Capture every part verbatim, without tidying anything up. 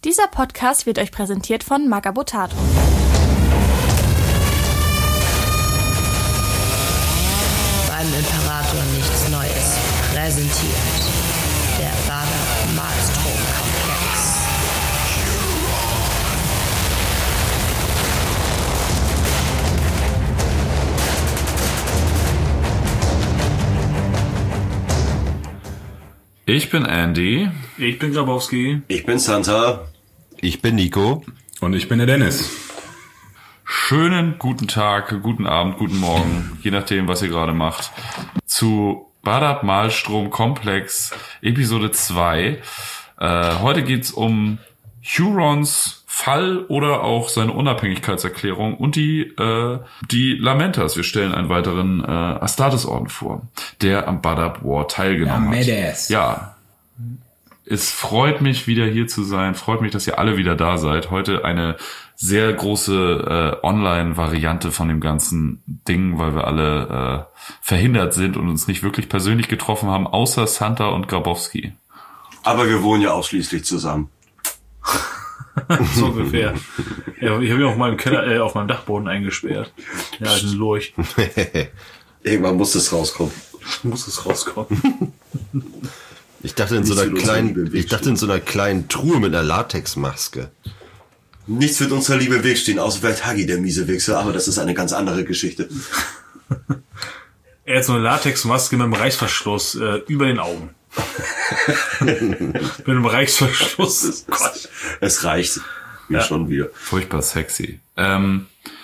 Dieser Podcast wird euch präsentiert von Magabotato. Beim Imperator nichts Neues präsentiert der Bader-Malstrom-Komplex. Ich bin Andy. Ich bin Grabowski. Ich bin Santa. Ich bin Nico. Und ich bin der Dennis. Schönen guten Tag, guten Abend, guten Morgen, je nachdem, was ihr gerade macht, zu Bader-Malstrom-Komplex Episode zwei. Äh, heute geht's um Hurons Fall oder auch seine Unabhängigkeitserklärung und die äh, die Lamentas. Wir stellen einen weiteren äh, Astartes-Orden vor, der am Badab War teilgenommen hat. Badass. Ja, es freut mich, wieder hier zu sein. Freut mich, dass ihr alle wieder da seid. Heute eine sehr große äh, Online-Variante von dem ganzen Ding, weil wir alle äh, verhindert sind und uns nicht wirklich persönlich getroffen haben, außer Santa und Grabowski. Aber wir wohnen ja ausschließlich zusammen. So ungefähr. Ja, ich habe mich auf meinem Keller, äh, auf meinem Dachboden eingesperrt. Ja, ist ein Lurch. Irgendwann muss es rauskommen. Muss es rauskommen. Ich dachte in so einer kleinen, ich dachte in so einer kleinen Truhe mit einer Latexmaske. Nichts wird unserer Liebe im Weg stehen, außer vielleicht Hagi, der miese Wichser, aber das ist eine ganz andere Geschichte. Er hat so eine Latexmaske mit einem Reißverschluss äh, über den Augen. Mit einem Reißverschluss. Gott. Es reicht mir ja. schon wieder. Furchtbar sexy. Ähm,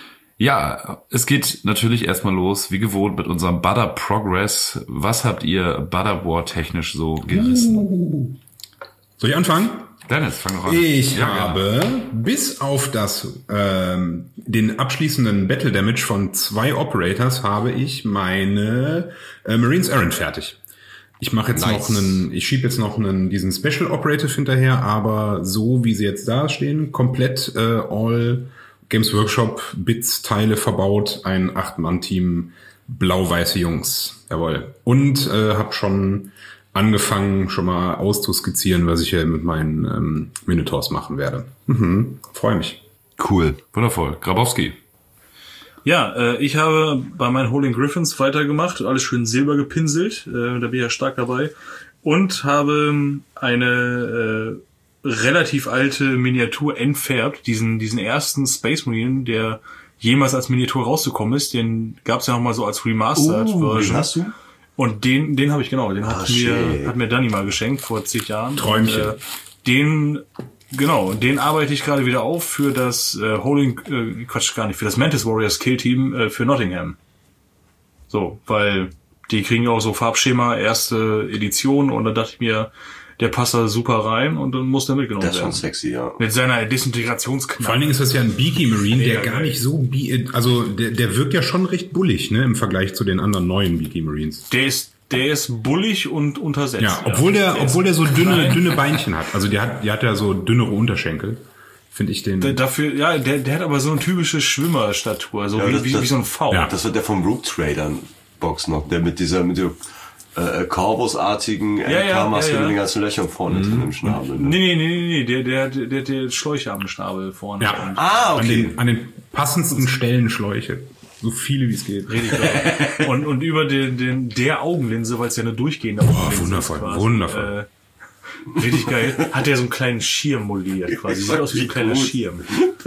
ja, es geht natürlich erstmal los, wie gewohnt, mit unserem Butter Progress. Was habt ihr Butter War technisch so gerissen? Uh. Soll ich anfangen? Dennis, fang doch an. Ich ja, habe ja. bis auf das ähm, den abschließenden Battle Damage von zwei Operators habe ich meine äh, Marines Errant fertig. Ich mache jetzt nice. noch einen, ich schiebe jetzt noch einen diesen Special Operative hinterher, aber so wie sie jetzt da stehen, komplett äh, all Games Workshop Bits Teile verbaut, ein acht-Mann-Team, blau-weiße Jungs, jawohl. Und äh, habe schon angefangen, schon mal auszuskizzieren, was ich hier mit meinen ähm, Minotaurs machen werde. Mhm. Freue mich. Cool. Wundervoll. Grabowski. Ja, äh, ich habe bei meinen Holding Griffins weitergemacht, alles schön silber gepinselt, äh, da bin ich ja stark dabei. Und habe eine äh, relativ alte Miniatur entfärbt, diesen diesen ersten Space Marine, der jemals als Miniatur rausgekommen ist. Den gab's ja noch mal so als Remastered oh, Version. Den hast du? Und den den habe ich genau, den ah, hat mir hat mir Dani mal geschenkt vor zig Jahren. Träumchen. Und, äh, den Genau, den arbeite ich gerade wieder auf für das äh, Holding, äh, Quatsch gar nicht, für das Mantis Warriors Kill Team äh, für Nottingham. So, weil die kriegen ja auch so Farbschema, erste Edition, und da dachte ich mir, der passt da super rein und dann muss der mitgenommen werden. Das ist schon sexy, ja. Mit seiner Desintegrationsknappe. Vor allen Dingen ist das ja ein Beaky Marine, der ja, gar nicht so, also der, der wirkt ja schon recht bullig, ne, im Vergleich zu den anderen neuen Beaky Marines. Der ist Der ist bullig und untersetzt. Ja, obwohl der, der obwohl der so dünne, dünne Beinchen hat. Also der hat, der hat ja so dünnere Unterschenkel. Finde ich den. Der, dafür, ja, der, der hat aber so eine typische Schwimmerstatur, so ja, wie, das, wie, das, wie so ein V. Ja. Das wird der vom Root Trader Box noch, der mit dieser, mit der, äh, Corvus-artigen ja, ja, L K-Maske ja, ja. mit den ganzen Löchern vorne mhm. drin im Schnabel. Ne? Nee, nee, nee, nee, nee, der, der, der, der, der Schläuche am Schnabel vorne. Ja. Ah, okay. An den, an den passendsten Stellen Schläuche. So viele wie es geht. Richtig geil. und, und über den, den, der Augenlinse, weil es ja eine durchgehende Augenlinse oh, wundervoll, ist quasi. Wundervoll. Äh, richtig geil. Hat der so einen kleinen Schirm modelliert quasi. Sieht aus wie so ein kleiner Schirm.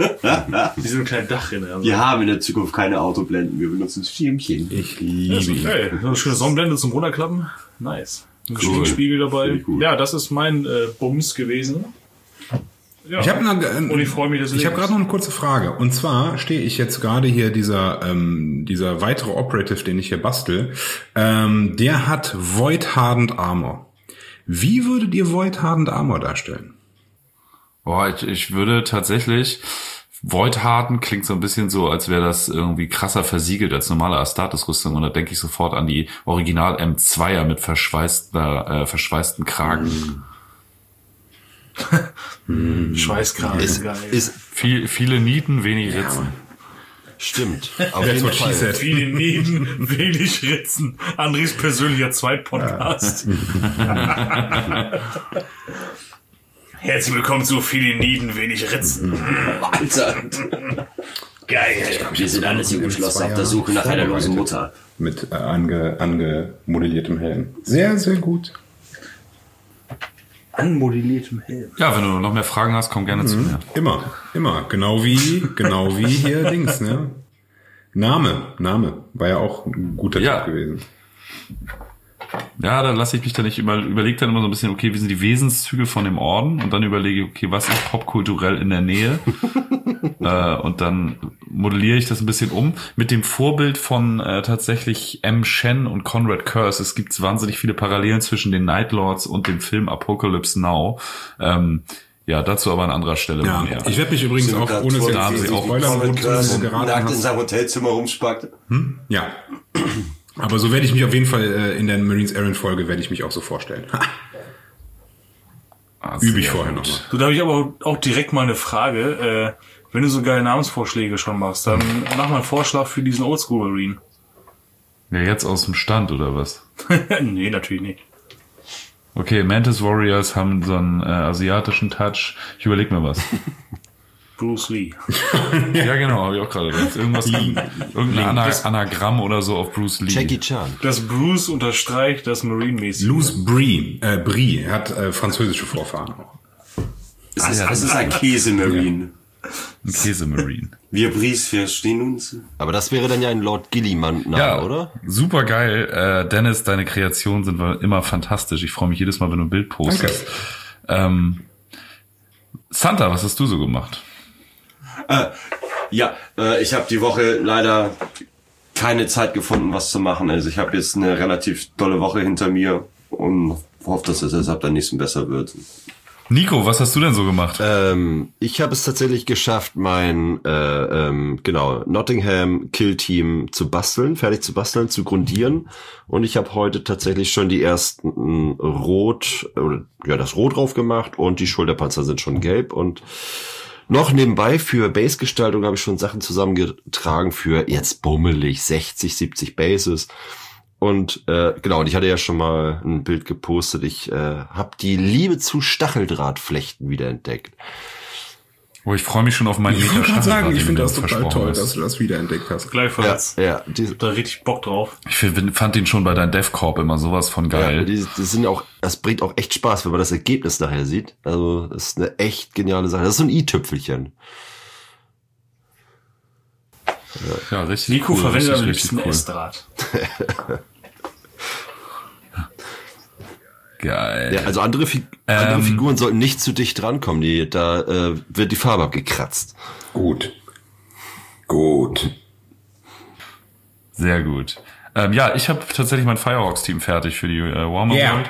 Wie so ein kleiner Dachrinne. Also. Wir haben in der Zukunft keine Autoblenden, wir benutzen Schirmchen. Ich liebe ihn. Okay. So eine schöne Sonnenblende zum Runterklappen. Nice. Ein cool. Spiegel dabei. Cool. Ja, das ist mein äh, Bums gewesen. Ja. Ich habe äh, und ich freue mich, dass ich habe gerade noch eine kurze Frage. Und zwar stehe ich jetzt gerade hier dieser ähm, dieser weitere Operative, den ich hier bastel. Ähm, der hat Void Hardened Armor. Wie würdet ihr Void Hardened Armor darstellen? Boah, ich, ich würde tatsächlich Void Hardened klingt so ein bisschen so, als wäre das irgendwie krasser versiegelt als normale Astartes-Rüstung. Und da denke ich sofort an die Original M zweier mit verschweißter, äh, verschweißten Kragen. Mm. Schweißkragen ist geil. Ist viel, viele Nieten, wenig Ritzen. Ja. Stimmt. Auf jeden Fall. Viele Nieten, wenig Ritzen. Andres persönlicher Zweitpodcast. Ja. Herzlich willkommen zu viele Nieden, wenig Ritzen. Alter. Geil. Wir sind alles Jugendschloss auf der Suche nach einer losen Mutter. Mit äh, ange, angemodelliertem Helm. Sehr, sehr gut. Anmodelliertem Helm. Ja, wenn du noch mehr Fragen hast, komm gerne mhm. zu mir. Immer, immer. Genau wie, genau wie hier links, ne? Name, Name. War ja auch ein guter ja. Tipp gewesen. Ja, da lasse ich mich dann nicht über, überlege dann immer so ein bisschen, okay, wie sind die Wesenszüge von dem Orden? Und dann überlege ich, okay, was ist popkulturell in der Nähe? äh, und dann modelliere ich das ein bisschen um. Mit dem Vorbild von äh, tatsächlich M. Shen und Conrad Curse. Es gibt wahnsinnig viele Parallelen zwischen den Night Lords und dem Film Apocalypse Now. Ähm, ja, dazu aber an anderer Stelle ja, mehr. Ich werde mich übrigens auch, ohne es da haben sie auch nackt in seinem Hotelzimmer rumspackt. Hm? Ja. Aber so werde ich mich auf jeden Fall äh, in der Marines Errand Folge werde ich mich auch so vorstellen. ah, Übe ich vorher noch mal. Du, da habe ich aber auch direkt mal eine Frage. Äh, wenn du so geile Namensvorschläge schon machst, dann mach mal einen Vorschlag für diesen Oldschool Marine. Ja, jetzt aus dem Stand oder was? Nee, natürlich nicht. Okay, Mantis Warriors haben so einen äh, asiatischen Touch. Ich überleg mir was. Bruce Lee. Ja, genau, habe ich auch gerade gedacht. Irgendwas, irgendein Ana- Anagramm oder so auf Bruce Lee. Jackie Chan. Das Bruce unterstreicht das Marine-mäßige. Louis Brie, äh, Brie, er hat äh, französische Vorfahren auch. Es ist, es ist ein Käse-Marine. Ein Käse-Marine. Wir Bries verstehen uns. Aber das wäre dann ja ein Lord Gilliman-Name, Ja, oder? super geil. Äh, Dennis, deine Kreationen sind immer fantastisch. Ich freue mich jedes Mal, wenn du ein Bild postest. Ähm, Santa, was hast du so gemacht? Äh, ja, äh, ich habe die Woche leider keine Zeit gefunden, was zu machen. Also ich habe jetzt eine relativ tolle Woche hinter mir und hoffe, dass es deshalb dann nächsten besser wird. Nico, was hast du denn so gemacht? Ähm, ich habe es tatsächlich geschafft, mein äh, ähm, genau Nottingham Kill Team zu basteln, fertig zu basteln, zu grundieren. Und ich habe heute tatsächlich schon die ersten Rot, oder ja, das Rot drauf gemacht und die Schulterpanzer sind schon gelb. Und noch nebenbei für Base-Gestaltung habe ich schon Sachen zusammengetragen für jetzt bummelig sechzig, siebzig Bases. Und äh, genau, und ich hatte ja schon mal ein Bild gepostet. Ich äh, habe die Liebe zu Stacheldrahtflechten wiederentdeckt. Oh, ich freue mich schon auf meinen Ich wollte gerade sagen, ich finde das total total toll, dass du das wiederentdeckt hast. Gleichfalls. Ja, ja, die, Da richtig Bock drauf. Ich find, fand den schon bei deinem DevCorp immer sowas von geil. ja, die, die sind auch, das bringt auch echt Spaß, wenn man das Ergebnis nachher sieht. Also das ist eine echt geniale Sache. Das ist so ein i-Tüpfelchen. Ja, richtig Nico cool, verwendet am richtig, liebsten richtig cool. S-Draht. Geil. Ja, also andere, Fig Ähm, andere Figuren sollten nicht zu dicht rankommen. Die, da äh, wird die Farbe abgekratzt. Gut. Gut. Sehr gut. Ähm, ja, ich habe tatsächlich mein Firehawks-Team fertig für die äh, Warhammer Yeah. World.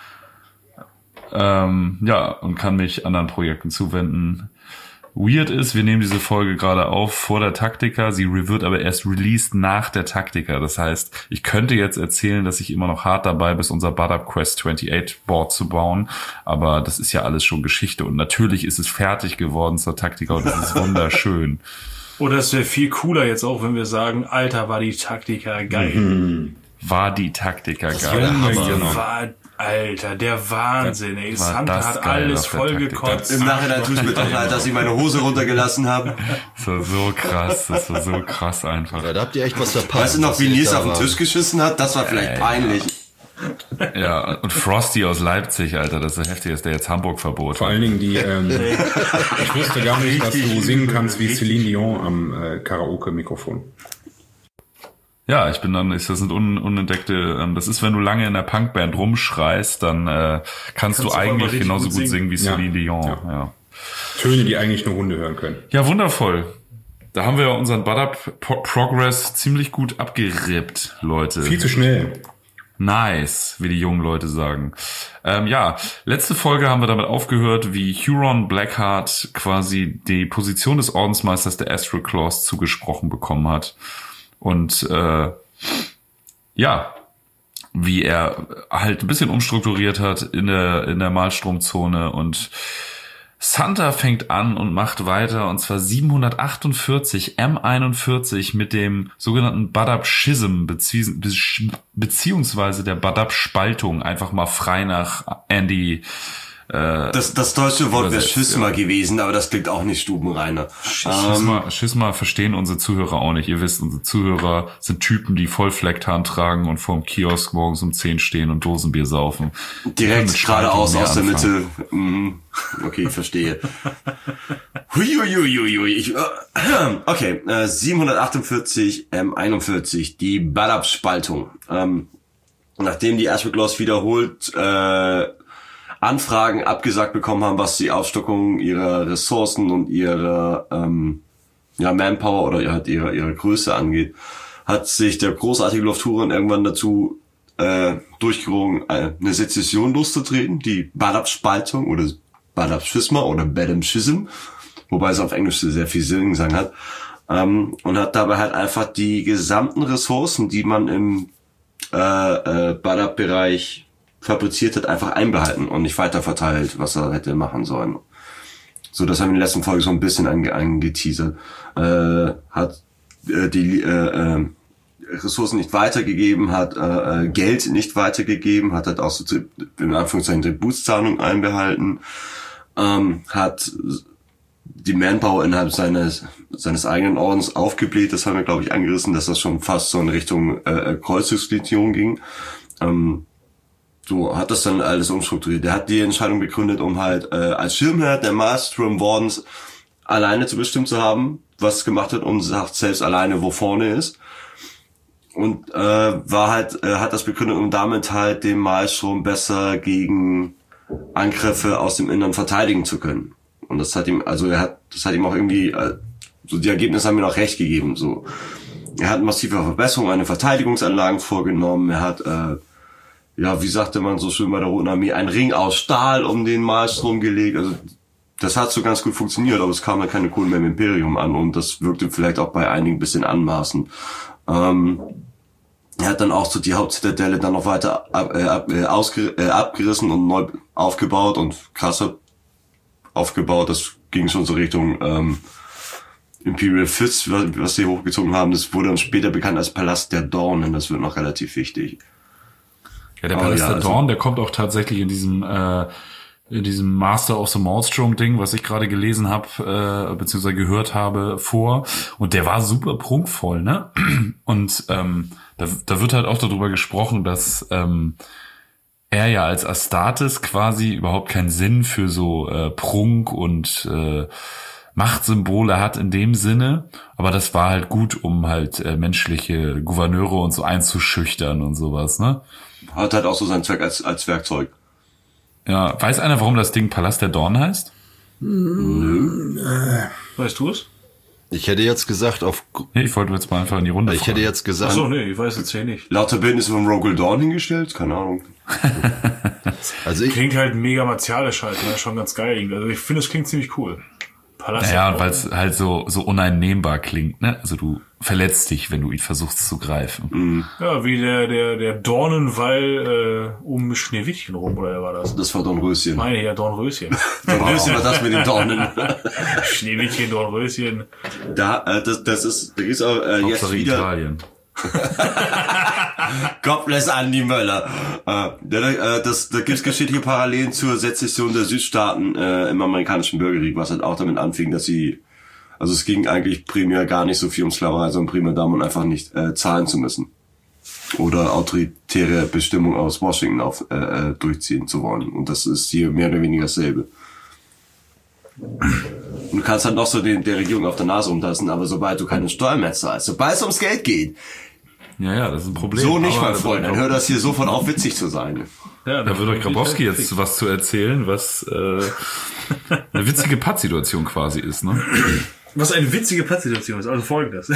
Ähm, ja, und kann mich anderen Projekten zuwenden. Weird ist, wir nehmen diese Folge gerade auf vor der Taktika. Sie wird aber erst released nach der Taktika. Das heißt, ich könnte jetzt erzählen, dass ich immer noch hart dabei bin, unser Butter Quest achtundachtzig Board zu bauen. Aber das ist ja alles schon Geschichte. Und natürlich ist es fertig geworden zur Taktika und das ist wunderschön. Oder es wäre viel cooler jetzt auch, wenn wir sagen, Alter, war die Taktika geil. Mhm. War die Taktika war geil. der Hammer. Genau. War, Alter, der Wahnsinn, ey. War Santa das hat geil alles auf der voll Taktika. gekotzt. Im Nachhinein tut es mir doch leid, dass ich meine Hose runtergelassen habe. Das war so krass, das war so krass einfach. Ja, da habt ihr echt was verpasst. Weißt du noch, was wie ich Nils da auf den war. Tisch geschissen hat? Das war vielleicht peinlich. Ja, und Frosty aus Leipzig, Alter, das ist so heftig, dass der jetzt Hamburg verboten. Vor allen Dingen die, ähm, ich wusste gar nicht, dass du singen kannst wie Celine Dion am äh, Karaoke-Mikrofon. Ja, ich bin dann, ist das sind un, unentdeckte, ähm, das ist, wenn du lange in der Punkband rumschreist, dann äh, kannst, kannst du eigentlich richtig genauso gut gut singen, wie Ja. Celine Dion. Ja. Ja. Töne, die eigentlich nur Hunde hören können. Ja, wundervoll. Da haben wir unseren Butter Pro- Progress ziemlich gut abgerippt, Leute. Viel zu schnell. Nice, wie die jungen Leute sagen. Ähm, ja, letzte Folge haben wir damit aufgehört, wie Huron Blackheart quasi die Position des Ordensmeisters der Astral Claws zugesprochen bekommen hat. Und äh, ja, wie er halt ein bisschen umstrukturiert hat in der in der Malstromzone und Santa fängt an und macht weiter, und zwar siebenhundertachtundvierzig M einundvierzig mit dem sogenannten Badab-Schism, bezieh- beziehungsweise der Badab-Spaltung, einfach mal frei nach Andy Äh, das, das deutsche Wort wäre Schisma ja. gewesen, aber das klingt auch nicht stubenreiner. Schisma, ähm, Schisma verstehen unsere Zuhörer auch nicht. Ihr wisst, unsere Zuhörer sind Typen, die Vollfleckthaaren tragen und vorm Kiosk morgens um zehn stehen und Dosenbier saufen. Direkt geradeaus aus der Mitte. Mhm. Okay, verstehe. Huiuiuiui. Ich, äh, okay, äh, siebenhundertachtundvierzig M einundvierzig, die Badab-Spaltung. Ähm, nachdem die Ashwick Laws wiederholt äh, Anfragen abgesagt bekommen haben, was die Aufstockung ihrer Ressourcen und ihrer ähm, ja, Manpower oder halt ihrer ihrer Größe angeht, hat sich der großartige Lofturan irgendwann dazu äh, durchgerungen, eine Sezession loszutreten, die Badab-Spaltung oder Badab-Schisma oder Badam-Schism, wobei es auf Englisch sehr viel Sinn hat, ähm, und hat dabei halt einfach die gesamten Ressourcen, die man im äh, äh, Badab-Bereich fabriziert hat, einfach einbehalten und nicht weiterverteilt, was er hätte machen sollen. So, das haben wir in der letzten Folge so ein bisschen ange angeteasert. Äh, hat äh, die äh, äh, Ressourcen nicht weitergegeben, hat äh, Geld nicht weitergegeben, hat halt auch so in Anführungszeichen Tributszahlungen einbehalten, ähm, hat die Manpower innerhalb seines seines eigenen Ordens aufgebläht. Das haben wir, glaube ich, angerissen, dass das schon fast so in Richtung äh, Kreuzzugslegion ging. Ähm, So hat das dann alles umstrukturiert. Der hat die Entscheidung begründet, um halt äh, als Schirmherr der Maelstrom Wardens alleine zu bestimmen zu haben, was gemacht hat, und sagt selbst alleine, wo vorne ist. Und äh, war halt äh, hat das begründet, um damit halt den Maelstrom besser gegen Angriffe aus dem Innern verteidigen zu können. Und das hat ihm, also er hat, das hat ihm auch irgendwie, äh, so die Ergebnisse haben ihm auch recht gegeben. So, er hat massive Verbesserungen an den Verteidigungsanlagen vorgenommen. Er hat äh, ja, wie sagte man so schön bei der Roten Armee, ein Ring aus Stahl um den Maelstrom gelegt. Also das hat so ganz gut funktioniert, aber es kam dann keine Kohle mehr im Imperium an und das wirkte vielleicht auch bei einigen ein bisschen anmaßend. Ähm, er hat dann auch so die Hauptzitadelle dann noch weiter ab, äh, ab, äh, ausger äh, abgerissen und neu aufgebaut und krasser aufgebaut. Das ging schon so Richtung ähm, Imperial Fist, was, was sie hochgezogen haben. Das wurde dann später bekannt als Palast der Dornen. Das wird noch relativ wichtig. Ja, der Palast oh, ja, der also Dorn, der kommt auch tatsächlich in diesem äh, in diesem Master of the Maelstrom Ding, was ich gerade gelesen habe, äh, beziehungsweise gehört habe, vor. Und der war super prunkvoll, ne? Und ähm, da, da wird halt auch darüber gesprochen, dass ähm, er ja als Astartes quasi überhaupt keinen Sinn für so äh, Prunk und äh, Machtsymbole hat in dem Sinne, aber das war halt gut, um halt äh, menschliche Gouverneure und so einzuschüchtern und sowas, ne? Hat halt auch so seinen Zweck als als Werkzeug. Ja, weiß einer, warum das Ding Palast der Dorn heißt? Nö. Weißt du es? Ich hätte jetzt gesagt auf... Nee, ich wollte jetzt mal einfach in die Runde Ich fragen. hätte jetzt gesagt... Ach so, nee, ich weiß jetzt hier nicht. Lauter Bildnisse von Rogel Dorn hingestellt? Keine Ahnung. Also ich klingt halt mega martialisch halt, ne? Schon ganz geil. Also ich finde, es klingt ziemlich cool. Palast ja, weil es halt so so uneinnehmbar klingt, ne? Also du verletzt dich, wenn du ihn versuchst zu greifen. Mhm. Ja, wie der der der Dornenwall äh, um Schneewittchen rum, oder war das? Das war Dornröschen. Meine ja, Dornröschen. Dornröschen war das mit den Dornen. Schneewittchen, Dornröschen. Da, äh, das, das ist, da gibt's auch äh, jetzt wieder. Italien. God bless Andy Möller. Äh, da, das, da gibt's geschichtliche Parallelen zur Sezession der Südstaaten äh, im amerikanischen Bürgerkrieg, was halt auch damit anfing, dass sie, also es ging eigentlich primär gar nicht so viel um Sklaverei, sondern primär darum, um einfach nicht äh, zahlen zu müssen oder autoritäre Bestimmung aus Washington auf, äh, durchziehen zu wollen. Und das ist hier mehr oder weniger dasselbe. Und du kannst halt noch so den, der Regierung auf der Nase rumtasten, aber sobald du keine Steuern mehr zahlst, sobald es ums Geld geht, ja, ja, das ist ein Problem. so nicht, mein Freund, dann hört das hier sofort auf, witzig zu sein. Ja, da wird euch Grabowski jetzt was zu erzählen, was äh, eine witzige Pattsituation quasi ist, ne? Was eine witzige Pattsituation ist, also folgendes.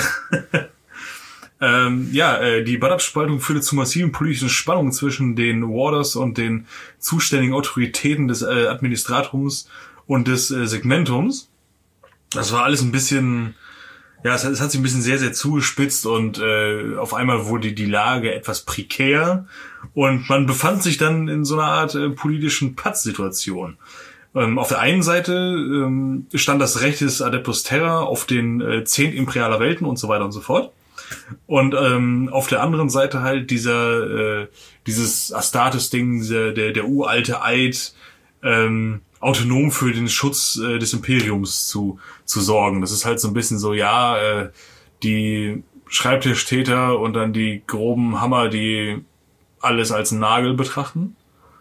ähm, ja, äh, die Badab-Spaltung führte zu massiven politischen Spannungen zwischen den Warders und den zuständigen Autoritäten des äh, Administratums und des äh, Segmentums. Das war alles ein bisschen, ja, es hat, es hat sich ein bisschen sehr, sehr zugespitzt und äh, auf einmal wurde die Lage etwas prekär und man befand sich dann in so einer Art äh, politischen Pattsituation. Ähm, auf der einen Seite ähm, stand das Recht des Adeptus Terra auf den äh, zehn imperialer Welten und so weiter und so fort. Und ähm, auf der anderen Seite halt dieser äh, dieses Astartes-Ding, dieser, der, der uralte Eid, ähm, autonom für den Schutz äh, des Imperiums zu zu sorgen. Das ist halt so ein bisschen so, ja, äh, die Schreibtischtäter und dann die groben Hammer, die alles als Nagel betrachten,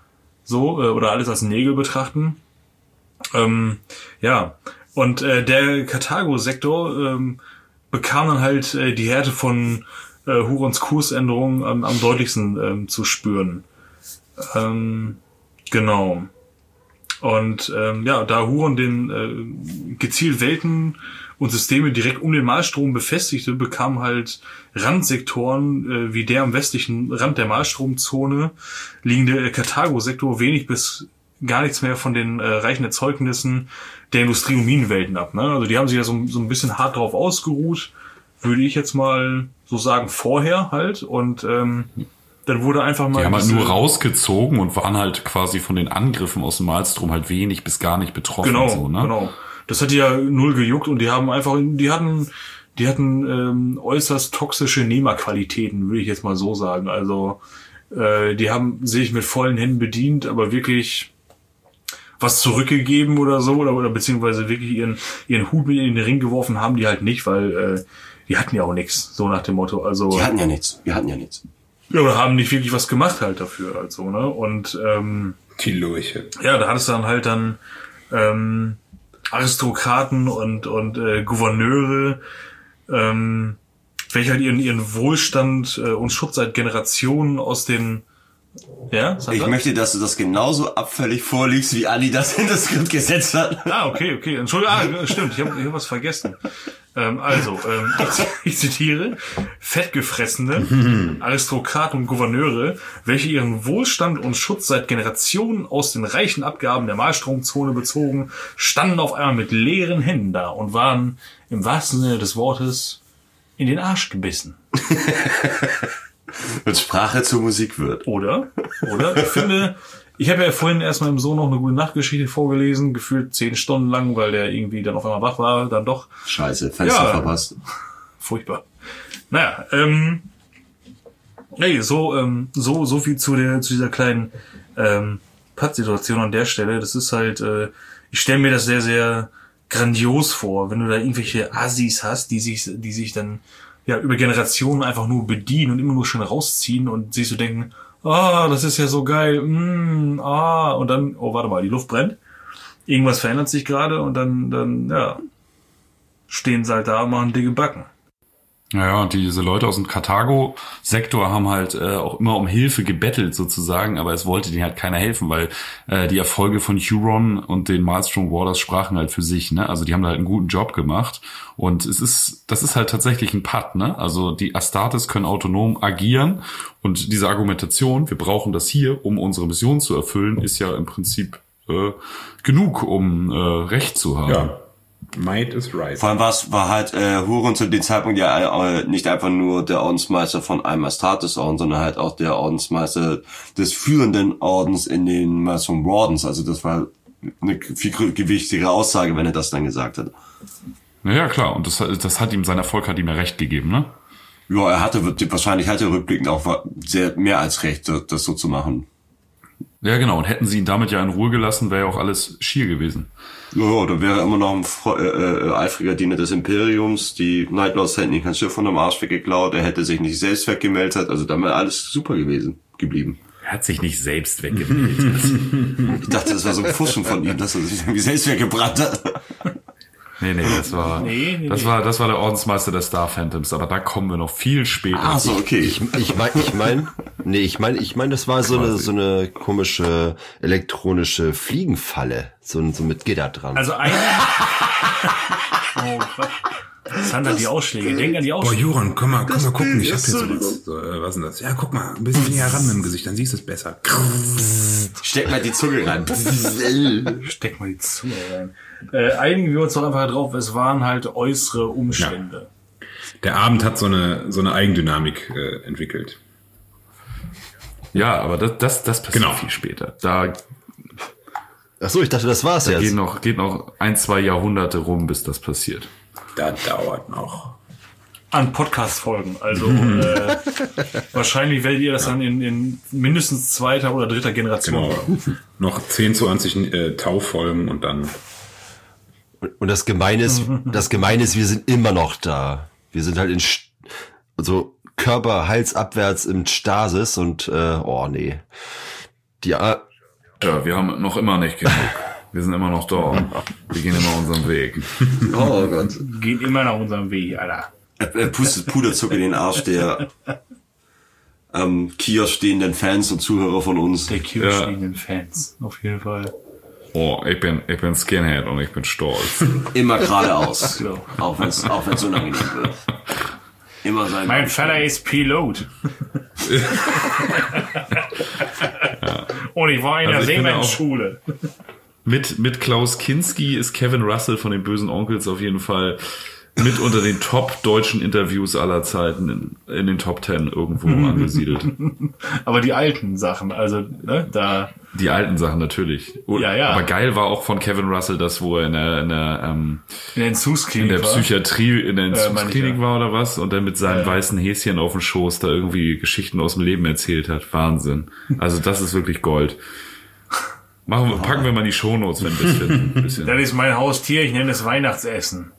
so äh, oder alles als Nägel betrachten. Ähm, ja, und äh, der Karthago-Sektor ähm, bekam dann halt äh, die Härte von äh, Hurons Kursänderung am, am deutlichsten ähm, zu spüren. Ähm, genau. Und ähm, ja, da Huron den äh, gezielt Welten und Systeme direkt um den Malstrom befestigte, bekam halt Randsektoren äh, wie der am westlichen Rand der Malstromzone liegende äh, Karthago-Sektor wenig bis gar nichts mehr von den äh, reichen Erzeugnissen der Industrie- und Minenwelten ab. Ne? Also die haben sich ja so, so ein bisschen hart drauf ausgeruht, würde ich jetzt mal so sagen, vorher halt. Und ähm, dann wurde einfach mal... Die haben halt nur rausgezogen und waren halt quasi von den Angriffen aus dem Malstrom halt wenig bis gar nicht betroffen. Genau, so, ne? Genau. Das hat die ja null gejuckt und die haben einfach, die hatten, die hatten ähm, äußerst toxische Nehmerqualitäten, würde ich jetzt mal so sagen. Also äh, die haben sich mit vollen Händen bedient, aber wirklich was zurückgegeben oder so, oder, oder beziehungsweise wirklich ihren ihren Hut mit in den Ring geworfen haben die halt nicht, weil äh, die hatten ja auch nichts, so nach dem Motto. Also die hatten ja nichts, wir hatten ja nichts. Ja, oder haben nicht wirklich was gemacht halt dafür, also, ne? Und ähm, die Lurche. Ja, da hattest du dann halt dann ähm, Aristokraten und und äh, Gouverneure, ähm, welche halt ihren ihren Wohlstand äh, und Schutz seit Generationen aus den ja, ich möchte, dass du das genauso abfällig vorliegst, wie Ali das in das Skript gesetzt hat. Ah, okay, okay. Entschuldigung, ah, stimmt, ich habe hab was vergessen. Ähm, also, ähm, ich, ich zitiere, fettgefressene Aristokraten und Gouverneure, welche ihren Wohlstand und Schutz seit Generationen aus den reichen Abgaben der Malstromzone bezogen, standen auf einmal mit leeren Händen da und waren im wahrsten Sinne des Wortes in den Arsch gebissen. Wenn Sprache zur Musik wird. Oder? Oder? Ich finde, ich habe ja vorhin erst meinem Sohn noch eine gute Nachtgeschichte vorgelesen, gefühlt zehn Stunden lang, weil der irgendwie dann auf einmal wach war, dann doch. Scheiße, Fenster ja, verpasst. Furchtbar. Naja, ähm, nee, so, ähm, so, so viel zu der, zu dieser kleinen, ähm, Pattsituation an der Stelle. Das ist halt, äh, ich stelle mir das sehr, sehr grandios vor, wenn du da irgendwelche Assis hast, die sich, die sich dann, ja, über Generationen einfach nur bedienen und immer nur schön rausziehen und sich so denken, ah, das ist ja so geil, mm, ah, und dann, oh, warte mal, die Luft brennt. Irgendwas verändert sich gerade und dann, dann, ja, stehen sie halt da und machen dicke Backen. Naja, und diese Leute aus dem Karthago-Sektor haben halt äh, auch immer um Hilfe gebettelt sozusagen, aber es wollte denen halt keiner helfen, weil äh, die Erfolge von Huron und den Maelstrom Warders sprachen halt für sich, ne? Also die haben da halt einen guten Job gemacht und es ist, das ist halt tatsächlich ein Patt, ne? Also die Astartes können autonom agieren und diese Argumentation, wir brauchen das hier, um unsere Mission zu erfüllen, ist ja im Prinzip äh, genug, um äh, Recht zu haben. Ja. Might is right. Vor allem war's, war halt äh, Huron zu dem Zeitpunkt ja äh, nicht einfach nur der Ordensmeister von einem Astartes-Orden, sondern halt auch der Ordensmeister des führenden Ordens in den Maelstrom Wardens. Also das war eine viel gewichtigere Aussage, wenn er das dann gesagt hat. Naja, klar. Und das, das hat ihm, sein Erfolg hat ihm ja recht gegeben, ne? Ja, er hatte, wahrscheinlich hatte er rückblickend auch sehr, mehr als recht, das so zu machen. Ja, genau. Und hätten sie ihn damit ja in Ruhe gelassen, wäre ja auch alles schier gewesen. Ja, da wäre immer noch ein äh, äh, eifriger Diener des Imperiums. Die Night Lords hätten ihn kein Schiff von dem Arsch weggeklaut. Er hätte sich nicht selbst weggemeldet. Also da wäre alles super gewesen, geblieben. Er hat sich nicht selbst weggemeldet. Ich dachte, das war so ein Fuschen von ihm, dass er sich irgendwie selbst weggebrannt hat. Nee, nee, das war, nee, nee, das war, das war der Ordensmeister der Star Phantoms, aber da kommen wir noch viel später. Ah, so, okay. Ich, ich mein, ich mein, nee, ich mein, ich mein, das war so eine, so eine komische elektronische Fliegenfalle, so, so mit Gitter dran. Also eigentlich, oh, was sind da die Ausschläge? Denk an die Ausschläge. Boah, Juran, komm mal, komm mal gucken, ich hab hier sowas. So, äh, was ist denn das? Ja, guck mal, ein bisschen näher ran mit dem Gesicht, dann siehst du es besser. Steck mal die Zunge rein. Steck mal die Zunge rein. Äh, einigen wir uns doch einfach drauf, es waren halt äußere Umstände. Ja. Der Abend hat so eine so eine Eigendynamik äh, entwickelt. Ja, aber das das das passiert genau. viel später. Da Ach so, ich dachte, das war's da jetzt. Geht noch geht noch ein, zwei Jahrhunderte rum, bis das passiert. Das dauert noch. an Podcast-Folgen. Also äh, wahrscheinlich werdet ihr das dann in, in mindestens zweiter oder dritter Generation. Genau. Noch zehn, zwanzig äh, Taufolgen und dann. Und das Gemeine ist, das Gemeine ist, wir sind immer noch da. Wir sind halt in St- so Körper, Hals abwärts in Stasis und äh, oh nee. Die äh, Ja, wir haben noch immer nicht genug. Wir sind immer noch da. Wir gehen immer unseren Weg. Oh Gott. Geht immer nach unserem Weg, Alter. Er, er pustet Puderzucker in den Arsch der am Kiosk stehenden Fans und Zuhörer von uns. Der Kiosk stehenden Fans, auf jeden Fall. Oh, ich bin, ich bin Skinhead und ich bin stolz. Immer geradeaus. Genau. Auch wenn es auch wenn's unangenehm wird. Immer sein. Mein Vater ist Pilot. Und ich war in der Also ich finde Seemannsschule. Mit, mit Klaus Kinski ist Kevin Russell von den Bösen Onkels auf jeden Fall mit unter den top deutschen Interviews aller Zeiten in, in den Top Ten irgendwo angesiedelt. Aber die alten Sachen, also ne, da. Die alten Sachen natürlich. Ja, ja. Aber geil war auch von Kevin Russell, das wo er in der, in der, ähm, in der Entzugsklinik in der Psychiatrie, in der Entzugsklinik ja. war oder was und dann mit seinem Ja. weißen Häschen auf dem Schoß da irgendwie Geschichten aus dem Leben erzählt hat. Wahnsinn. Also das ist wirklich Gold. Machen wir, packen wir mal die Shownotes, wenn wir es finden. Ein bisschen. Das ist mein Haustier, ich nenne es Weihnachtsessen.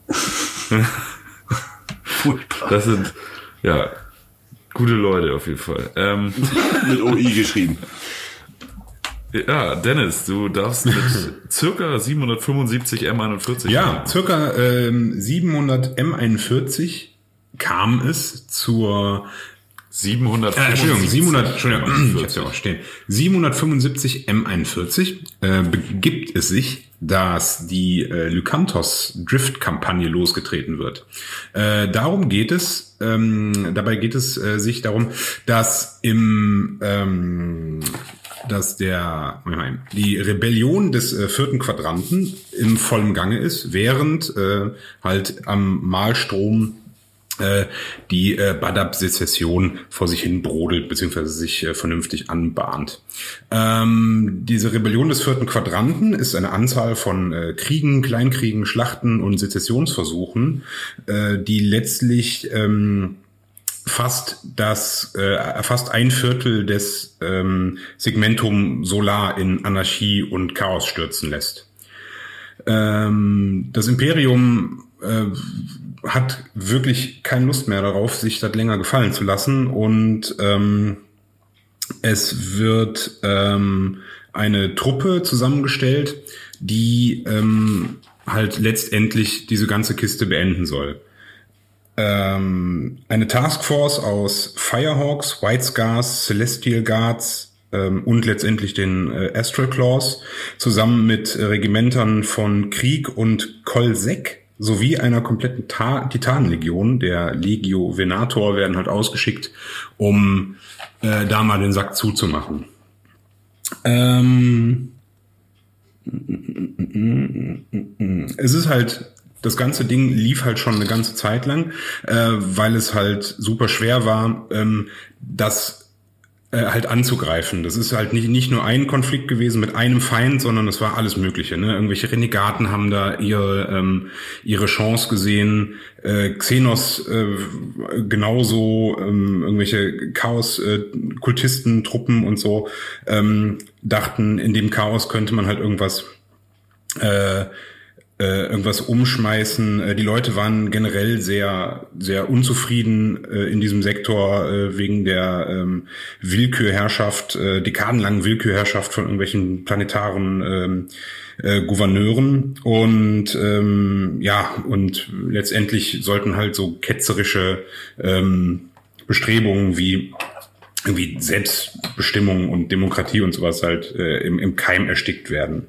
Furchtbar. Das sind, ja, gute Leute auf jeden Fall. Ähm, Mit O I geschrieben. ja, Dennis, du darfst mit circa siebenhundertfünfundsiebzig M einundvierzig. Ja, circa ähm, siebenhundert M einundvierzig kam es zur siebenhundert. Äh, Entschuldigung, siebenhundert, Entschuldigung, ich hab's ja auch stehen. siebenhundertfünfundsiebzig M einundvierzig äh, begibt es sich, dass die äh, Lycanthos Drift-Kampagne losgetreten wird. Äh, darum geht es, ähm, dabei geht es äh, sich darum, dass im ähm, dass der die Rebellion des äh, vierten Quadranten im vollen Gange ist, während äh, halt am Malstrom äh, die äh, Badab-Sezession vor sich hin brodelt, beziehungsweise sich äh, vernünftig anbahnt. Ähm, diese Rebellion des vierten Quadranten ist eine Anzahl von äh, Kriegen, Kleinkriegen, Schlachten und Sezessionsversuchen, äh, die letztlich ähm, fast das äh, fast ein Viertel des ähm, Segmentum Solar in Anarchie und Chaos stürzen lässt. Ähm, das Imperium äh, hat wirklich keine Lust mehr darauf, sich das länger gefallen zu lassen, und ähm, es wird ähm, eine Truppe zusammengestellt, die ähm, halt letztendlich diese ganze Kiste beenden soll. Ähm, eine Taskforce aus Firehawks, White Scars, Celestial Guards ähm, und letztendlich den äh, Astral Claws zusammen mit äh, Regimentern von Krieg und Kolsek sowie einer kompletten Ta- Titanenlegion, der Legio Venator, werden halt ausgeschickt, um äh, da mal den Sack zuzumachen. Ähm, es ist halt, das ganze Ding lief halt schon eine ganze Zeit lang, äh, weil es halt super schwer war, ähm, das äh, halt anzugreifen. Das ist halt nicht nicht nur ein Konflikt gewesen mit einem Feind, sondern es war alles Mögliche. Ne? Irgendwelche Renegaten haben da ihre ähm, ihre Chance gesehen. Äh, Xenos äh, genauso, ähm, irgendwelche Chaos-Kultisten, äh, Truppen und so ähm, dachten, in dem Chaos könnte man halt irgendwas äh, äh, irgendwas umschmeißen. Äh, die Leute waren generell sehr sehr unzufrieden äh, in diesem Sektor äh, wegen der ähm, Willkürherrschaft, äh, dekadenlangen Willkürherrschaft von irgendwelchen planetaren ähm, äh, Gouverneuren, und ähm, ja, und letztendlich sollten halt so ketzerische ähm, Bestrebungen wie irgendwie Selbstbestimmung und Demokratie und sowas halt äh, im, im Keim erstickt werden.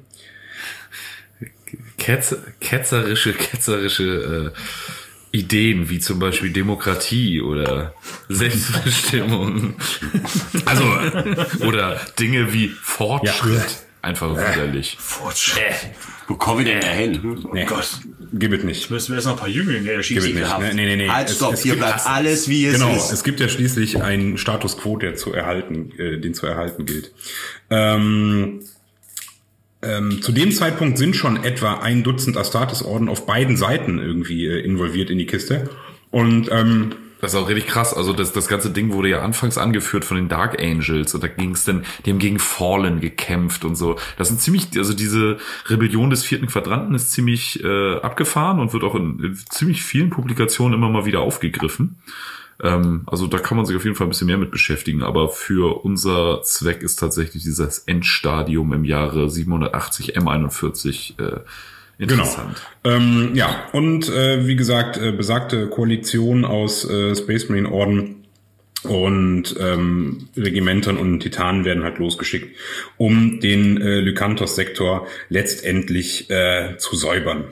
Ketz, ketzerische, ketzerische äh, Ideen, wie zum Beispiel Demokratie oder Selbstbestimmung. Also, oder Dinge wie Fortschritt. Ja. Einfach widerlich. Fortschritt. Äh, wo kommen wir denn dahin? Nee. Oh Gott. Gib es nicht. Müssen wir erst noch ein paar Jünglinge in der Gib es nicht. gehabt. Nee, nee, nee. Halt, Es- stopp, es hier gibt- bleibt alles, wie es Genau, ist. es gibt ja schließlich einen Status quo, der zu erhalten, äh, den zu erhalten gilt. Ähm, ähm, zu dem Zeitpunkt sind schon etwa ein Dutzend Astartes-Orden auf beiden Seiten irgendwie äh, involviert in die Kiste. Und ähm, das ist auch richtig krass. Also das, das ganze Ding wurde ja anfangs angeführt von den Dark Angels und da ging es dann, die haben gegen Fallen gekämpft und so. Das sind ziemlich, also diese Rebellion des vierten Quadranten ist ziemlich äh, abgefahren und wird auch in, in ziemlich vielen Publikationen immer mal wieder aufgegriffen. Ähm, also da kann man sich auf jeden Fall ein bisschen mehr mit beschäftigen. Aber für unser Zweck ist tatsächlich dieses Endstadium im Jahre siebenhundertachtzig M einundvierzig äh, interessant. Genau. Ähm, ja, und äh, wie gesagt, äh, besagte Koalition aus äh, Space Marine Orden und ähm, Regimentern und Titanen werden halt losgeschickt, um den äh, Lykanthos-Sektor letztendlich äh, zu säubern.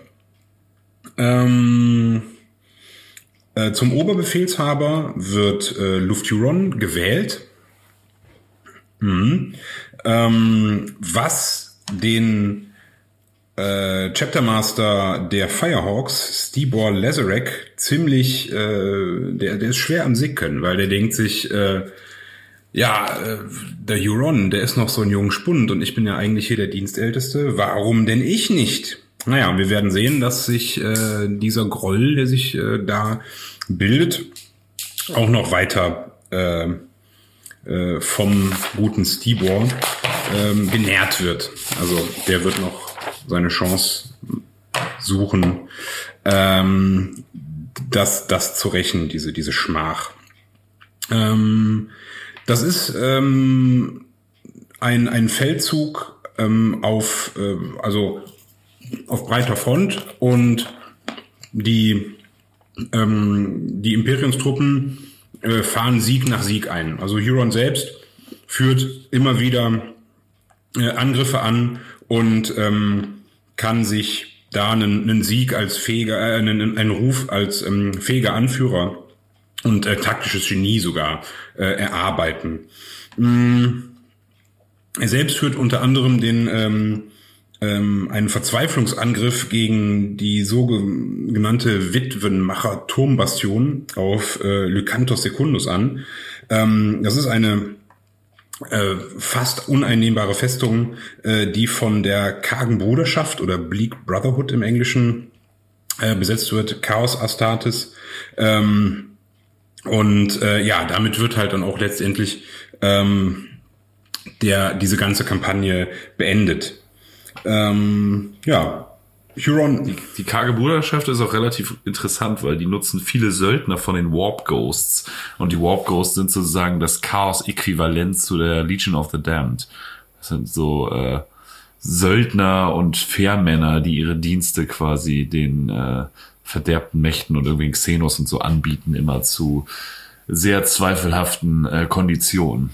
Ähm, äh, zum Oberbefehlshaber wird äh, Lufthuron gewählt, mhm. ähm, was den Äh, Chaptermaster der Firehawks, Stibor Lazarek, ziemlich, äh, der, der ist schwer am Sicken, weil der denkt sich, äh, ja, äh, der Huron, der ist noch so ein junger Spund und ich bin ja eigentlich hier der Dienstälteste, warum denn ich nicht? Naja, wir werden sehen, dass sich äh, dieser Groll, der sich äh, da bildet, auch noch weiter äh, äh, vom guten Stibor äh, genährt wird. Also der wird noch seine Chance suchen, ähm, das, das zu rächen, diese, diese Schmach. Ähm, das ist ähm, ein, ein Feldzug ähm, auf, äh, also auf breiter Front und die, ähm, die Imperiumstruppen äh, fahren Sieg nach Sieg ein. Also Huron selbst führt immer wieder äh, Angriffe an und ähm, kann sich da einen, einen Sieg als fähiger, äh, einen, einen Ruf als ähm, fähiger Anführer und äh, taktisches Genie sogar äh, erarbeiten. Mm. Er selbst führt unter anderem den ähm, ähm, einen Verzweiflungsangriff gegen die sogenannte Witwenmacher-Turmbastion auf äh, Lykanthos Secundus an. Ähm, das ist eine Äh, fast uneinnehmbare Festung, äh, die von der kargen Bruderschaft oder Bleak Brotherhood im Englischen äh, besetzt wird, Chaos Astartes. Ähm, und äh, ja, damit wird halt dann auch letztendlich ähm, der diese ganze Kampagne beendet. Ähm, ja, Huron. Die, die karge Bruderschaft ist auch relativ interessant, weil die nutzen viele Söldner von den Warp Ghosts. Und die Warp Ghosts sind sozusagen das Chaos-Äquivalent zu der Legion of the Damned. Das sind so äh, Söldner und Fährmänner, die ihre Dienste quasi den äh, verderbten Mächten und irgendwie Xenos und so anbieten, immer zu sehr zweifelhaften äh, Konditionen.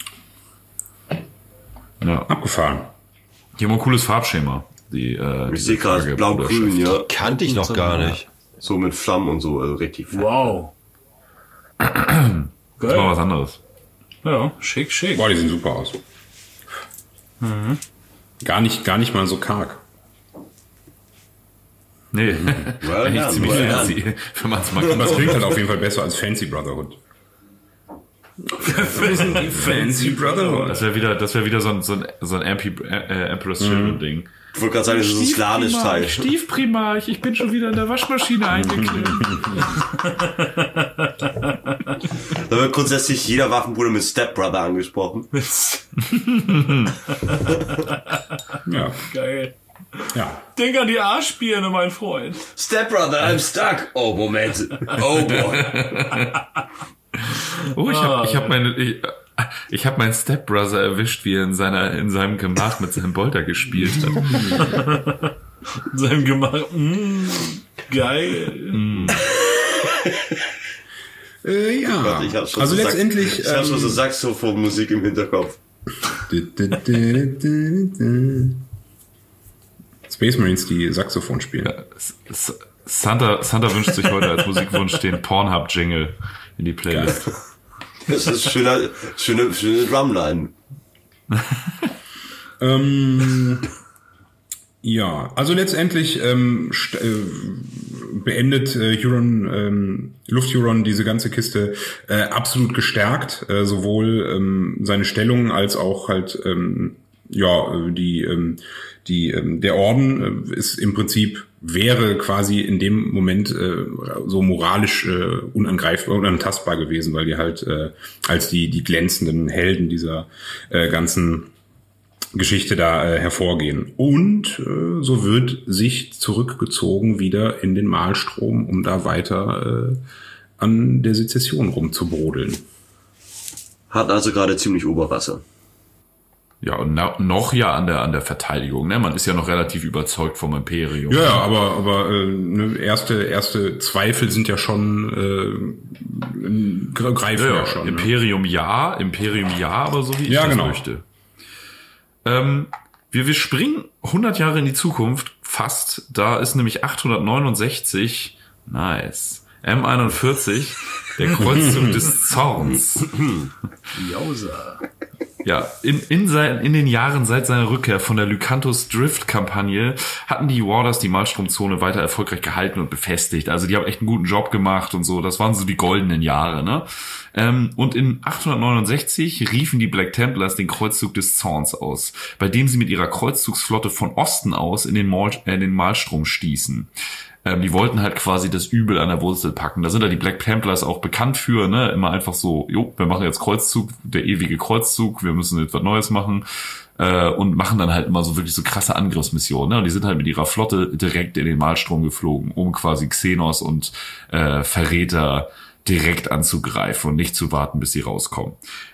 Ja. Abgefahren. Die haben ein cooles Farbschema. Die, äh, ich sehe gerade blau-grün, ja. Kannte ich noch gar nicht. So mit Flammen und so, also richtig fett. Wow. Das ist mal was anderes. Ja, schick, schick. Boah, die sehen super aus. Mhm. Gar nicht, gar nicht mal so karg. Nee, Well eigentlich done, ziemlich well fancy, wenn man es mal Das klingt halt auf jeden Fall besser als Fancy Brotherhood. Fancy Brotherhood. Das wäre wieder, das wäre wieder so ein, so ein, so ein Ampi, äh, Emperor's Children Ding. Ich wollte gerade sagen, das ist so ein Slanisch-Teil. Stiefprimarch, ich bin schon wieder in der Waschmaschine eingeklemmt. Da wird grundsätzlich jeder Waffenbruder mit Stepbrother angesprochen. Ja. Geil. Ja. Denk an die Arschbirne, mein Freund. Stepbrother, I'm stuck. Oh, Moment. Oh, boy. Oh, ich hab, ich hab meine, ich, ich hab meinen Stepbrother erwischt, wie er in seiner, in seinem Gemach mit seinem Bolter gespielt hat. Sein Gemach, mm, geil. Mm. Äh, ja. Gott, ich hab schon also so letztendlich. Sax- ich hab schon so Saxophon-Musik im Hinterkopf. Space Marines, die Saxophon spielen. Ja, S- Santa, Santa wünscht sich heute als Musikwunsch den Pornhub-Jingle in die Playlist. Das ist schöner, schöne, schöne Drumline. ähm, ja, also letztendlich ähm, st- äh, beendet äh, Huron, ähm, Lufthuron diese ganze Kiste äh, absolut gestärkt, äh, sowohl ähm, seine Stellung als auch halt ähm, ja, die, ähm, die, ähm, der Orden äh, ist im Prinzip, wäre quasi in dem Moment äh, so moralisch äh, unangreifbar, unantastbar gewesen, weil die halt äh, als die, die glänzenden Helden dieser äh, ganzen Geschichte da äh, hervorgehen. Und äh, so wird sich zurückgezogen wieder in den Maelstrom, um da weiter äh, an der Sezession rumzubrodeln. Hat also gerade ziemlich Oberwasser. Ja, und na, noch ja an der an der Verteidigung, ne? Man ist ja noch relativ überzeugt vom Imperium. Ja, aber aber äh, ne, erste erste Zweifel sind ja schon äh, greifen ja, ja, ja schon. Imperium ne? ja, Imperium ja, aber so wie ich ja, das genau. möchte. Ähm, wir wir springen hundert Jahre in die Zukunft, fast. Da ist nämlich achthundertneunundsechzig, nice, M einundvierzig, der Kreuzzug des Zorns. Jausa. Ja, in, in, sein, in den Jahren seit seiner Rückkehr von der Lycanthus Drift-Kampagne hatten die Warders die Maelstromzone weiter erfolgreich gehalten und befestigt. Also die haben echt einen guten Job gemacht und so. Das waren so die goldenen Jahre, ne? Ähm, und in achthundertneunundsechzig riefen die Black Templars den Kreuzzug des Zorns aus, bei dem sie mit ihrer Kreuzzugsflotte von Osten aus in den, Maul, äh, in den Maelstrom stießen. Ähm, die wollten halt quasi das Übel an der Wurzel packen. Da sind ja die Black Templars auch bekannt für, ne? Immer einfach so, jo, wir machen jetzt Kreuzzug, der ewige Kreuzzug, wir müssen jetzt was Neues machen. Äh, und machen dann halt immer so wirklich so krasse Angriffsmissionen, ne? Und die sind halt mit ihrer Flotte direkt in den Maelstrom geflogen, um quasi Xenos und äh, Verräter direkt anzugreifen und nicht zu warten, bis sie rauskommen.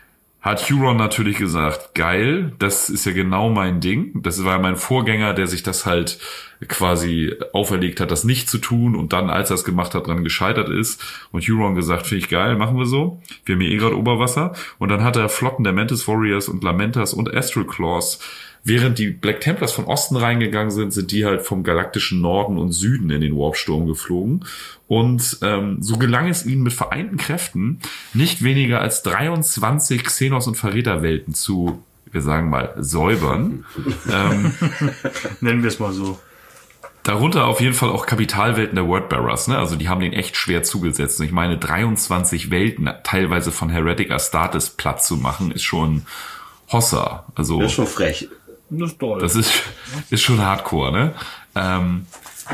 Hat Huron natürlich gesagt, geil, das ist ja genau mein Ding. Das war mein Vorgänger, der sich das halt quasi auferlegt hat, das nicht zu tun und dann, als er es gemacht hat, dran gescheitert ist. Und Huron gesagt, finde ich geil, machen wir so. Wir haben hier eh gerade Oberwasser. Und dann hat er Flotten der Mantis Warriors und Lamentas und Astral Claws. Während die Black Templars von Osten reingegangen sind, sind die halt vom galaktischen Norden und Süden in den Warpsturm geflogen. Und ähm, so gelang es ihnen mit vereinten Kräften, nicht weniger als dreiundzwanzig Xenos- und Verräterwelten zu, wir sagen mal, säubern. ähm, Nennen wir es mal so. Darunter auf jeden Fall auch Kapitalwelten der Wordbearers, ne? Also die haben den echt schwer zugesetzt. Und ich meine, dreiundzwanzig Welten teilweise von Heretic Astartes platt zu machen, ist schon Hossa. Also das ist schon frech. Das ist toll. Das ist, ist schon Hardcore, ne? Ähm,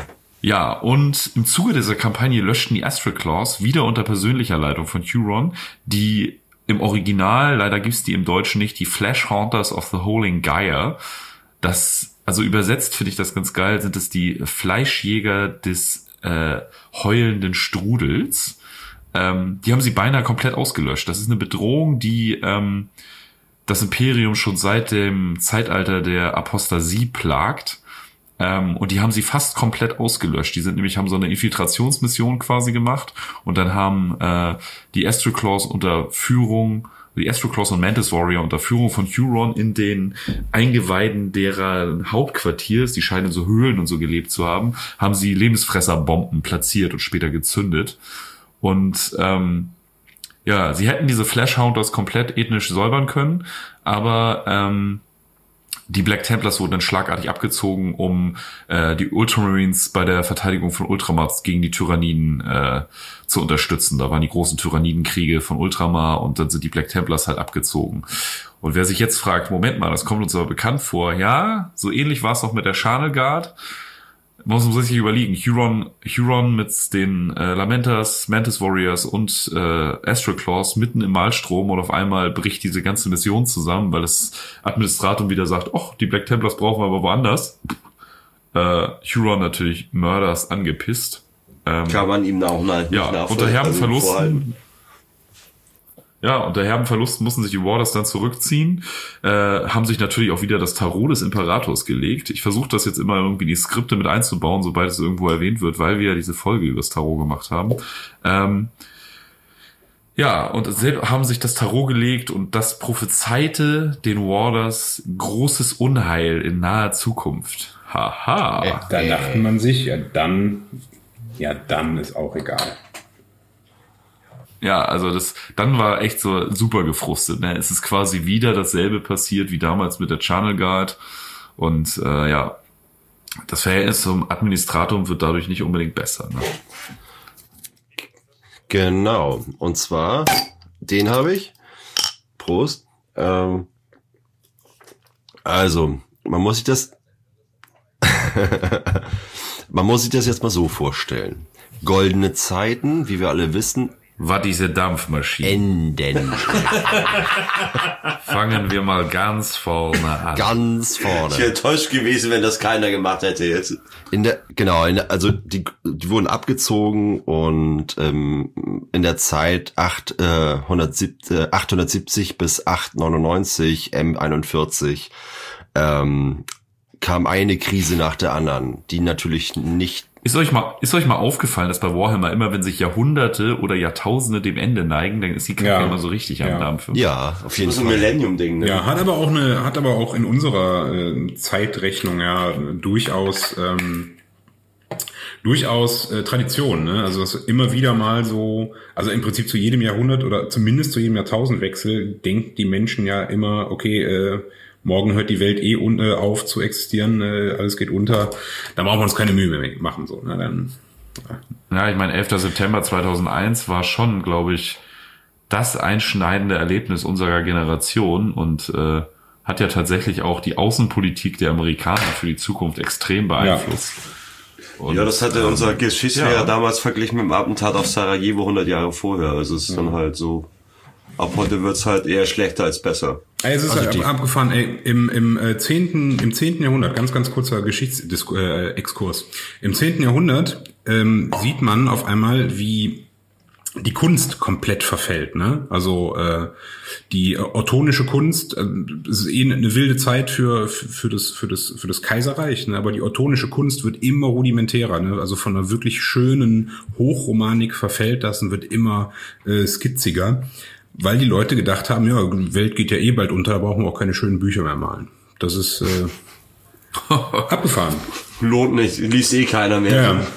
ja, und im Zuge dieser Kampagne löschten die Astral Claws wieder unter persönlicher Leitung von Huron die im Original, leider gibt's die im Deutschen nicht, die Flash Haunters of the Holing Gaia. Das, also übersetzt finde ich das ganz geil, sind es die Fleischjäger des äh, heulenden Strudels. Ähm, die haben sie beinahe komplett ausgelöscht. Das ist eine Bedrohung, die ähm, das Imperium schon seit dem Zeitalter der Apostasie plagt. Ähm, und die haben sie fast komplett ausgelöscht. Die sind nämlich, haben so eine Infiltrationsmission quasi gemacht und dann haben äh, die Astral Claws unter Führung, die Astral Claws und Mantis Warrior unter Führung von Huron in den Eingeweiden derer Hauptquartiers, die scheinen so Höhlen und so gelebt zu haben, haben sie Lebensfresserbomben platziert und später gezündet. Und ähm, ja, sie hätten diese Flashhounders komplett ethnisch säubern können, aber ähm, die Black Templars wurden dann schlagartig abgezogen, um äh, die Ultramarines bei der Verteidigung von Ultramar gegen die Tyranniden äh, zu unterstützen. Da waren die großen Tyrannidenkriege von Ultramar und dann sind die Black Templars halt abgezogen. Und wer sich jetzt fragt, Moment mal, das kommt uns aber bekannt vor. Ja, so ähnlich war es auch mit der Channel Guard. Man muss sich überlegen, Huron, Huron mit den äh, Lamentas, Mantis Warriors und äh, Astral Claws mitten im Maelstrom und auf einmal bricht diese ganze Mission zusammen, weil das Administratum wieder sagt, ach, die Black Templars brauchen wir aber woanders. Äh, Huron natürlich Mörders angepisst. Ähm, Kann man ihm da auch mal nicht ja, unter herben Verlusten. Ja, unter herben Verlusten mussten sich die Warders dann zurückziehen, äh, haben sich natürlich auch wieder das Tarot des Imperators gelegt. Ich versuche das jetzt immer irgendwie in die Skripte mit einzubauen, sobald es irgendwo erwähnt wird, weil wir ja diese Folge über das Tarot gemacht haben. Ähm, ja, und selbst haben sich das Tarot gelegt und das prophezeite den Warders großes Unheil in naher Zukunft. Haha. Äh, da dachte man sich, ja dann, ja dann ist auch egal. Ja, also das, dann war echt so super gefrustet. Ne? Es ist quasi wieder dasselbe passiert wie damals mit der Channel Guard. Und äh, ja, das Verhältnis zum Administratum wird dadurch nicht unbedingt besser. Ne? Genau. Und zwar, den habe ich. Prost. Ähm, Also, man muss sich das, man muss sich das jetzt mal so vorstellen. Goldene Zeiten, wie wir alle wissen, war diese Dampfmaschine. enden. Fangen wir mal ganz vorne an. Ganz vorne. Ich wäre enttäuscht gewesen, wenn das keiner gemacht hätte jetzt. In der, genau, in der, also die, die wurden abgezogen und ähm, in der Zeit achthundertsiebzig bis achthundertneunundneunzig, M einundvierzig, ähm, kam eine Krise nach der anderen, die natürlich nicht. Ist euch mal, ist euch mal aufgefallen, dass bei Warhammer immer, wenn sich Jahrhunderte oder Jahrtausende dem Ende neigen, dann ist die Kacke Ja. immer so richtig Ja. am Dampfen. Ja, auf jeden Das ist ein Fall. Millennium-Ding, ne? Ja, hat aber auch eine, hat aber auch in unserer äh, Zeitrechnung ja durchaus ähm, durchaus äh, Tradition, ne? Also das immer wieder mal so, also im Prinzip zu jedem Jahrhundert oder zumindest zu jedem Jahrtausendwechsel denkt die Menschen ja immer, okay, äh, morgen hört die Welt eh un- äh, auf zu existieren, äh, alles geht unter, da brauchen wir uns keine Mühe mehr machen, so, ne? Dann, Ja, ich meine, elfter September zweitausendeins war schon, glaube ich, das einschneidende Erlebnis unserer Generation und äh, hat ja tatsächlich auch die Außenpolitik der Amerikaner für die Zukunft extrem beeinflusst. Und, Ja, das hatte ähm, unser Geschichtslehrer ja. damals verglichen mit dem Attentat auf Sarajevo hundert Jahre vorher. Also es ist dann halt so, ab heute wird's halt eher schlechter als besser. Ey, es ist Also halt die- abgefahren, ey, im, im, äh, zehnten, im zehnten Jahrhundert, ganz, ganz kurzer Geschichtsexkurs, äh, Exkurs. Im zehnten Jahrhundert ähm, sieht man auf einmal, wie die Kunst komplett verfällt, ne? Also äh, die äh, ottonische Kunst, äh, es ist eh eine wilde Zeit für für das für das für das Kaiserreich, ne? Aber die ottonische Kunst wird immer rudimentärer, ne? Also von einer wirklich schönen Hochromanik verfällt das und wird immer äh, skizziger, weil die Leute gedacht haben, ja, die Welt geht ja eh bald unter, da brauchen wir auch keine schönen Bücher mehr malen. Das ist äh, abgefahren. Lohnt nicht, liest eh keiner mehr. Ja, ja.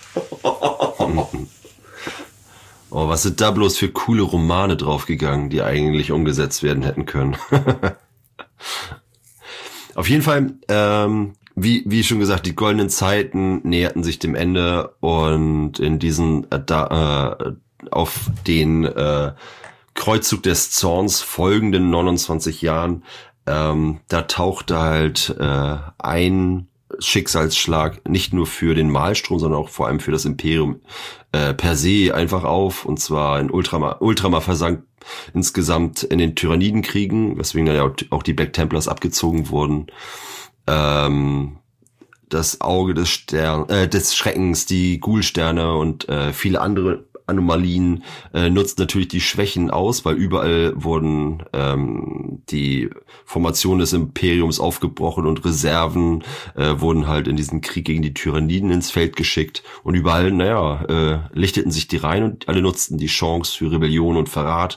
Oh, was sind da bloß für coole Romane draufgegangen, die eigentlich umgesetzt werden hätten können. Auf jeden Fall, ähm, wie wie schon gesagt, die goldenen Zeiten näherten sich dem Ende und in diesen äh, da, äh, auf den äh, Kreuzzug des Zorns folgenden neunundzwanzig Jahren, ähm, da tauchte halt äh, ein Schicksalsschlag nicht nur für den Malstrom, sondern auch vor allem für das Imperium äh, per se einfach auf, und zwar in Ultramar. Ultramar versank insgesamt in den Tyrannidenkriegen, weswegen dann ja auch die Black Templars abgezogen wurden. Ähm, das Auge des Stern, äh, des Schreckens, die Ghoul-Sterne und äh, viele andere Anomalien äh, nutzt natürlich die Schwächen aus, weil überall wurden ähm, die Formationen des Imperiums aufgebrochen und Reserven äh, wurden halt in diesen Krieg gegen die Tyranniden ins Feld geschickt und überall, naja, äh, lichteten sich die rein und alle nutzten die Chance für Rebellion und Verrat.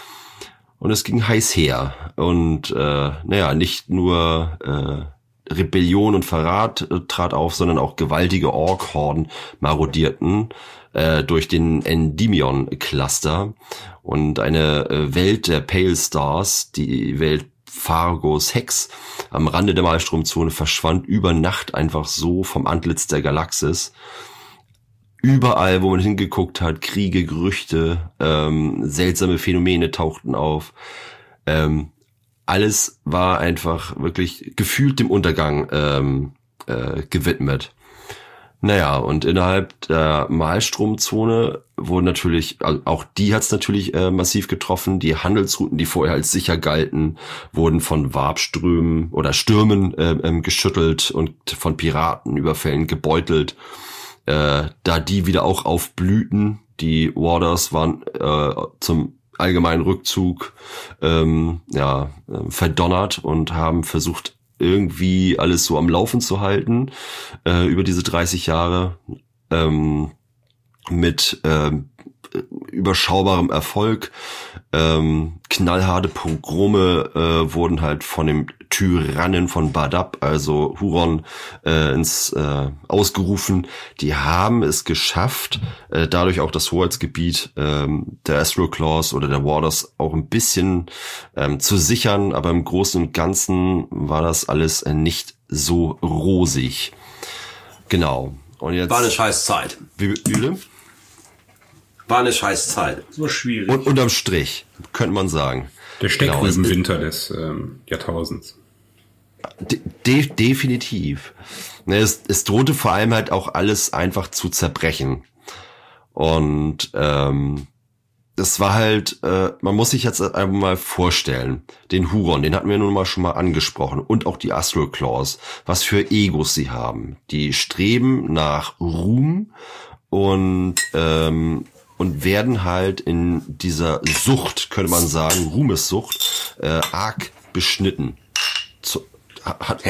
Und es ging heiß her. Und äh, naja, nicht nur äh, Rebellion und Verrat äh, trat auf, sondern auch gewaltige Ork-Horden marodierten äh, durch den Endymion-Cluster. Und eine äh, Welt der Pale Stars, die Welt Fargos Hex, am Rande der Malstromzone verschwand über Nacht einfach so vom Antlitz der Galaxis. Überall, wo man hingeguckt hat, Kriege, Gerüchte, ähm, seltsame Phänomene tauchten auf. Ähm, alles war einfach wirklich gefühlt dem Untergang ähm, äh, gewidmet. Naja, und innerhalb der Malstromzone wurden natürlich, also auch die hat es natürlich äh, massiv getroffen. Die Handelsrouten, die vorher als sicher galten, wurden von Warpströmen oder Stürmen äh, ähm, geschüttelt und von Piratenüberfällen gebeutelt. Äh, da die wieder auch aufblühten. Die Warders waren äh, zum allgemeinen Rückzug ähm, ja äh, verdonnert und haben versucht, irgendwie alles so am Laufen zu halten äh, über diese dreißig Jahre ähm, mit ähm, überschaubarem Erfolg. Ähm, knallharte Pogrome äh, wurden halt von dem Tyrannen von Badab, also Huron, äh, ins äh, ausgerufen. Die haben es geschafft, äh, dadurch auch das Hoheitsgebiet ähm, der Astroclaws oder der Warders auch ein bisschen ähm, zu sichern, aber im Großen und Ganzen war das alles äh, nicht so rosig. Genau. Und jetzt War eine scheiß Zeit. wie, wie bitte? War eine scheiß Zeit. Das war schwierig. Und unterm Strich, könnte man sagen. Der Genau, Steckrübenwinter des ähm, Jahrtausends. de- definitiv. Es, es drohte vor allem halt auch alles einfach zu zerbrechen. Und ähm, das war halt, äh, man muss sich jetzt einfach mal vorstellen, den Huron, den hatten wir nun mal schon mal angesprochen, und auch die Astral Claws, was für Egos sie haben. Die streben nach Ruhm und ähm, und werden halt in dieser Sucht, könnte man sagen, Ruhmessucht, äh, arg beschnitten. Zu, hat,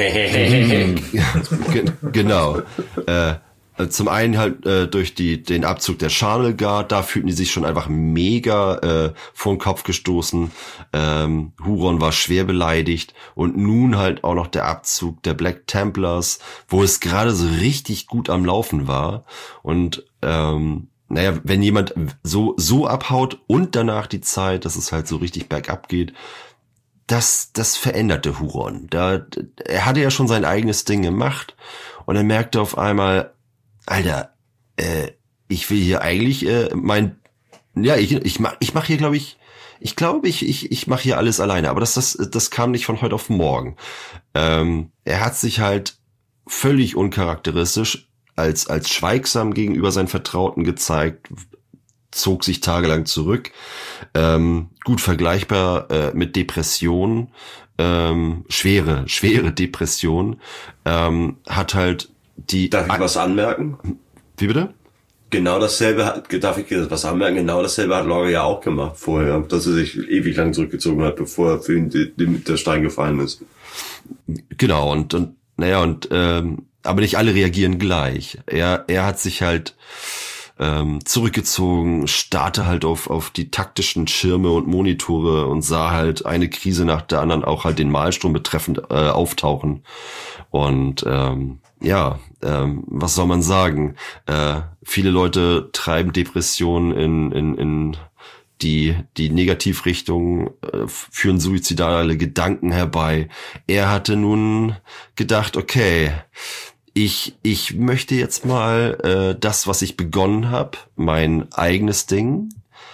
genau. Äh, Zum einen halt äh, durch die den Abzug der Charnel Guard, da fühlten die sich schon einfach mega äh, vor den Kopf gestoßen. Ähm, Huron war schwer beleidigt und nun halt auch noch der Abzug der Black Templars, wo es gerade so richtig gut am Laufen war. Und ähm, naja, wenn jemand so so abhaut und danach die Zeit, dass es halt so richtig bergab geht, das das veränderte Huron. Da er hatte ja schon sein eigenes Ding gemacht und er merkte auf einmal, Alter, äh, ich will hier eigentlich äh, mein, ja, ich ich mach ich mach hier, glaube ich, ich glaube ich ich ich mache hier alles alleine. Aber das das das kam nicht von heute auf morgen. Ähm, er hat sich halt völlig uncharakteristisch als als schweigsam gegenüber seinen Vertrauten gezeigt, zog sich tagelang zurück, ähm, gut vergleichbar äh, mit Depressionen, ähm, schwere schwere Depressionen, ähm, hat halt die. Darf ich was anmerken? Wie bitte? Genau dasselbe hat, darf ich was anmerken? Genau dasselbe hat Laura ja auch gemacht vorher, dass er sich ewig lang zurückgezogen hat, bevor für ihn die, die, der Stein gefallen ist. Genau, und, und, naja, und, ähm, aber nicht alle reagieren gleich. Er, er hat sich halt, ähm, zurückgezogen, starrte halt auf, auf die taktischen Schirme und Monitore und sah halt eine Krise nach der anderen auch halt den Malstrom betreffend, äh, auftauchen. Und, ähm, ja, ähm, was soll man sagen? Äh, viele Leute treiben Depressionen in, in, in die, die Negativrichtung, äh, führen suizidale Gedanken herbei. Er hatte nun gedacht, okay, ich, ich möchte jetzt mal äh, das, was ich begonnen habe, mein eigenes Ding,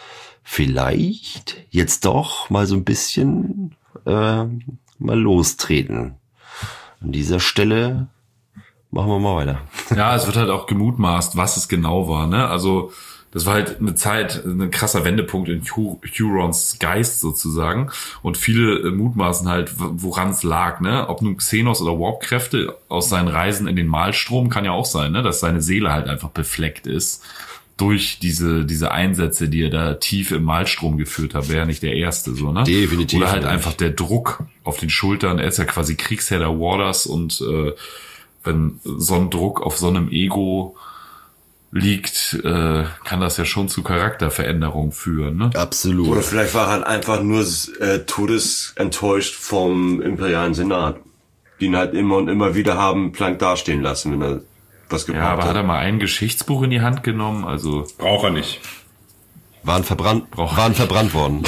vielleicht jetzt doch mal so ein bisschen äh, mal lostreten. An dieser Stelle machen wir mal weiter. Ja, es wird halt auch gemutmaßt, was es genau war, ne? Also, das war halt eine Zeit, ein krasser Wendepunkt in Hurons Geist sozusagen. Und viele mutmaßen halt, woran es lag, ne? Ob nun Xenos oder Warp-Kräfte aus seinen Reisen in den Malstrom, kann ja auch sein, ne? Dass seine Seele halt einfach befleckt ist durch diese diese Einsätze, die er da tief im Malstrom geführt hat. Wäre ja nicht der erste, so, ne? Definitiv. Oder halt einfach der Druck auf den Schultern. Er ist ja quasi Kriegsherr der Warders und äh, wenn so ein Druck auf so einem Ego liegt, äh, kann das ja schon zu Charakterveränderungen führen, ne? Absolut. Oder vielleicht war er halt einfach nur äh, todesenttäuscht vom imperialen Senat, die ihn halt immer und immer wieder haben plank dastehen lassen, wenn er was gebraucht Ja, aber hat. hat er mal ein Geschichtsbuch in die Hand genommen? Also Braucht er nicht. Waren verbrannt, Braucht- waren verbrannt worden.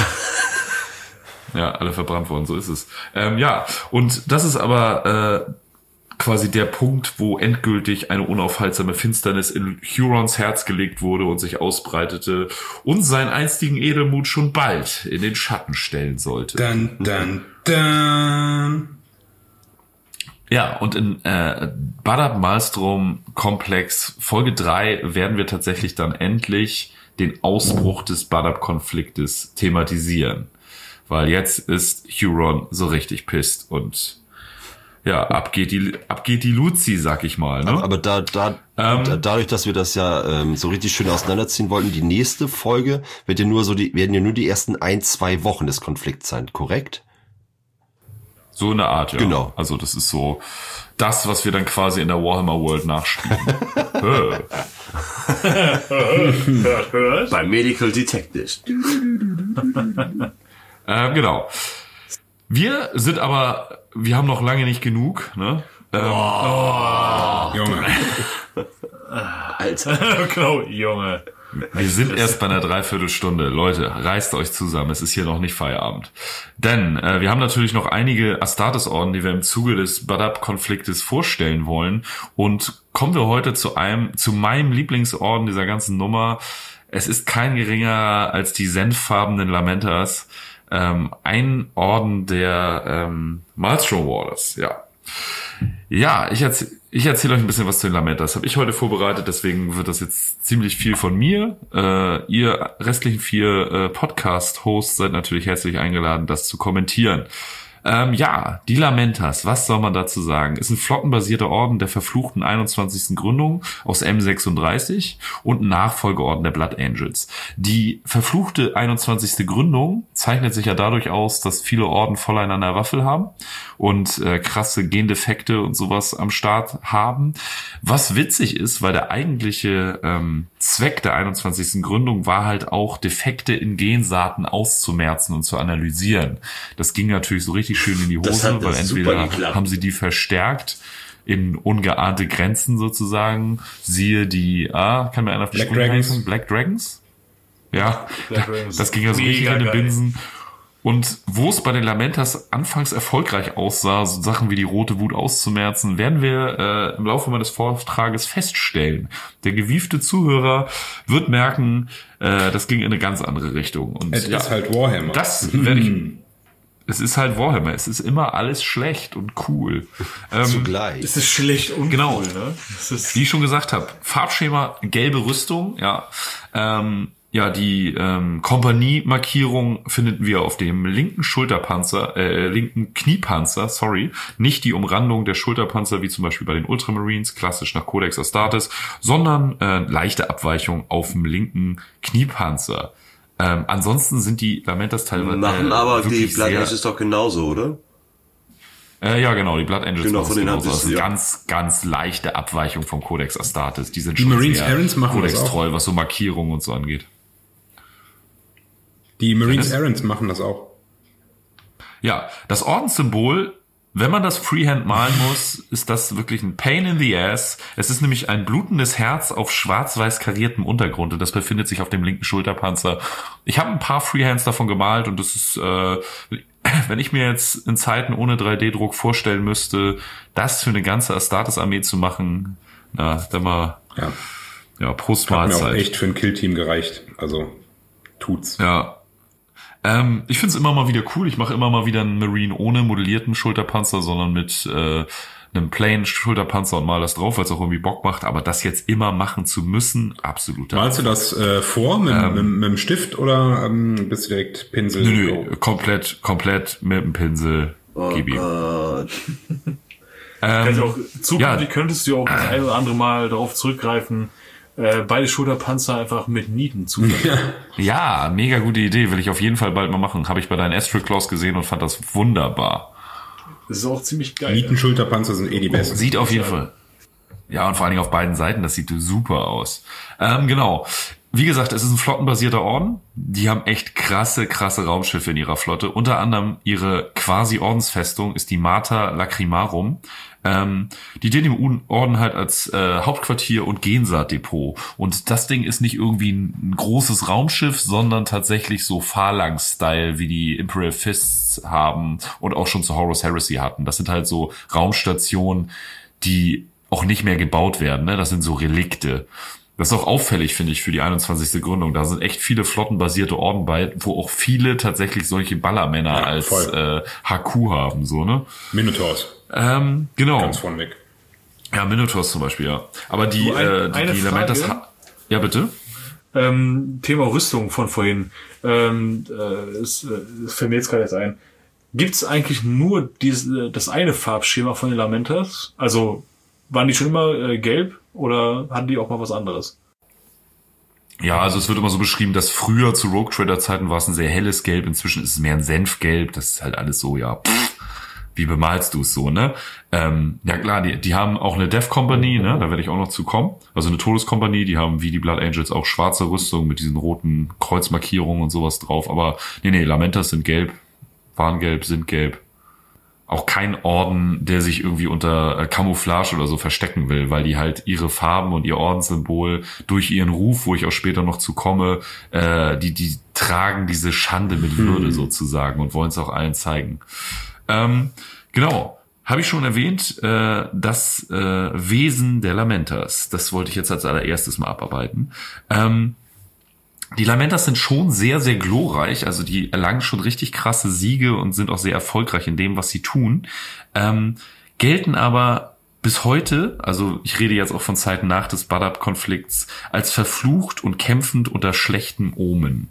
ja, alle verbrannt worden, so ist es. Ähm, ja, und das ist aber äh, quasi der Punkt, wo endgültig eine unaufhaltsame Finsternis in Hurons Herz gelegt wurde und sich ausbreitete und seinen einstigen Edelmut schon bald in den Schatten stellen sollte. Dann, dann, dann. Ja, und in äh, Badab Malstrom Komplex Folge drei werden wir tatsächlich dann endlich den Ausbruch des Badab-Konfliktes thematisieren. Weil jetzt ist Huron so richtig pisst und ja, ab geht die, ab geht die Luzi, sag ich mal. Ne? Aber, aber da, da, Ähm. da, dadurch, dass wir das ja ähm, so richtig schön auseinanderziehen wollten, die nächste Folge wird ja nur so die, werden ja nur die ersten ein, zwei Wochen des Konflikts sein, korrekt? So eine Art, ja. Genau. Also das ist so das, was wir dann quasi in der Warhammer World nachspielen. Hö. Bei Medical Detectives. ähm, genau. Wir sind aber, wir haben noch lange nicht genug, ne? Ähm, Junge. Alter. Genau, Junge. Wir sind erst bei einer Dreiviertelstunde. Leute, reißt euch zusammen. Es ist hier noch nicht Feierabend. Denn äh, wir haben natürlich noch einige Astartes-Orden, die wir im Zuge des Badab-Konfliktes vorstellen wollen. Und kommen wir heute zu einem, zu meinem Lieblingsorden dieser ganzen Nummer. Es ist kein geringer als die senffarbenen Lamentas. Ähm, ein Orden der ähm, Maelstrom Warders, ja. Ja, ich erzähle ich erzähl euch ein bisschen was zu den Lamentas. Habe ich heute vorbereitet, deswegen wird das jetzt ziemlich viel von mir. Äh, ihr restlichen vier äh, Podcast-Hosts seid natürlich herzlich eingeladen, das zu kommentieren. Ähm, ja, die Lamentas, was soll man dazu sagen? Ist ein flottenbasierter Orden der verfluchten einundzwanzigsten Gründung aus M sechsunddreißig und ein Nachfolgeorden der Blood Angels. Die verfluchte einundzwanzigste Gründung zeichnet sich ja dadurch aus, dass viele Orden voneinander Waffel haben und äh, krasse Gendefekte und sowas am Start haben. Was witzig ist, weil der eigentliche ähm, Zweck der einundzwanzigsten Gründung war halt auch, Defekte in Gensaaten auszumerzen und zu analysieren. Das ging natürlich so richtig schön in die Hose, weil entweder haben sie die verstärkt in ungeahnte Grenzen sozusagen, siehe die, ah, kann mir einer auf die Black Dragons. Heißen? Black Dragons? Ja, Black Dragons. das ging ja so richtig Mega in den geil. Binsen. Und wo es bei den Lamentas anfangs erfolgreich aussah, so Sachen wie die rote Wut auszumerzen, werden wir äh, im Laufe meines Vortrages feststellen. Der gewiefte Zuhörer wird merken, äh, das ging in eine ganz andere Richtung. Und Es ja, ist halt Warhammer. das werde ich... Es ist halt Warhammer. Es ist immer alles schlecht und cool. Ähm, Zugleich. Es ist schlecht und Genau. cool, ne? Es ist wie ich schon gesagt habe, Farbschema, gelbe Rüstung, ja. Ähm, ja, die ähm, Kompaniemarkierung finden wir auf dem linken Schulterpanzer, äh, linken Kniepanzer, sorry, nicht die Umrandung der Schulterpanzer, wie zum Beispiel bei den Ultramarines, klassisch nach Codex Astartes, sondern äh, leichte Abweichung auf dem linken Kniepanzer. Ähm, ansonsten sind die Lamentas teilweise Machen äh, aber die wirklich Blood sehr- Angels ist doch genauso, oder? Äh, ja, genau, die Blood Angels. Genau, machen von es denen haben genauso. sie Das es, ist ja. ganz, ganz leichte Abweichung vom Codex Astartes. Die sind Die schon Marines sehr Errants machen das Codex-treu, was so Markierungen und so angeht. Die Marines Dennis? Errants machen das auch. Ja, das Ordenssymbol, wenn man das Freehand malen muss, ist das wirklich ein Pain in the Ass. Es ist nämlich ein blutendes Herz auf schwarz-weiß kariertem Untergrund und das befindet sich auf dem linken Schulterpanzer. Ich habe ein paar Freehands davon gemalt und das ist, äh, wenn ich mir jetzt in Zeiten ohne drei D Druck vorstellen müsste, das für eine ganze Astartes-Armee zu machen, na, dann mal, Ja. ja, Prost Hat mir auch Mahlzeit. echt für ein Killteam gereicht. Also, tut's. Ja. Ähm, ich find's immer mal wieder cool. Ich mache immer mal wieder einen Marine ohne modellierten Schulterpanzer, sondern mit äh, einem plain Schulterpanzer und mal das drauf, weil es auch irgendwie Bock macht. Aber das jetzt immer machen zu müssen, absolut. Malst du das äh, vor mit, Ähm. mit, mit dem Stift oder ähm, bist du direkt Pinsel? Nö, Go? nö, komplett, komplett mit dem Pinsel. Oh Gib ihm. Gott. Kannst du auch, zukünftig ja. könntest du auch das ein oder andere Mal darauf zurückgreifen, äh, beide Schulterpanzer einfach mit Nieten zu füllen. Ja, mega gute Idee. Will ich auf jeden Fall bald mal machen. Habe ich bei deinen Astroclaws gesehen und fand das wunderbar. Das ist auch ziemlich geil. Nietenschulterpanzer sind eh die besten. Sieht auf jeden Fall. Ja, und vor allen Dingen auf beiden Seiten, das sieht super aus. Ähm, genau. Wie gesagt, es ist ein flottenbasierter Orden. Die haben echt krasse, krasse Raumschiffe in ihrer Flotte. Unter anderem ihre Quasi-Ordensfestung ist die Mater Lacrimarum. Ähm, die dient dem Orden halt als äh, Hauptquartier und Gensaaddepot. Und das Ding ist nicht irgendwie ein, ein großes Raumschiff, sondern tatsächlich so Phalanx-Style, wie die Imperial Fists haben und auch schon zu Horus Heresy hatten. Das sind halt so Raumstationen, die auch nicht mehr gebaut werden. Ne? Das sind so Relikte. Das ist auch auffällig, finde ich, für die einundzwanzigste Gründung. Da sind echt viele flottenbasierte Orden bei, wo auch viele tatsächlich solche Ballermänner Ja, als voll. äh, H Q haben, so, ne? Minotaurs. Ähm, genau. Ganz vornweg. Ja, Minotaurs zum Beispiel, ja. Aber die, Du, ein- äh, die, eine die Lamentas... Frage. ha- Ja, bitte? Ähm, Thema Rüstung von vorhin. Ähm, äh, es, äh, es fällt mir jetzt gerade jetzt ein. Gibt es eigentlich nur diese, das eine Farbschema von den Lamentas? Also waren die schon immer äh, gelb oder hatten die auch mal was anderes? Ja, also es wird immer so beschrieben, dass früher zu Rogue Trader Zeiten war es ein sehr helles Gelb, inzwischen ist es mehr ein Senfgelb, das ist halt alles so, ja, pff, wie bemalst du es so, ne? Ähm, ja klar, die, die haben auch eine Death Company, ne? Da werde ich auch noch zu kommen. Also eine Todeskompanie, die haben wie die Blood Angels auch schwarze Rüstung mit diesen roten Kreuzmarkierungen und sowas drauf, aber nee, nee, Lamentas sind gelb, waren gelb, sind gelb. Auch kein Orden, der sich irgendwie unter äh, Camouflage oder so verstecken will, weil die halt ihre Farben und ihr Ordenssymbol durch ihren Ruf, wo ich auch später noch zu komme, äh, die die tragen diese Schande mit Würde sozusagen und wollen es auch allen zeigen. Ähm, genau, habe ich schon erwähnt, äh, das äh, Wesen der Lamentas. Das wollte ich jetzt als allererstes mal abarbeiten. Ähm, Die Lamentas sind schon sehr, sehr glorreich, also die erlangen schon richtig krasse Siege und sind auch sehr erfolgreich in dem, was sie tun. Ähm, gelten aber bis heute, also ich rede jetzt auch von Zeiten nach des Badab-Konflikts, als verflucht und kämpfend unter schlechtem Omen.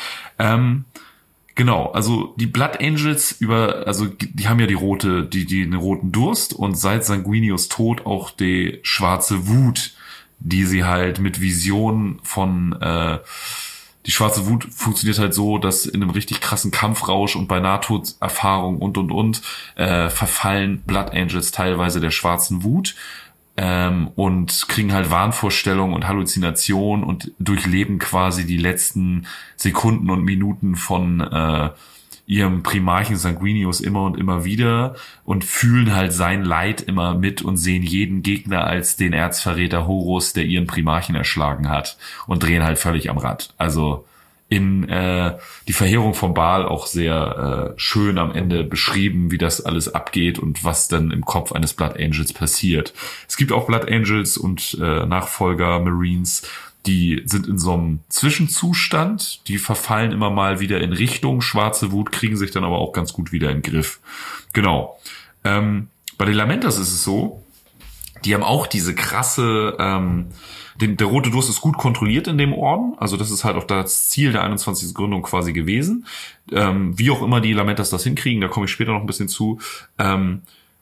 Ähm, genau, also die Blood Angels über, also die haben ja die rote, die, die den roten Durst und seit Sanguinius Tod auch die schwarze Wut, die sie halt mit Visionen von, äh, die schwarze Wut funktioniert halt so, dass in einem richtig krassen Kampfrausch und bei Nahtoderfahrung und und und äh, verfallen Blood Angels teilweise der schwarzen Wut ähm, und kriegen halt Wahnvorstellungen und Halluzinationen und durchleben quasi die letzten Sekunden und Minuten von äh, ihrem Primarchen Sanguinius immer und immer wieder und fühlen halt sein Leid immer mit und sehen jeden Gegner als den Erzverräter Horus, der ihren Primarchen erschlagen hat und drehen halt völlig am Rad. Also in äh, die Verheerung von Baal auch sehr äh, schön am Ende beschrieben, wie das alles abgeht und was dann im Kopf eines Blood Angels passiert. Es gibt auch Blood Angels und äh, Nachfolger Marines, die sind in so einem Zwischenzustand, die verfallen immer mal wieder in Richtung schwarze Wut, kriegen sich dann aber auch ganz gut wieder in den Griff. Genau. Ähm, bei den Lamentas ist es so, die haben auch diese krasse, ähm, den, der rote Durst ist gut kontrolliert in dem Orden, also das ist halt auch das Ziel der einundzwanzigsten Gründung quasi gewesen. Ähm, wie auch immer die Lamentas das hinkriegen, da komme ich später noch ein bisschen zu, ähm,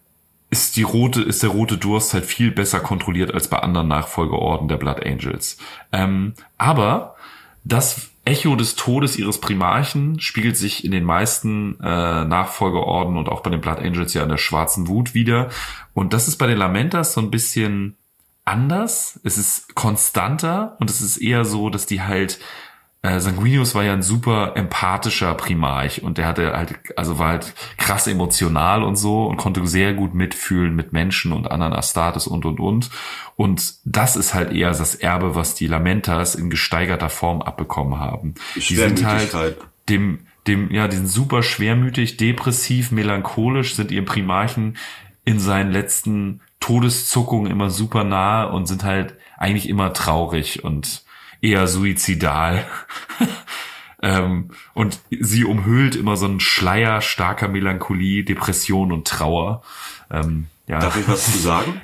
ist die rote, ist der rote Durst halt viel besser kontrolliert als bei anderen Nachfolgeorden der Blood Angels. Ähm, aber das Echo des Todes ihres Primarchen spiegelt sich in den meisten äh, Nachfolgeorden und auch bei den Blood Angels ja in der schwarzen Wut wieder. Und das ist bei den Lamentas so ein bisschen anders. Es ist konstanter und es ist eher so, dass die halt Äh, Sanguinius war ja ein super empathischer Primarch und der hatte halt, also war halt krass emotional und so und konnte sehr gut mitfühlen mit Menschen und anderen Astartes und und und. Und das ist halt eher das Erbe, was die Lamentas in gesteigerter Form abbekommen haben. Die sind halt dem, dem, ja, die sind super schwermütig, depressiv, melancholisch, sind ihrem Primarchen in seinen letzten Todeszuckungen immer super nahe und sind halt eigentlich immer traurig und eher suizidal. ähm, und sie umhüllt immer so einen Schleier starker Melancholie, Depression und Trauer. Ähm, ja. Darf ich was zu sagen?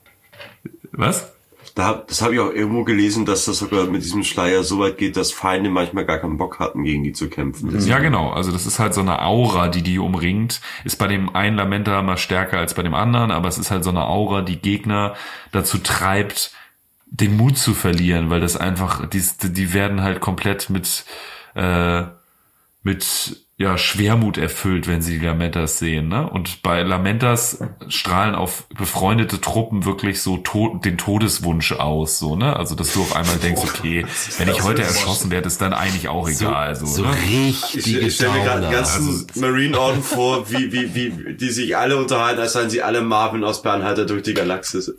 Was? Da, das habe ich auch irgendwo gelesen, dass das sogar mit diesem Schleier so weit geht, dass Feinde manchmal gar keinen Bock hatten, gegen die zu kämpfen. Das ja, genau. Also das ist halt so eine Aura, die die umringt. Ist bei dem einen Lamenta mal stärker als bei dem anderen, aber es ist halt so eine Aura, die Gegner dazu treibt, den Mut zu verlieren, weil das einfach, die, die werden halt komplett mit, äh, mit, ja, Schwermut erfüllt, wenn sie die Lamentas sehen, ne? Und bei Lamentas strahlen auf befreundete Truppen wirklich so to- den Todeswunsch aus, so, ne? Also, dass du auf einmal denkst, okay, wenn ich heute erschossen werde, ist dann eigentlich auch egal, so, so, so ne? richtig. Ich, ich stelle mir gerade den ganzen also, Marine-Orden vor, wie, wie, wie, die sich alle unterhalten, als seien sie alle Marvin aus Bernhalter durch die Galaxis.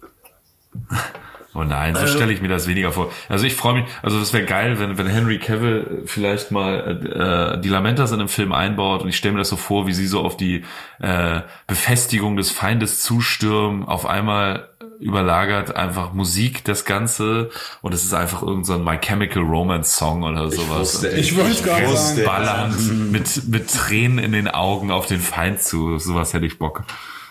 Oh nein, so stelle ich mir das weniger vor. Also ich freue mich, also das wäre geil, wenn wenn Henry Cavill vielleicht mal äh, die Lamentas in einem Film einbaut und ich stelle mir das so vor, wie sie so auf die äh, Befestigung des Feindes zustürmen, auf einmal überlagert einfach Musik das Ganze und es ist einfach irgend so ein My Chemical Romance Song oder sowas. Ich wollte es gerade sagen. Ballern mit mit Tränen in den Augen auf den Feind zu, sowas hätte ich Bock.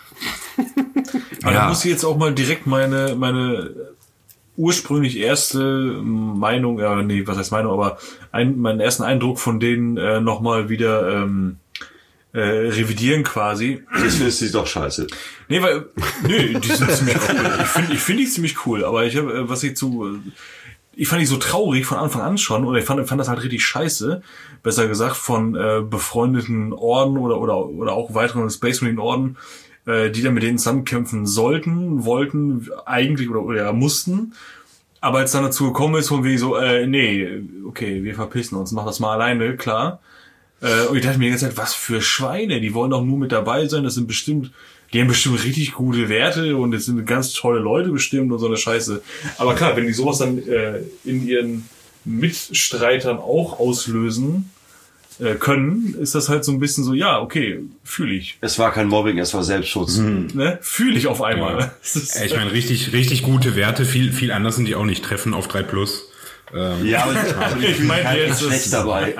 Aber ja. da muss ich jetzt auch mal direkt meine meine ursprünglich erste Meinung, ja, nee, was heißt Meinung, aber ein, meinen ersten Eindruck von denen äh, nochmal wieder ähm, äh, revidieren quasi. Das findest du doch scheiße. Nee, weil, nee, die sind ziemlich cool. Ich finde ich finde die ziemlich cool, aber ich habe, was ich zu, ich fand die so traurig von Anfang an schon, oder ich fand, fand das halt richtig scheiße, besser gesagt, von äh, befreundeten Orden oder, oder, oder auch weiteren Space Marine Orden, die dann mit denen zusammenkämpfen sollten, wollten, eigentlich oder, oder mussten. Aber als dann dazu gekommen ist, von wegen so, äh, nee, okay, wir verpissen uns, mach das mal alleine, klar. Äh, und ich dachte mir die ganze Zeit, was für Schweine, die wollen doch nur mit dabei sein, das sind bestimmt, die haben bestimmt richtig gute Werte und das sind ganz tolle Leute bestimmt und so eine Scheiße. Aber klar, wenn die sowas dann äh, in ihren Mitstreitern auch auslösen können, ist das halt so ein bisschen so, ja, okay, fühle ich. Es war kein Mobbing, es war Selbstschutz. Mhm. Ne? Fühle ich auf einmal. Ja. Ich meine, richtig, richtig gute Werte, viel, viel anders sind die auch nicht. Treffen auf drei plus. Ähm, Ja, aber, aber ich, ich meine jetzt schlecht dabei.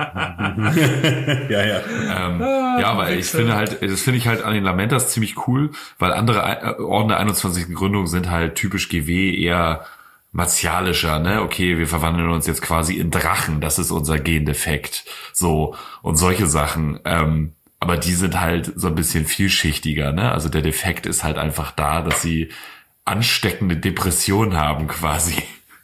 ja, ja. Ähm, ja, aber ich finde halt, das finde ich halt an den Lamentas ziemlich cool, weil andere Orden der einundzwanzigsten Gründung sind halt typisch G W eher martialischer, ne? Okay, wir verwandeln uns jetzt quasi in Drachen, das ist unser Gendefekt. So, und solche Sachen. Ähm, aber die sind halt so ein bisschen vielschichtiger, ne? Also der Defekt ist halt einfach da, dass sie ansteckende Depressionen haben quasi.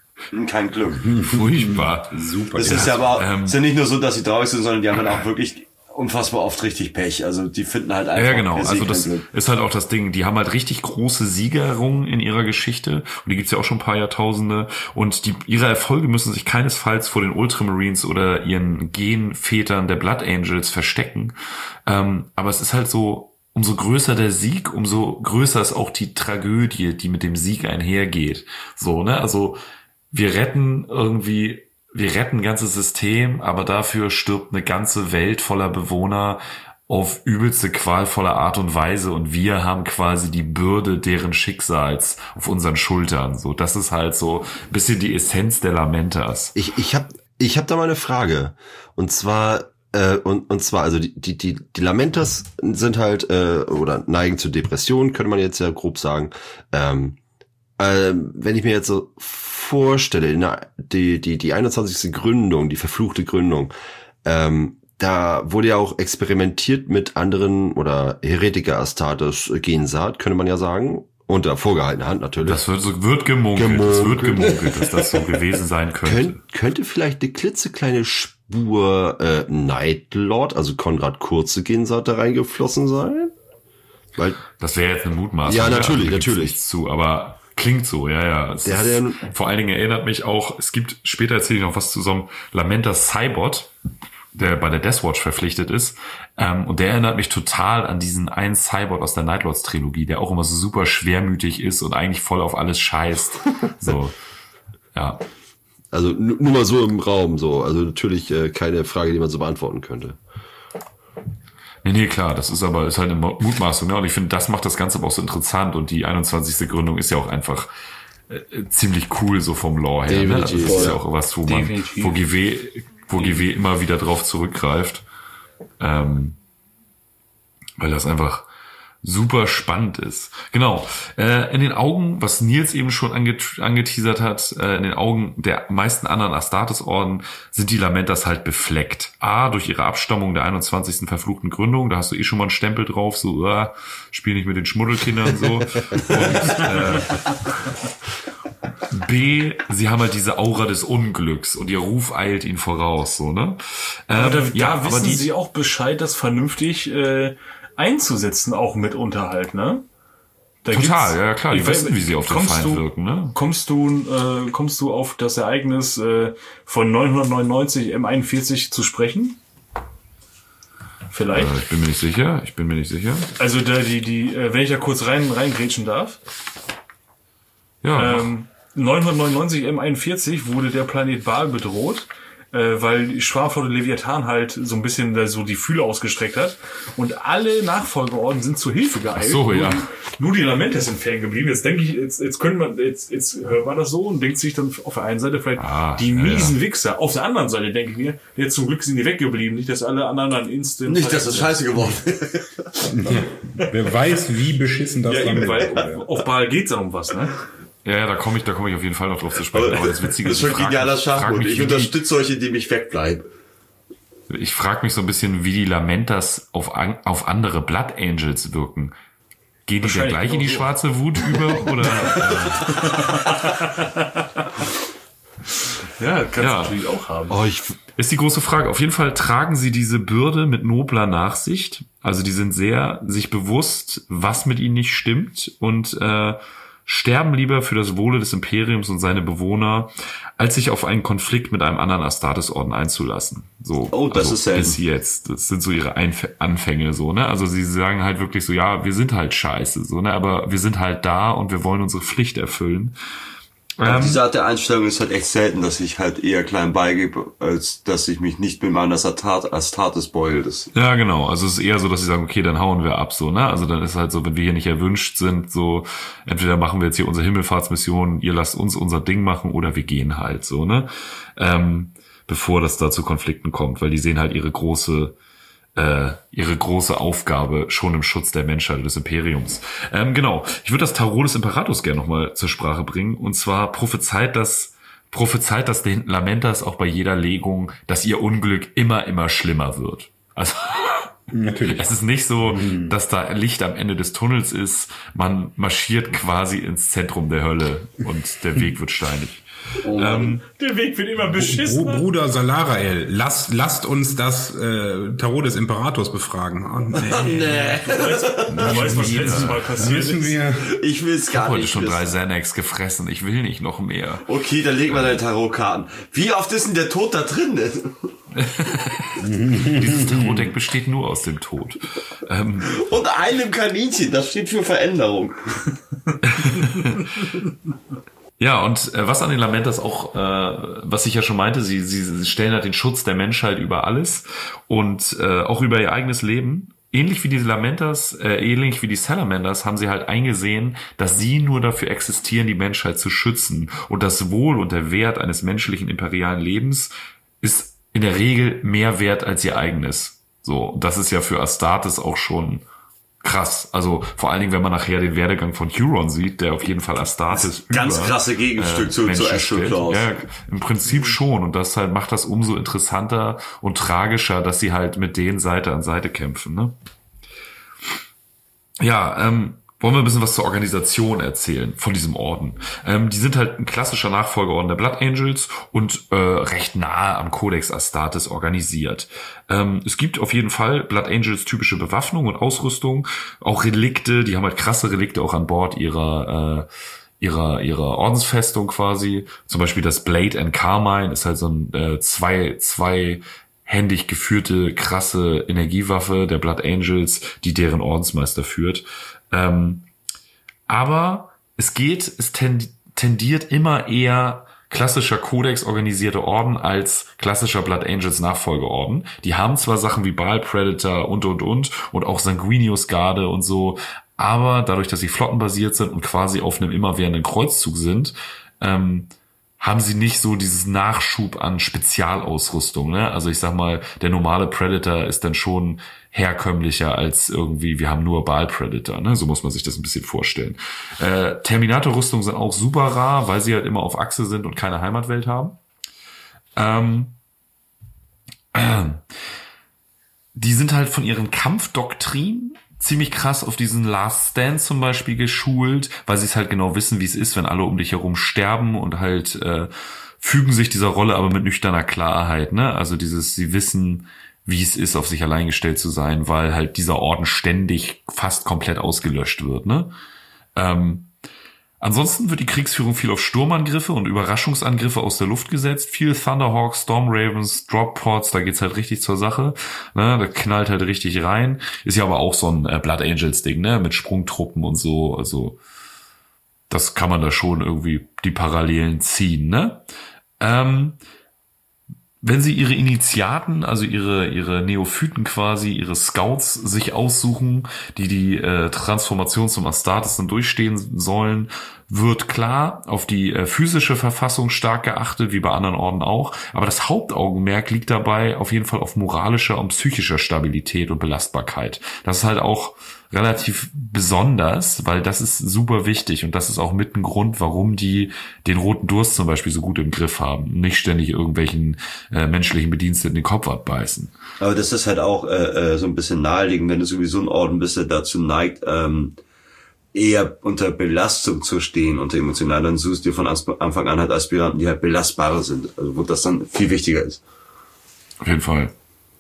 Kein Glück. Furchtbar. Super. Es ist ja aber, ähm, es ist ja nicht nur so, dass sie traurig sind, sondern die haben dann auch wirklich unfassbar oft richtig Pech. Also die finden halt einfach. Ja, genau. per se Also kein das Glück. ist halt auch das Ding. Die haben halt richtig große Siegerungen in ihrer Geschichte. Und die gibt's ja auch schon ein paar Jahrtausende. Und die, ihre Erfolge müssen sich keinesfalls vor den Ultramarines oder ihren Genvätern der Blood Angels verstecken. Ähm, aber es ist halt so, umso größer der Sieg, umso größer ist auch die Tragödie, die mit dem Sieg einhergeht. So, ne? Also wir retten irgendwie, wir retten ein ganzes System, aber dafür stirbt eine ganze Welt voller Bewohner auf übelste qualvolle Art und Weise und wir haben quasi die Bürde deren Schicksals auf unseren Schultern. So, das ist halt so ein bisschen die Essenz der Lamentas. Ich, ich hab, ich hab da mal eine Frage. Und zwar, äh, und, und zwar, also die, die, die, die Lamentas sind halt, äh, oder neigen zur Depression, könnte man jetzt ja grob sagen. Ähm, äh, wenn ich mir jetzt so vorstelle, in der, die, die, die einundzwanzigste Gründung, die verfluchte Gründung, ähm, da wurde ja auch experimentiert mit anderen oder Heretiker Astartes Gensaat, könnte man ja sagen. Unter vorgehaltener Hand natürlich. Das wird, wird gemunkelt. Gemunkelt. Es wird gemunkelt, dass das so gewesen sein könnte. Könnt, könnte vielleicht eine klitzekleine Spur äh, Nightlord, also Konrad Kurze Gensaat da reingeflossen sein? Weil Das wäre jetzt eine Mutmaßung. Ja, natürlich, da gibt's natürlich. nichts zu, aber klingt so, ja, ja. Es Der ist, hat ja- vor allen Dingen erinnert mich auch, es gibt, später erzähle ich noch was zu so einem Lamenta Cybot, der bei der Deathwatch verpflichtet ist. Ähm, und der erinnert mich total an diesen einen Cybot aus der Nightlords-Trilogie, der auch immer so super schwermütig ist und eigentlich voll auf alles scheißt. So, ja. Also n- nur mal so im Raum so. Also natürlich äh, keine Frage, die man so beantworten könnte. Nee, nee, klar, das ist aber, ist halt eine Mutmaßung, ne? Und ich finde, das macht das Ganze aber auch so interessant und die einundzwanzigste Gründung ist ja auch einfach äh, ziemlich cool so vom Lore her, ne? Also Definitiv, das ist ja ja. auch was, wo man, Definitiv. wo G W, wo G W immer wieder drauf zurückgreift, ähm, weil das einfach super spannend ist. Genau. Äh, in den Augen, was Nils eben schon anget- angeteasert hat, äh, in den Augen der meisten anderen Astartes-Orden sind die Lamentas halt befleckt. A, durch ihre Abstammung der einundzwanzigsten verfluchten Gründung, da hast du eh schon mal einen Stempel drauf, so, uh, spiel nicht mit den Schmuddelkindern, so. Und, äh, B, sie haben halt diese Aura des Unglücks und ihr Ruf eilt ihnen voraus, so, ne? Ähm, Aber da, ja, da aber wissen die, sie auch Bescheid, das vernünftig äh, einzusetzen, auch mitunter halt, ne? Da total, gibt's- ja, ja, klar, die Ich wissen, weiß- wie sie auf den kommst Feind du, wirken, ne? Kommst du, äh, kommst du auf das Ereignis äh, von neunhundertneunundneunzig M einundvierzig zu sprechen? Vielleicht. Äh, ich bin mir nicht sicher, ich bin mir nicht sicher. Also da die, die, äh, wenn ich da kurz rein reingrätschen darf. Ja, Ähm, neunhundertneunundneunzig M einundvierzig wurde der Planet Baal bedroht, äh, weil die Schwarmflotte Leviathan halt so ein bisschen da so die Fühler ausgestreckt hat. Und alle Nachfolgeorden sind zur Hilfe geeilt. Ach so, ja. Nur, nur die Lamentas sind fern geblieben. Jetzt denke ich, jetzt, jetzt können man, jetzt, jetzt hört man das so und denkt sich dann auf der einen Seite vielleicht Ah, die ja, miesen Wichser. Auf der anderen Seite denke ich mir, jetzt zum Glück sind die weggeblieben. Nicht, dass alle anderen dann instant... Nicht, dass das scheiße geworden ist. Wer weiß, wie beschissen das Ja, dann eben, weil wäre. auf Baal geht's dann um was, ne? ja, ja, da komme ich, da komme ich auf jeden Fall noch drauf zu sprechen. Aber das Witzige Das ist, ist ich schon frage genialer mich, frag Schachmut. mich, Ich wie die, unterstütze solche, die mich wegbleiben. ich frage mich so ein bisschen, wie die Lamentas auf, an, auf andere Blood Angels wirken. Gehen die da Wahrscheinlich gleich in die genau so. schwarze Wut über, oder? Ja, kannst Ja. du natürlich auch haben. Oh, ich, Ist die große Frage. Auf jeden Fall tragen sie diese Bürde mit nobler Nachsicht. Also die sind sehr sich bewusst, was mit ihnen nicht stimmt und äh, sterben lieber für das Wohle des Imperiums und seine Bewohner, als sich auf einen Konflikt mit einem anderen Astartes-Orden einzulassen. So, Oh, das also ist selten. bis jetzt. Das sind so ihre Einf- Anfänge, so, ne? Also sie sagen halt wirklich so, ja, wir sind halt scheiße, so, ne? Aber wir sind halt da und wir wollen unsere Pflicht erfüllen. Ähm, diese Art der Einstellung ist halt echt selten, dass ich halt eher klein beigebe, als dass ich mich nicht mit meiner Astartes beule. Ja, genau. Also es ist eher so, dass sie sagen, okay, dann hauen wir ab, so, ne? Also dann ist halt so, wenn wir hier nicht erwünscht sind, so, entweder machen wir jetzt hier unsere Himmelfahrtsmission, ihr lasst uns unser Ding machen, oder wir gehen halt, so, ne? Ähm, bevor das da zu Konflikten kommt, weil die sehen halt ihre große, äh, ihre große Aufgabe schon im Schutz der Menschheit und des Imperiums. Ähm, genau. Ich würde das Tarot des Imperators gerne nochmal zur Sprache bringen. Und zwar prophezeit das, prophezeit das den Lamentas auch bei jeder Legung, dass ihr Unglück immer, immer schlimmer wird. Also, natürlich. Es ist nicht so, mhm. dass da Licht am Ende des Tunnels ist. Man marschiert quasi ins Zentrum der Hölle und der Weg wird steinig. Oh ähm, der Weg wird immer beschissen. Br- Bruder Salarael, lasst, lasst uns das äh, Tarot des Imperators befragen. Oh, nee. nee. Du weißt, du weißt was letztes Mal passiert ist. Wir ich will es gar ich nicht. Ich habe heute schon drei Xanax gefressen. Ich will nicht noch mehr. Okay, dann leg mal deine Tarotkarten. Wie oft ist denn der Tod da drin? Dieses Tarotdeck besteht nur aus dem Tod. Ähm, Und einem Kaninchen, das steht für Veränderung. Ja, und äh, was an den Lamentas auch, äh, was ich ja schon meinte, sie, sie, sie stellen halt den Schutz der Menschheit über alles und äh, auch über ihr eigenes Leben. Ähnlich wie die Lamentas, äh, ähnlich wie die Salamanders haben sie halt eingesehen, dass sie nur dafür existieren, die Menschheit zu schützen. Und das Wohl und der Wert eines menschlichen imperialen Lebens ist in der Regel mehr wert als ihr eigenes. So, und das ist ja für Astartes auch schon krass. Also vor allen Dingen, wenn man nachher den Werdegang von Huron sieht, der auf jeden Fall Astartes über, ganz krasse Gegenstück äh, zu, zu Ashton Claus. Ja, im Prinzip schon. Und das halt macht das umso interessanter und tragischer, dass sie halt mit denen Seite an Seite kämpfen. Ne? Ja, ähm, wollen wir ein bisschen was zur Organisation erzählen von diesem Orden. Ähm, die sind halt ein klassischer Nachfolgeorden der Blood Angels und äh, recht nahe am Codex Astartes organisiert. Ähm, es gibt auf jeden Fall Blood Angels typische Bewaffnung und Ausrüstung, auch Relikte, die haben halt krasse Relikte auch an Bord ihrer äh, ihrer ihrer Ordensfestung quasi. Zum Beispiel das Blade and Carmine ist halt so ein äh, zwei zwei händig geführte krasse Energiewaffe der Blood Angels, die deren Ordensmeister führt. Ähm, aber es geht, es tendiert immer eher klassischer Codex organisierte Orden als klassischer Blood Angels Nachfolgeorden. Die haben zwar Sachen wie Baal Predator und und und und auch Sanguinius Garde und so, aber dadurch, dass sie flottenbasiert sind und quasi auf einem immerwährenden Kreuzzug sind, ähm, haben sie nicht so dieses Nachschub an Spezialausrüstung, ne? Also ich sag mal, der normale Predator ist dann schon herkömmlicher als irgendwie, wir haben nur Baal Predator, ne? So muss man sich das ein bisschen vorstellen. Äh, Terminator-Rüstungen sind auch super rar, weil sie halt immer auf Achse sind und keine Heimatwelt haben. Ähm, äh, die sind halt von ihren Kampfdoktrinen ziemlich krass auf diesen Last Stand zum Beispiel geschult, weil sie es halt genau wissen, wie es ist, wenn alle um dich herum sterben und halt äh, fügen sich dieser Rolle aber mit nüchterner Klarheit, ne? Also dieses, sie wissen, wie es ist, auf sich allein gestellt zu sein, weil halt dieser Orden ständig fast komplett ausgelöscht wird, ne? Ähm, ansonsten wird die Kriegsführung viel auf Sturmangriffe und Überraschungsangriffe aus der Luft gesetzt. Viel Thunderhawks, Storm Ravens, Drop Pods, da geht's halt richtig zur Sache. Ne, da knallt halt richtig rein. Ist ja aber auch so ein äh, Blood Angels Ding, ne, mit Sprungtruppen und so. Also das kann man da schon irgendwie die Parallelen ziehen, ne? Ähm, wenn sie ihre Initiaten, also ihre ihre Neophyten quasi, ihre Scouts sich aussuchen, die die äh, Transformation zum Astartes dann durchstehen sollen, wird klar auf die äh, physische Verfassung stark geachtet, wie bei anderen Orden auch. Aber das Hauptaugenmerk liegt dabei auf jeden Fall auf moralischer und psychischer Stabilität und Belastbarkeit. Das ist halt auch relativ besonders, weil das ist super wichtig und das ist auch mit ein Grund, warum die den roten Durst zum Beispiel so gut im Griff haben, nicht ständig irgendwelchen äh, menschlichen Bediensteten den Kopf abbeißen. Aber das ist halt auch äh, so ein bisschen naheliegend, wenn du sowieso ein Orden bist, der dazu neigt, ähm, eher unter Belastung zu stehen, unter emotional, dann suchst du dir von Anfang an halt Aspiranten, die halt belastbarer sind, also wo das dann viel wichtiger ist. Auf jeden Fall.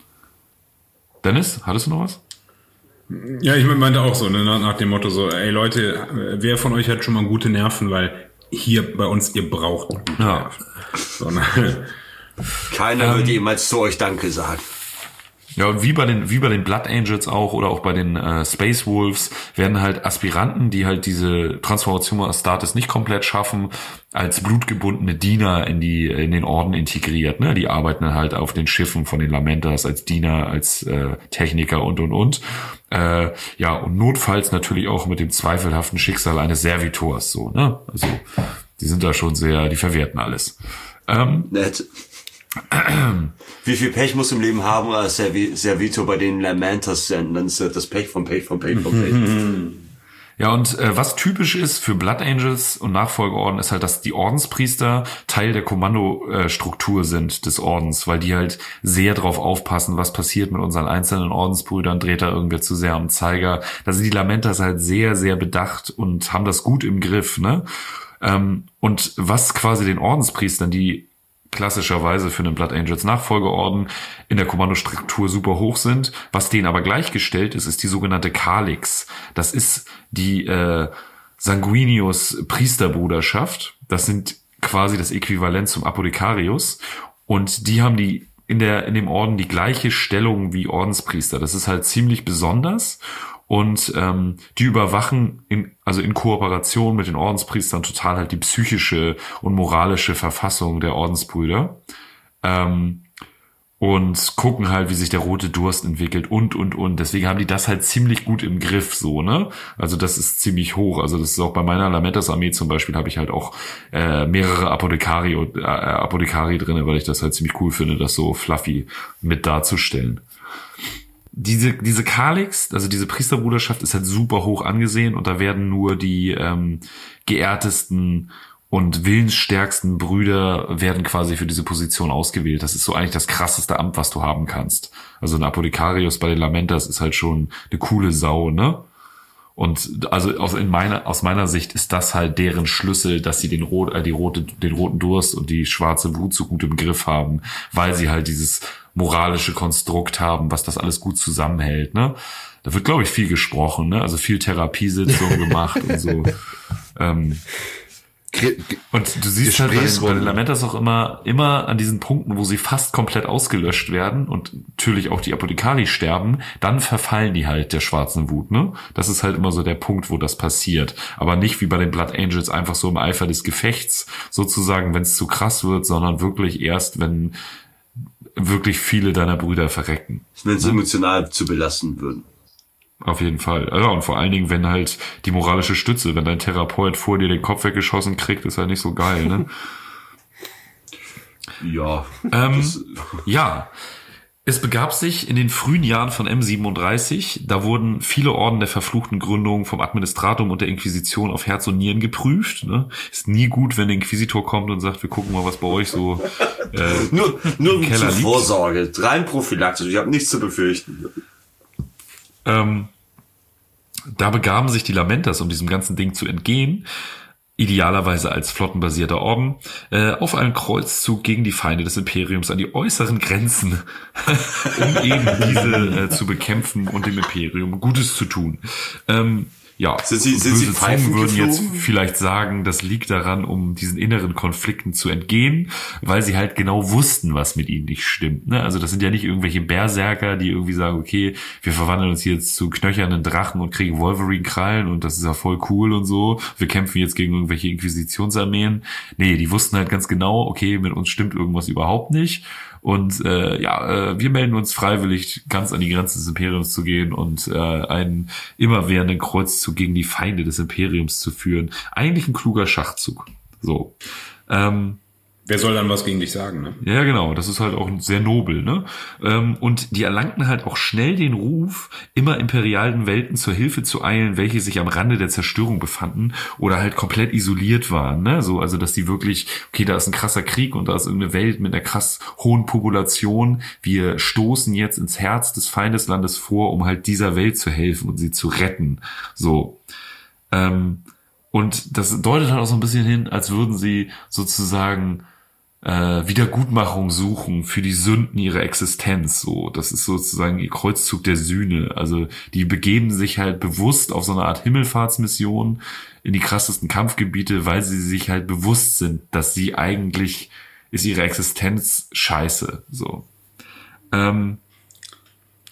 Dennis, hattest du noch was? Ja, ich meinte auch so, ne, nach dem Motto so, ey Leute, wer von euch hat schon mal gute Nerven, weil hier bei uns, ihr braucht gute ja. Nerven. So, ne. Keiner ähm, wird jemals zu euch Danke sagen. Ja, und wie bei den wie bei den Blood Angels auch oder auch bei den äh, Space Wolves werden halt Aspiranten, die halt diese Transformation Astartes nicht komplett schaffen, als blutgebundene Diener in die in den Orden integriert. Ne? Die arbeiten dann halt auf den Schiffen von den Lamentas als Diener, als äh, Techniker und und und. Äh, ja, und notfalls natürlich auch mit dem zweifelhaften Schicksal eines Servitors. So, ne? Also die sind da schon sehr, die verwerten alles. Ähm, Nett. Wie viel Pech muss im Leben haben als Servi- Servitor bei den Lamentas senden? Dann ist das Pech von Pech von Pech von Pech. Ja, und äh, was typisch ist für Blood Angels und Nachfolgeorden, ist halt, dass die Ordenspriester Teil der Kommandostruktur sind des Ordens, weil die halt sehr drauf aufpassen, was passiert mit unseren einzelnen Ordensbrüdern, dreht da irgendwer zu sehr am Zeiger. Da sind die Lamentas halt sehr, sehr bedacht und haben das gut im Griff, ne? Ähm, und was quasi den Ordenspriestern, die klassischerweise für einen Blood Angels Nachfolgeorden in der Kommandostruktur super hoch sind. Was denen aber gleichgestellt ist, ist die sogenannte Kalix. Das ist die äh, Sanguinius Priesterbruderschaft. Das sind quasi das Äquivalent zum Apothekarius. Und die haben die in der in dem Orden die gleiche Stellung wie Ordenspriester. Das ist halt ziemlich besonders. Und ähm, die überwachen in, also in Kooperation mit den Ordenspriestern total halt die psychische und moralische Verfassung der Ordensbrüder. Ähm, und gucken halt, wie sich der rote Durst entwickelt und, und, und. Deswegen haben die das halt ziemlich gut im Griff, so, ne? Also das ist ziemlich hoch. Also das ist auch bei meiner Lamentas-Armee zum Beispiel, habe ich halt auch äh, mehrere Apothekari, äh, Apothekari drinne, weil ich das halt ziemlich cool finde, das so fluffy mit darzustellen. Diese diese Kalix, also diese Priesterbruderschaft ist halt super hoch angesehen und da werden nur die ähm, geehrtesten und willensstärksten Brüder werden quasi für diese Position ausgewählt. Das ist so eigentlich das krasseste Amt, was du haben kannst. Also ein Apothekarius bei den Lamentas ist halt schon eine coole Sau, ne? Und also aus in meiner aus meiner Sicht ist das halt deren Schlüssel, dass sie den rot äh, die rote den roten Durst und die schwarze Wut so gut im Griff haben, weil sie halt dieses moralische Konstrukt haben, was das alles gut zusammenhält, ne? Da wird, glaube ich, viel gesprochen, ne? Also viel Therapiesitzungen gemacht und so. Ähm, und du siehst halt bei den, bei den Lamentas auch immer, immer an diesen Punkten, wo sie fast komplett ausgelöscht werden und natürlich auch die Apothekari sterben, dann verfallen die halt der schwarzen Wut, ne? Das ist halt immer so der Punkt, wo das passiert. Aber nicht wie bei den Blood Angels einfach so im Eifer des Gefechts, sozusagen, wenn es zu krass wird, sondern wirklich erst, wenn wirklich viele deiner Brüder verrecken. Wenn sie emotional zu belasten würden. Auf jeden Fall. Ja, und vor allen Dingen, wenn halt die moralische Stütze, wenn dein Therapeut vor dir den Kopf weggeschossen kriegt, ist halt nicht so geil, ne? Ja. Ähm, ja. Es begab sich in den frühen Jahren von M siebenunddreißig, da wurden viele Orden der verfluchten Gründung vom Administratum und der Inquisition auf Herz und Nieren geprüft. Ne? Ist nie gut, wenn der Inquisitor kommt und sagt, wir gucken mal, was bei euch so äh, nur nur im Keller zur Vorsorge, rein prophylaktisch, ich habe nichts zu befürchten. Ähm, da begaben sich die Lamentas, um diesem ganzen Ding zu entgehen, idealerweise als flottenbasierter Orden, äh, auf einen Kreuzzug gegen die Feinde des Imperiums an die äußeren Grenzen, um eben diese äh, zu bekämpfen und dem Imperium Gutes zu tun. Ähm, ja, sind sie, sind sie Zungen würden geflogen? jetzt vielleicht sagen, das liegt daran, um diesen inneren Konflikten zu entgehen, weil sie halt genau wussten, was mit ihnen nicht stimmt. Ne? Also das sind ja nicht irgendwelche Berserker, die irgendwie sagen, okay, wir verwandeln uns jetzt zu knöchernen Drachen und kriegen Wolverine-Krallen und das ist ja voll cool und so. Wir kämpfen jetzt gegen irgendwelche Inquisitionsarmeen. Nee, die wussten halt ganz genau, okay, mit uns stimmt irgendwas überhaupt nicht. Und äh, ja, äh, wir melden uns freiwillig, ganz an die Grenzen des Imperiums zu gehen und äh, einen immerwährenden Kreuzzug gegen die Feinde des Imperiums zu führen. Eigentlich ein kluger Schachzug. So. Ähm, Wer soll dann was gegen dich sagen, ne? Ja, genau. Das ist halt auch sehr nobel, ne? Und die erlangten halt auch schnell den Ruf, immer imperialen Welten zur Hilfe zu eilen, welche sich am Rande der Zerstörung befanden oder halt komplett isoliert waren, ne? So, also, dass die wirklich, okay, da ist ein krasser Krieg und da ist irgendeine Welt mit einer krass hohen Population. Wir stoßen jetzt ins Herz des Feindeslandes vor, um halt dieser Welt zu helfen und sie zu retten. So. Ähm, und das deutet halt auch so ein bisschen hin, als würden sie sozusagen äh, Wiedergutmachung suchen für die Sünden ihrer Existenz. So, das ist sozusagen ihr Kreuzzug der Sühne. Also die begeben sich halt bewusst auf so eine Art Himmelfahrtsmission in die krassesten Kampfgebiete, weil sie sich halt bewusst sind, dass sie eigentlich ist ihre Existenz scheiße. So. Ähm,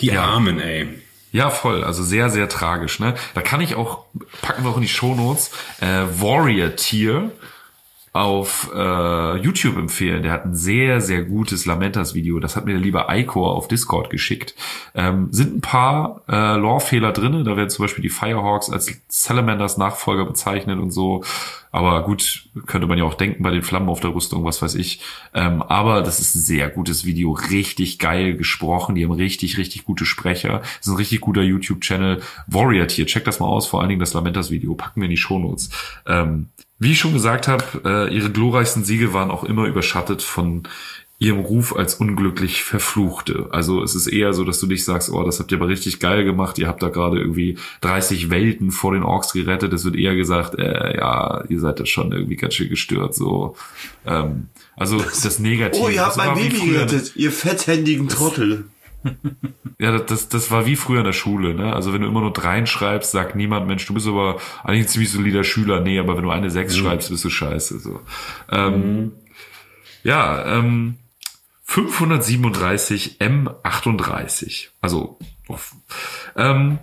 Die Ja. Armen, ey. Ja, voll. Also sehr, sehr tragisch. Ne? Da kann ich auch, packen wir auch in die Shownotes, äh, Warrior Tier auf äh, YouTube empfehlen. Der hat ein sehr, sehr gutes Lamentas-Video. Das hat mir der liebe Icor auf Discord geschickt. Ähm, sind ein paar äh, Lore-Fehler drinne. Da werden zum Beispiel die Firehawks als Salamanders Nachfolger bezeichnet und so. Aber gut, könnte man ja auch denken bei den Flammen auf der Rüstung, was weiß ich. Ähm, aber das ist ein sehr gutes Video. Richtig geil gesprochen. Die haben richtig, richtig gute Sprecher. Das ist ein richtig guter YouTube-Channel. Warrior Tier, check das mal aus. Vor allen Dingen das Lamentas-Video. Packen wir in die Shownotes. Ähm, Wie ich schon gesagt habe, äh, ihre glorreichsten Siege waren auch immer überschattet von ihrem Ruf als unglücklich Verfluchte. Also es ist eher so, dass du nicht sagst, oh, das habt ihr aber richtig geil gemacht, ihr habt da gerade irgendwie dreißig Welten vor den Orks gerettet. Es wird eher gesagt, äh, ja, ihr seid da schon irgendwie ganz schön gestört. So, ähm, also das Negative. Oh, ihr habt das mein war wie Baby früher- gerettet, ihr fetthändigen Trottel. Ja, das, das war wie früher in der Schule, ne? Also wenn du immer nur dreien schreibst, sagt niemand, Mensch, du bist aber eigentlich ein ziemlich solider Schüler. Nee, aber wenn du eine sechs schreibst, bist du scheiße. So. Ähm, ja, ähm, fünfhundertsiebenunddreißig M achtunddreißig. Also, ähm,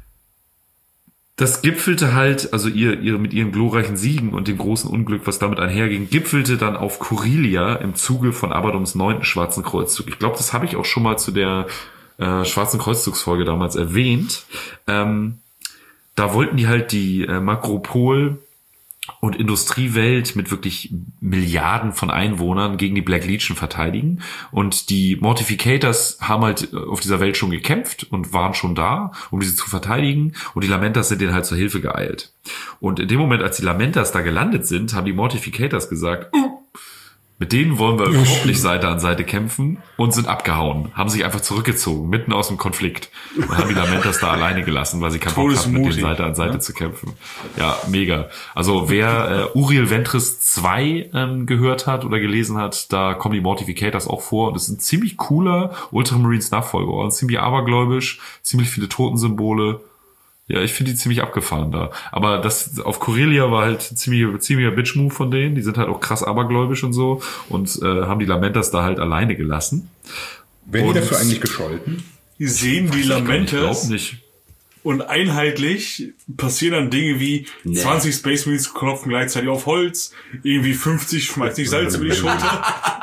das gipfelte halt, also ihr, ihr mit ihren glorreichen Siegen und dem großen Unglück, was damit einherging, gipfelte dann auf Corellia im Zuge von Abaddons neunten Schwarzen Kreuzzug. Ich glaube, das habe ich auch schon mal zu der äh, Schwarzen Kreuzzugsfolge damals erwähnt. Ähm, da wollten die halt die äh, Makropol- und Industriewelt mit wirklich Milliarden von Einwohnern gegen die Black Legion verteidigen. Und die Mortificators haben halt auf dieser Welt schon gekämpft und waren schon da, um diese zu verteidigen. Und die Lamentas sind denen halt zur Hilfe geeilt. Und in dem Moment, als die Lamentas da gelandet sind, haben die Mortificators gesagt, uh, mit denen wollen wir überhaupt nicht Seite an Seite kämpfen, und sind abgehauen, haben sich einfach zurückgezogen, mitten aus dem Konflikt, und haben die Lamentas da alleine gelassen, weil sie keinen Bock hatten, mit denen Todesmutig, Seite an Seite ne? zu kämpfen. Ja, mega. Also wer äh, Uriel Ventris zwei ähm, gehört hat oder gelesen hat, da kommen die Mortificators auch vor, und das ist ein ziemlich cooler Ultramarines Nachfolger, ziemlich abergläubisch, ziemlich viele Totensymbole. Ja, ich finde die ziemlich abgefahren da. Aber das auf Corellia war halt ziemlich ziemlicher Bitch-Move von denen. Die sind halt auch krass abergläubisch und so, und äh, haben die Lamentas da halt alleine gelassen. Werden Und- die dafür eigentlich gescholten? Die sehen die Ich Lamentas glaube nicht. und einheitlich passieren dann Dinge wie zwanzig Space Marines klopfen gleichzeitig auf Holz, irgendwie fünfzig schmeißt sich Salz über die Schulter.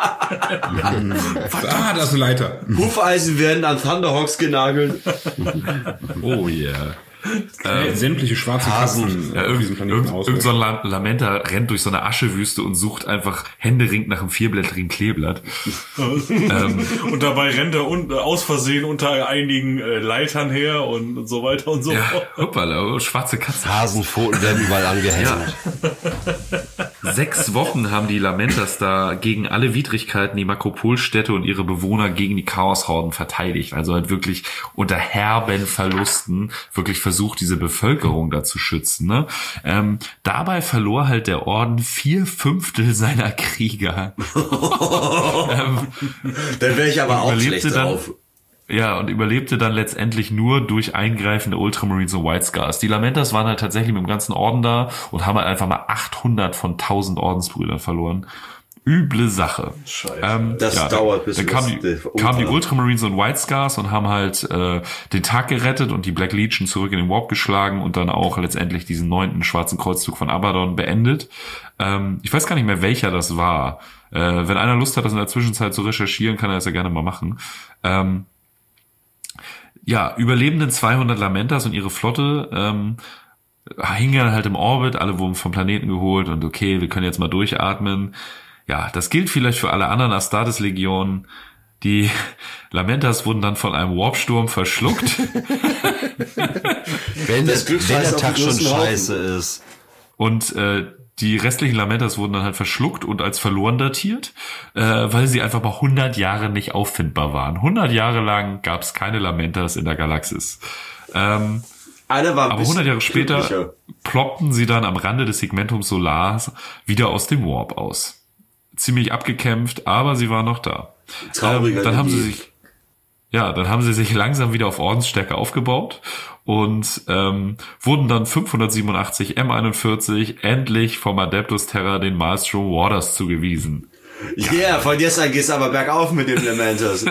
Ah, das ist eine Leiter. Hufeisen werden an Thunderhawks genagelt. Oh yeah. Äh, Sämtliche schwarze Kassen Ja, auf irgend, diesem Planeten irgend, aus. irgend so ein La- Lamenta rennt durch so eine Aschewüste und sucht einfach händeringend nach einem vierblättrigen Kleeblatt. Und dabei rennt er un aus Versehen unter einigen äh, Leitern her und, und so weiter und so Ja, fort. hoppala, oh, schwarze Katze. Hasenpfoten werden überall angehängt. Ja. Sechs Wochen haben die Lamentas da gegen alle Widrigkeiten die Makropolstädte und ihre Bewohner gegen die Chaoshorden verteidigt. Also halt wirklich unter herben Verlusten wirklich versucht, diese Bevölkerung da zu schützen. Ne? Ähm, dabei verlor halt der Orden vier Fünftel seiner Krieger. ähm, Dann wäre ich aber auch Überlebte schlecht dann- drauf. Ja, und überlebte dann letztendlich nur durch eingreifende Ultramarines und White Scars. Die Lamentas waren halt tatsächlich mit dem ganzen Orden da und haben halt einfach mal achthundert von tausend Ordensbrüdern verloren. Üble Sache. Scheiße. Ähm, Das dauert, bis Dann du kamen das- die, das- kamen die Ultra- Ultramarines und White Scars und haben halt äh, den Tag gerettet und die Black Legion zurück in den Warp geschlagen und dann auch letztendlich diesen neunten Schwarzen Kreuzzug von Abaddon beendet. Ähm, ich weiß gar nicht mehr, welcher das war. Äh, wenn einer Lust hat, das in der Zwischenzeit zu recherchieren, kann er das ja gerne mal machen. Ähm, ja, überlebenden zweihundert Lamentas und ihre Flotte ähm, hingen halt im Orbit, alle wurden vom Planeten geholt und okay, wir können jetzt mal durchatmen. Ja, das gilt vielleicht für alle anderen Astartes-Legionen. Die Lamentas wurden dann von einem Warpsturm verschluckt. Wenn, Das Glück wenn weiß der auf Tag den schon größten Haufen. scheiße ist. Und äh, die restlichen Lamentas wurden dann halt verschluckt und als verloren datiert, äh, weil sie einfach mal hundert Jahre nicht auffindbar waren. hundert Jahre lang gab es keine Lamentas in der Galaxis. Ähm, Einer war ein aber bisschen hundert Jahre später glücklicher. ploppten sie dann am Rande des Segmentum Solars wieder aus dem Warp aus. Ziemlich abgekämpft, aber sie waren noch da. Trauriger Ähm, dann haben sie Idee. sich Ja, dann haben sie sich langsam wieder auf Ordensstärke aufgebaut und ähm, wurden dann fünfhundertsiebenundachtzig M einundvierzig endlich vom Adeptus Terra den Maelstrom Warders zugewiesen. Ja, yeah, von jetzt an geht's aber bergauf mit den Lamentas.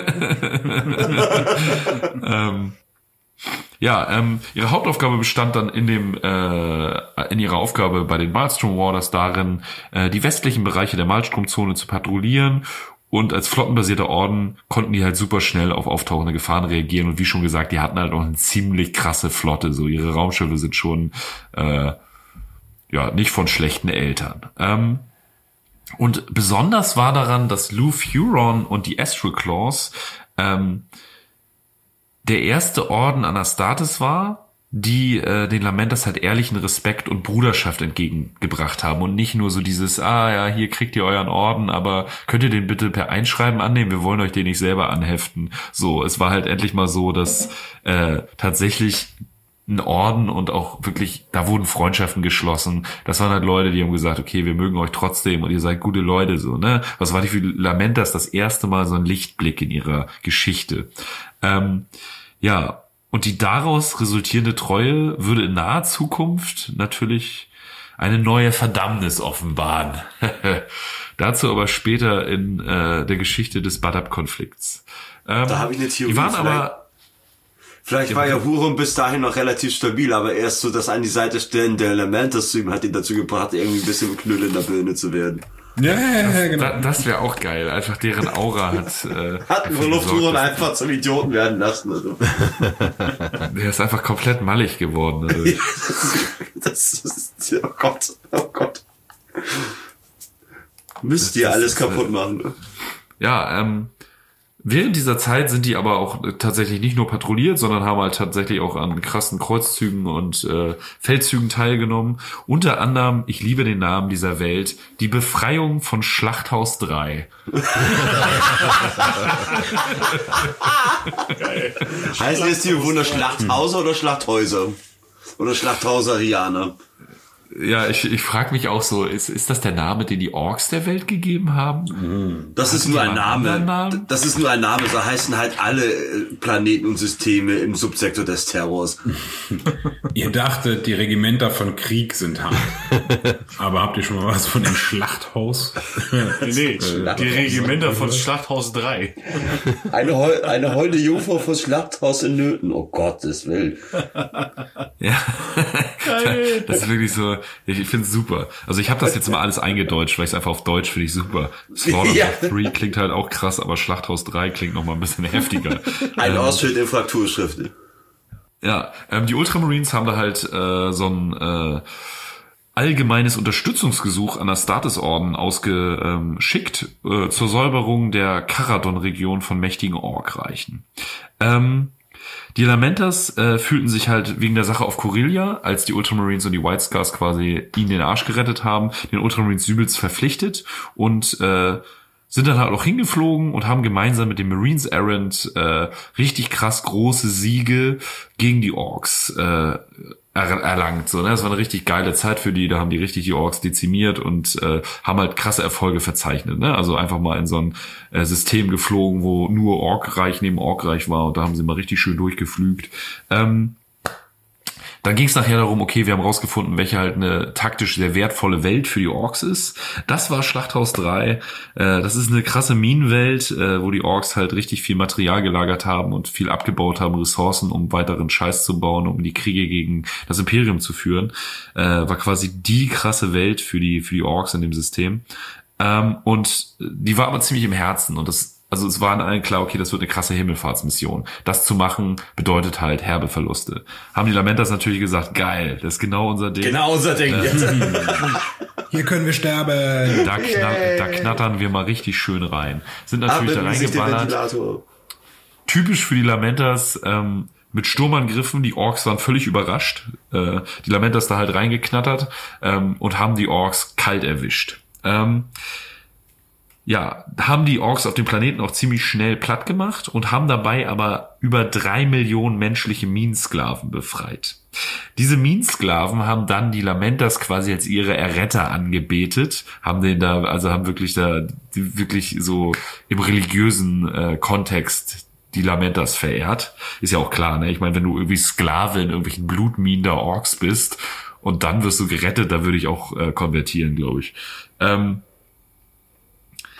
ähm, ja, ähm, ihre Hauptaufgabe bestand dann in dem äh, in ihrer Aufgabe bei den Maelstrom Warders darin, äh, die westlichen Bereiche der Maelstrom-Zone zu patrouillieren. Und als flottenbasierter Orden konnten die halt super schnell auf auftauchende Gefahren reagieren. Und wie schon gesagt, die hatten halt auch eine ziemlich krasse Flotte. So, ihre Raumschiffe sind schon äh, ja nicht von schlechten Eltern. Ähm, und besonders war daran, dass Luf Huron und die Astral Claws ähm, der erste Orden an Astartes war, die äh, den Lamentas halt ehrlichen Respekt und Bruderschaft entgegengebracht haben und nicht nur so dieses, ah ja, hier kriegt ihr euren Orden, aber könnt ihr den bitte per Einschreiben annehmen, wir wollen euch den nicht selber anheften. So, es war halt endlich mal so, dass äh, tatsächlich ein Orden und auch wirklich, da wurden Freundschaften geschlossen. Das waren halt Leute, die haben gesagt, okay, wir mögen euch trotzdem und ihr seid gute Leute, so, ne? Was war die für Lamentas das erste Mal so ein Lichtblick in ihrer Geschichte. Ähm, ja, und die daraus resultierende Treue würde in naher Zukunft natürlich eine neue Verdammnis offenbaren. Dazu aber später in äh, der Geschichte des Badab-Konflikts. Ähm, da habe ich eine Theorie. Die waren vielleicht aber, vielleicht war ja Huron bis dahin noch relativ stabil, aber erst so das an die Seite stellen der Lamentas zu ihm hat ihn dazu gebracht, irgendwie ein bisschen Knüll in der Birne zu werden. Ja, ja, ja, genau. Da, das wäre auch geil. Einfach deren Aura hat... Äh, hat Lufthuron einfach zum Idioten werden lassen. Also. Der ist einfach komplett mallig geworden. Also. Das ist... Oh Gott, oh Gott. Müsst ihr alles kaputt machen. Ja, ähm... während dieser Zeit sind die aber auch tatsächlich nicht nur patrouilliert, sondern haben halt tatsächlich auch an krassen Kreuzzügen und äh, Feldzügen teilgenommen. Unter anderem, ich liebe den Namen dieser Welt, die Befreiung von Schlachthaus drei. Heißt jetzt die Bewohner Schlachthauser oder Schlachthäuser? Oder Schlachthauserianer? Ja, ich, ich frage mich auch so, ist, ist das der Name, den die Orks der Welt gegeben haben? Das ist nur ein Name. Das ist nur ein Name. So heißen halt alle Planeten und Systeme im Subsektor des Terrors. Ihr dachtet, die Regimenter von Krieg sind hart. Aber habt ihr schon mal was von dem Schlachthaus? Nee, die Regimenter von Schlachthaus drei. Eine, Heu- eine holde Jungfrau von Schlachthaus in Nöten. Oh Gottes Willen. Ja, das ist wirklich so, ich, ich finde es super. Also ich habe das jetzt mal alles eingedeutscht, weil ich es einfach auf Deutsch finde ich super. Slaughter Ja. drei klingt halt auch krass, aber Schlachthaus drei klingt noch mal ein bisschen heftiger. Ein ähm, Ausschnitt in Frakturschrift. Ja, ähm, die Ultramarines haben da halt äh, so ein äh, allgemeines Unterstützungsgesuch an Astartes-Orden ausgeschickt äh, zur Säuberung der Caradon-Region von mächtigen Orkreichen. Ähm, Die Lamentas äh, fühlten sich halt wegen der Sache auf Corellia, als die Ultramarines und die White Scars quasi ihnen den Arsch gerettet haben, den Ultramarines übelst verpflichtet und äh, sind dann halt auch hingeflogen und haben gemeinsam mit dem Marines Errant äh, richtig krass große Siege gegen die Orks äh, er- erlangt. So, ne? Das war eine richtig geile Zeit für die, da haben die richtig die Orks dezimiert und äh, haben halt krasse Erfolge verzeichnet. Ne? Also einfach mal in so ein äh, System geflogen, wo nur Orkreich neben Orkreich war und da haben sie mal richtig schön durchgeflügt. Ähm, Dann ging es nachher darum, okay, wir haben rausgefunden, welche halt eine taktisch sehr wertvolle Welt für die Orks ist. Das war Schlachthaus drei. Äh, das ist eine krasse Minenwelt, äh, wo die Orks halt richtig viel Material gelagert haben und viel abgebaut haben, Ressourcen, um weiteren Scheiß zu bauen, um die Kriege gegen das Imperium zu führen. Äh, war quasi die krasse Welt für die für die Orks in dem System. Ähm, und die war aber ziemlich im Herzen und das Also es war allen klar, okay, das wird eine krasse Himmelfahrtsmission. Das zu machen bedeutet halt herbe Verluste. Haben die Lamentas natürlich gesagt, geil, das ist genau unser Ding. Genau unser Ding. Hier können wir sterben. Da, knapp, da knattern wir mal richtig schön rein. Sind natürlich da reingeballert. Typisch für die Lamentas, ähm, mit Sturmangriffen, die Orks waren völlig überrascht. Äh, die Lamentas da halt reingeknattert ähm, und haben die Orks kalt erwischt. Ähm, Ja, haben die Orks auf dem Planeten auch ziemlich schnell platt gemacht und haben dabei aber über drei Millionen menschliche Minensklaven befreit. Diese Minensklaven haben dann die Lamentas quasi als ihre Erretter angebetet, haben den da, also haben wirklich da, die wirklich so im religiösen äh, Kontext die Lamentas verehrt. Ist ja auch klar, ne? Ich meine, wenn du irgendwie Sklave in irgendwelchen Blutminen der Orks bist und dann wirst du gerettet, da würde ich auch äh, konvertieren, glaube ich. Ähm,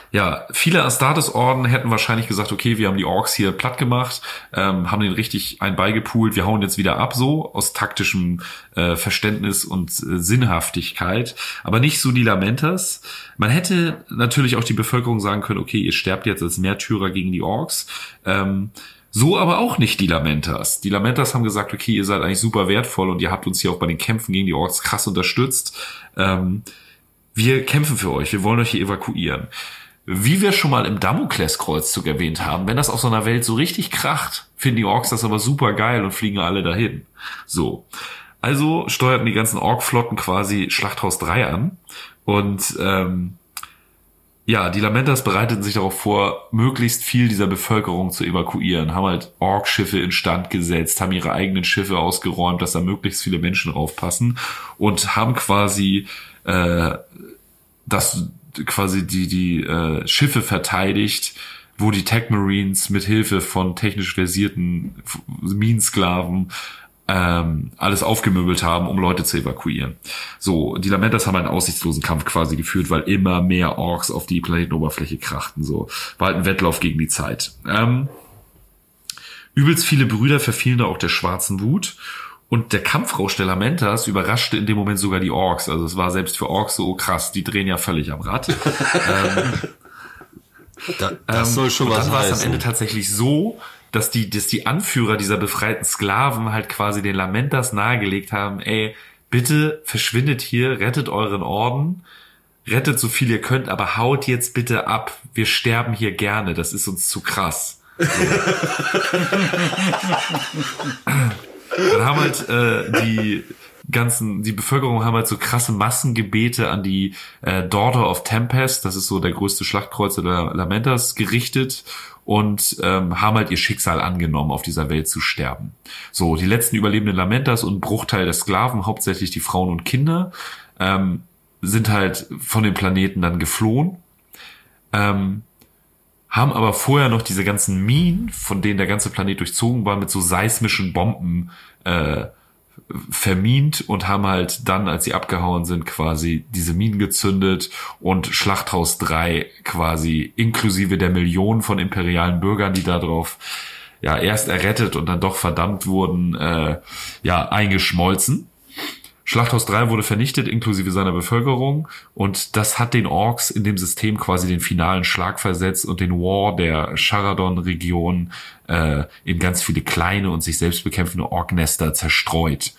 Ja, viele Astartes-Orden hätten wahrscheinlich gesagt, okay, wir haben die Orks hier platt gemacht, ähm, haben den richtig einen beigepoolt, wir hauen jetzt wieder ab, so aus taktischem äh, Verständnis und äh, Sinnhaftigkeit, aber nicht so die Lamentas. Man hätte natürlich auch die Bevölkerung sagen können, okay, ihr sterbt jetzt als Märtyrer gegen die Orks, ähm, so aber auch nicht die Lamentas. Die Lamentas haben gesagt, okay, ihr seid eigentlich super wertvoll und ihr habt uns hier auch bei den Kämpfen gegen die Orks krass unterstützt. Ähm, wir kämpfen für euch, wir wollen euch hier evakuieren. Wie wir schon mal im Damokleskreuzzug erwähnt haben, wenn das auf so einer Welt so richtig kracht, finden die Orks das aber super geil und fliegen alle dahin. So. Also steuerten die ganzen Ork-Flotten quasi Schlachthaus drei an und ähm, ja, die Lamentas bereiteten sich darauf vor, möglichst viel dieser Bevölkerung zu evakuieren, haben halt Ork-Schiffe instand gesetzt, haben ihre eigenen Schiffe ausgeräumt, dass da möglichst viele Menschen draufpassen und haben quasi äh, das quasi die die äh, Schiffe verteidigt, wo die Tech Marines mit Hilfe von technisch versierten Minensklaven ähm, alles aufgemöbelt haben, um Leute zu evakuieren. So, die Lamentas haben einen aussichtslosen Kampf quasi geführt, weil immer mehr Orks auf die Planetenoberfläche krachten. So, war halt ein Wettlauf gegen die Zeit. Ähm, übelst viele Brüder verfielen da auch der schwarzen Wut. Und der Kampfrausch der Lamentas überraschte in dem Moment sogar die Orks. Also es war selbst für Orks so krass, die drehen ja völlig am Rad. ähm, da, das soll schon und was dann war es heißen. am Ende tatsächlich so, dass die, dass die Anführer dieser befreiten Sklaven halt quasi den Lamentas nahegelegt haben, ey, bitte verschwindet hier, rettet euren Orden, rettet so viel ihr könnt, aber haut jetzt bitte ab. Wir sterben hier gerne, das ist uns zu krass. So. Dann haben halt äh, die ganzen, die Bevölkerung haben halt so krasse Massengebete an die äh, Daughter of Tempest, das ist so der größte Schlachtkreuzer der Lamentas, gerichtet und ähm, haben halt ihr Schicksal angenommen, auf dieser Welt zu sterben. So, die letzten überlebenden Lamentas und ein Bruchteil der Sklaven, hauptsächlich die Frauen und Kinder, ähm, sind halt von dem Planeten dann geflohen. Ähm, haben aber vorher noch diese ganzen Minen, von denen der ganze Planet durchzogen war, mit so seismischen Bomben äh, vermint und haben halt dann, als sie abgehauen sind, quasi diese Minen gezündet und Schlachthaus drei quasi inklusive der Millionen von imperialen Bürgern, die darauf ja erst errettet und dann doch verdammt wurden, äh, ja eingeschmolzen. Schlachthaus drei wurde vernichtet, inklusive seiner Bevölkerung, und das hat den Orks in dem System quasi den finalen Schlag versetzt und den War der Charadon-Region äh, in ganz viele kleine und sich selbst bekämpfende Ork-Nester zerstreut.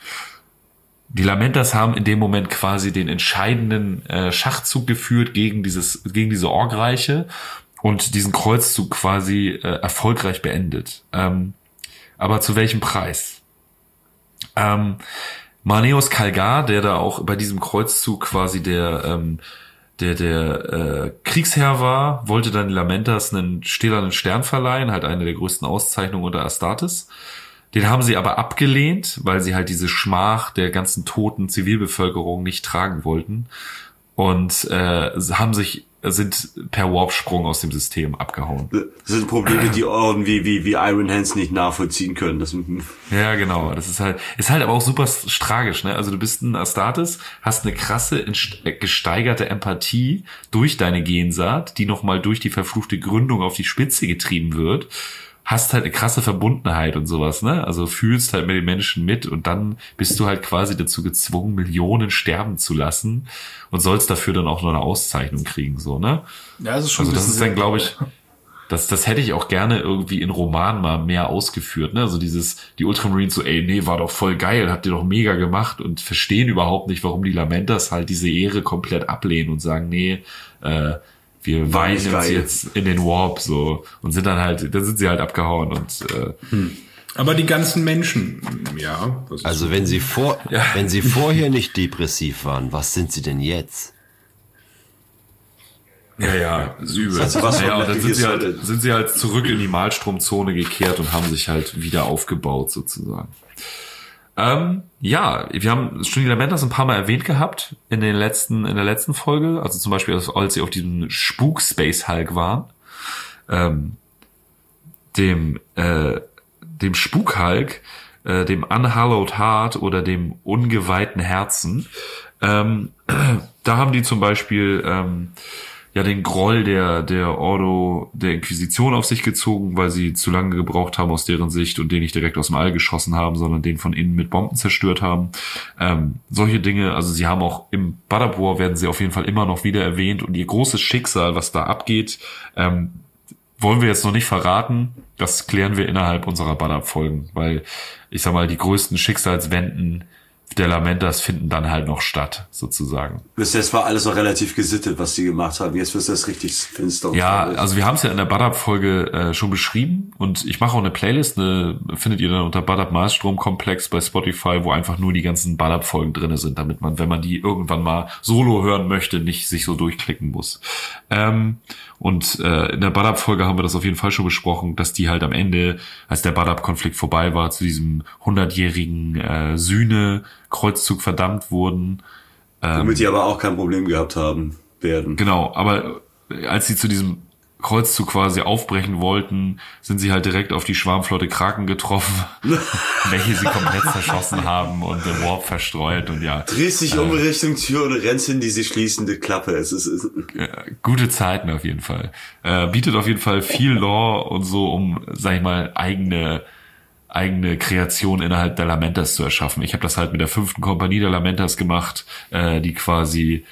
Die Lamentas haben in dem Moment quasi den entscheidenden äh, Schachzug geführt gegen dieses gegen diese Orkreiche und diesen Kreuzzug quasi äh, erfolgreich beendet. Ähm, aber zu welchem Preis? Ähm, Marneus Calgar, der da auch bei diesem Kreuzzug quasi der ähm, der der äh, Kriegsherr war, wollte dann die Lamentas einen stählernen Stern verleihen, halt eine der größten Auszeichnungen unter Astartes. Den haben sie aber abgelehnt, weil sie halt diese Schmach der ganzen toten Zivilbevölkerung nicht tragen wollten und äh, haben sich sind per Warpsprung aus dem System abgehauen. Das sind Probleme, die Orden wie, wie, wie Iron Hands nicht nachvollziehen können. Das ja, genau. Das ist halt, ist halt aber auch super tragisch, ne? Also du bist ein Astartes, hast eine krasse, gesteigerte Empathie durch deine Gensaat, die nochmal durch die verfluchte Gründung auf die Spitze getrieben wird. Hast halt eine krasse Verbundenheit und sowas, ne? Also fühlst halt mit den Menschen mit und dann bist du halt quasi dazu gezwungen, Millionen sterben zu lassen und sollst dafür dann auch noch eine Auszeichnung kriegen, so, ne? Ja, das ist schon. Also das ist dann, glaube ich, das, das hätte ich auch gerne irgendwie in Romanen mal mehr ausgeführt, ne? Also dieses, die Ultramarines so, ey, nee, war doch voll geil, habt ihr doch mega gemacht und verstehen überhaupt nicht, warum die Lamentas halt diese Ehre komplett ablehnen und sagen, nee, äh, wir weinen uns jetzt in den Warp so und sind dann halt, dann sind sie halt abgehauen und äh, hm. Aber die ganzen Menschen, ja. Also wenn sie vor, ja. wenn sie vorher nicht depressiv waren, was sind sie denn jetzt? Ja, ja, ist übel. Also was ja, und dann sind sie halt, sind sie halt zurück in die Malstromzone gekehrt und haben sich halt wieder aufgebaut sozusagen. Ähm, ja, wir haben schon die Lamentas ein paar Mal erwähnt gehabt in den letzten, in der letzten Folge, also zum Beispiel, als sie auf diesem Spuk-Space Hulk waren, ähm, dem, äh, dem Spuk-Hulk, äh, dem Unhallowed Heart oder dem ungeweihten Herzen, ähm, da haben die zum Beispiel, ähm, ja den Groll der der Ordo der Inquisition auf sich gezogen, weil sie zu lange gebraucht haben aus deren Sicht und den nicht direkt aus dem All geschossen haben, sondern den von innen mit Bomben zerstört haben. Ähm, solche Dinge, also sie haben auch im Badab War werden sie auf jeden Fall immer noch wieder erwähnt und ihr großes Schicksal, was da abgeht, ähm, wollen wir jetzt noch nicht verraten. Das klären wir innerhalb unserer Badab-Folgen, weil ich sag mal, die größten Schicksalswenden der Lamentas finden dann halt noch statt, sozusagen. Bis jetzt war alles noch relativ gesittet, was die gemacht haben. Jetzt wird das richtig finster. Ja, also wir haben es ja in der Badab-Folge äh, schon beschrieben und ich mache auch eine Playlist, eine findet ihr dann unter Badab Malstrom Komplex bei Spotify, wo einfach nur die ganzen Badab-Folgen drinne sind, damit man, wenn man die irgendwann mal solo hören möchte, nicht sich so durchklicken muss. Ähm, und äh, in der Badab-Folge haben wir das auf jeden Fall schon besprochen, dass die halt am Ende, als der Badab-Konflikt vorbei war, zu diesem hundertjährigen äh, Sühne-Kreuzzug verdammt wurden. Ähm, Womit die aber auch kein Problem gehabt haben werden. Genau, aber als sie zu diesem Kreuzzug quasi aufbrechen wollten, sind sie halt direkt auf die Schwarmflotte Kraken getroffen, welche sie komplett zerschossen haben und den Warp verstreut und ja. Drehst dich äh, um Richtung Tür und rennst in diese schließende Klappe. Es ist, es äh, gute Zeiten auf jeden Fall. Äh, bietet auf jeden Fall viel Lore und so, um, sag ich mal, eigene eigene Kreation innerhalb der Lamentas zu erschaffen. Ich habe das halt mit der fünften Kompanie der Lamentas gemacht, äh, die quasi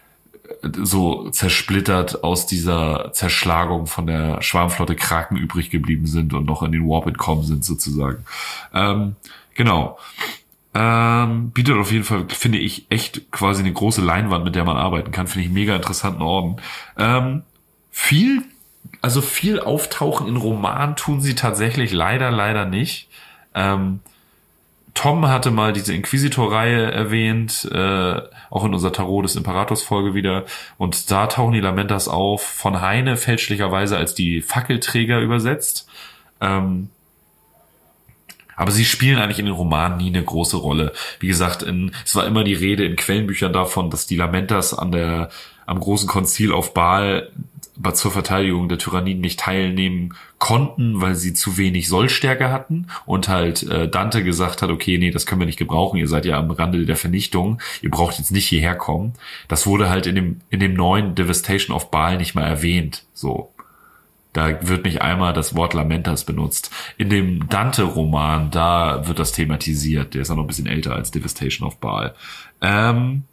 so zersplittert aus dieser Zerschlagung von der Schwarmflotte Kraken übrig geblieben sind und noch in den Warp entkommen sind sozusagen. Ähm, genau. Ähm, bietet auf jeden Fall, finde ich, echt quasi eine große Leinwand, mit der man arbeiten kann. Finde ich mega interessanten Orden. Ähm, viel, also viel auftauchen in Romanen tun sie tatsächlich leider, leider nicht. Ähm, Tom hatte mal diese Inquisitor-Reihe erwähnt, äh, auch in unserer Tarot des Imperators-Folge wieder. Und da tauchen die Lamentas auf, von Heine fälschlicherweise als die Fackelträger übersetzt. Ähm, aber sie spielen eigentlich in den Romanen nie eine große Rolle. Wie gesagt, in, es war immer die Rede in Quellenbüchern davon, dass die Lamentas an der, am großen Konzil auf Baal zur Verteidigung der Tyranniden nicht teilnehmen konnten, weil sie zu wenig Sollstärke hatten und halt äh, Dante gesagt hat, okay, nee, das können wir nicht gebrauchen, ihr seid ja am Rande der Vernichtung, ihr braucht jetzt nicht hierher kommen. Das wurde halt in dem in dem neuen Devastation of Baal nicht mal erwähnt, so. Da wird nicht einmal das Wort Lamentas benutzt. In dem Dante-Roman, da wird das thematisiert, der ist auch noch ein bisschen älter als Devastation of Baal. Ähm,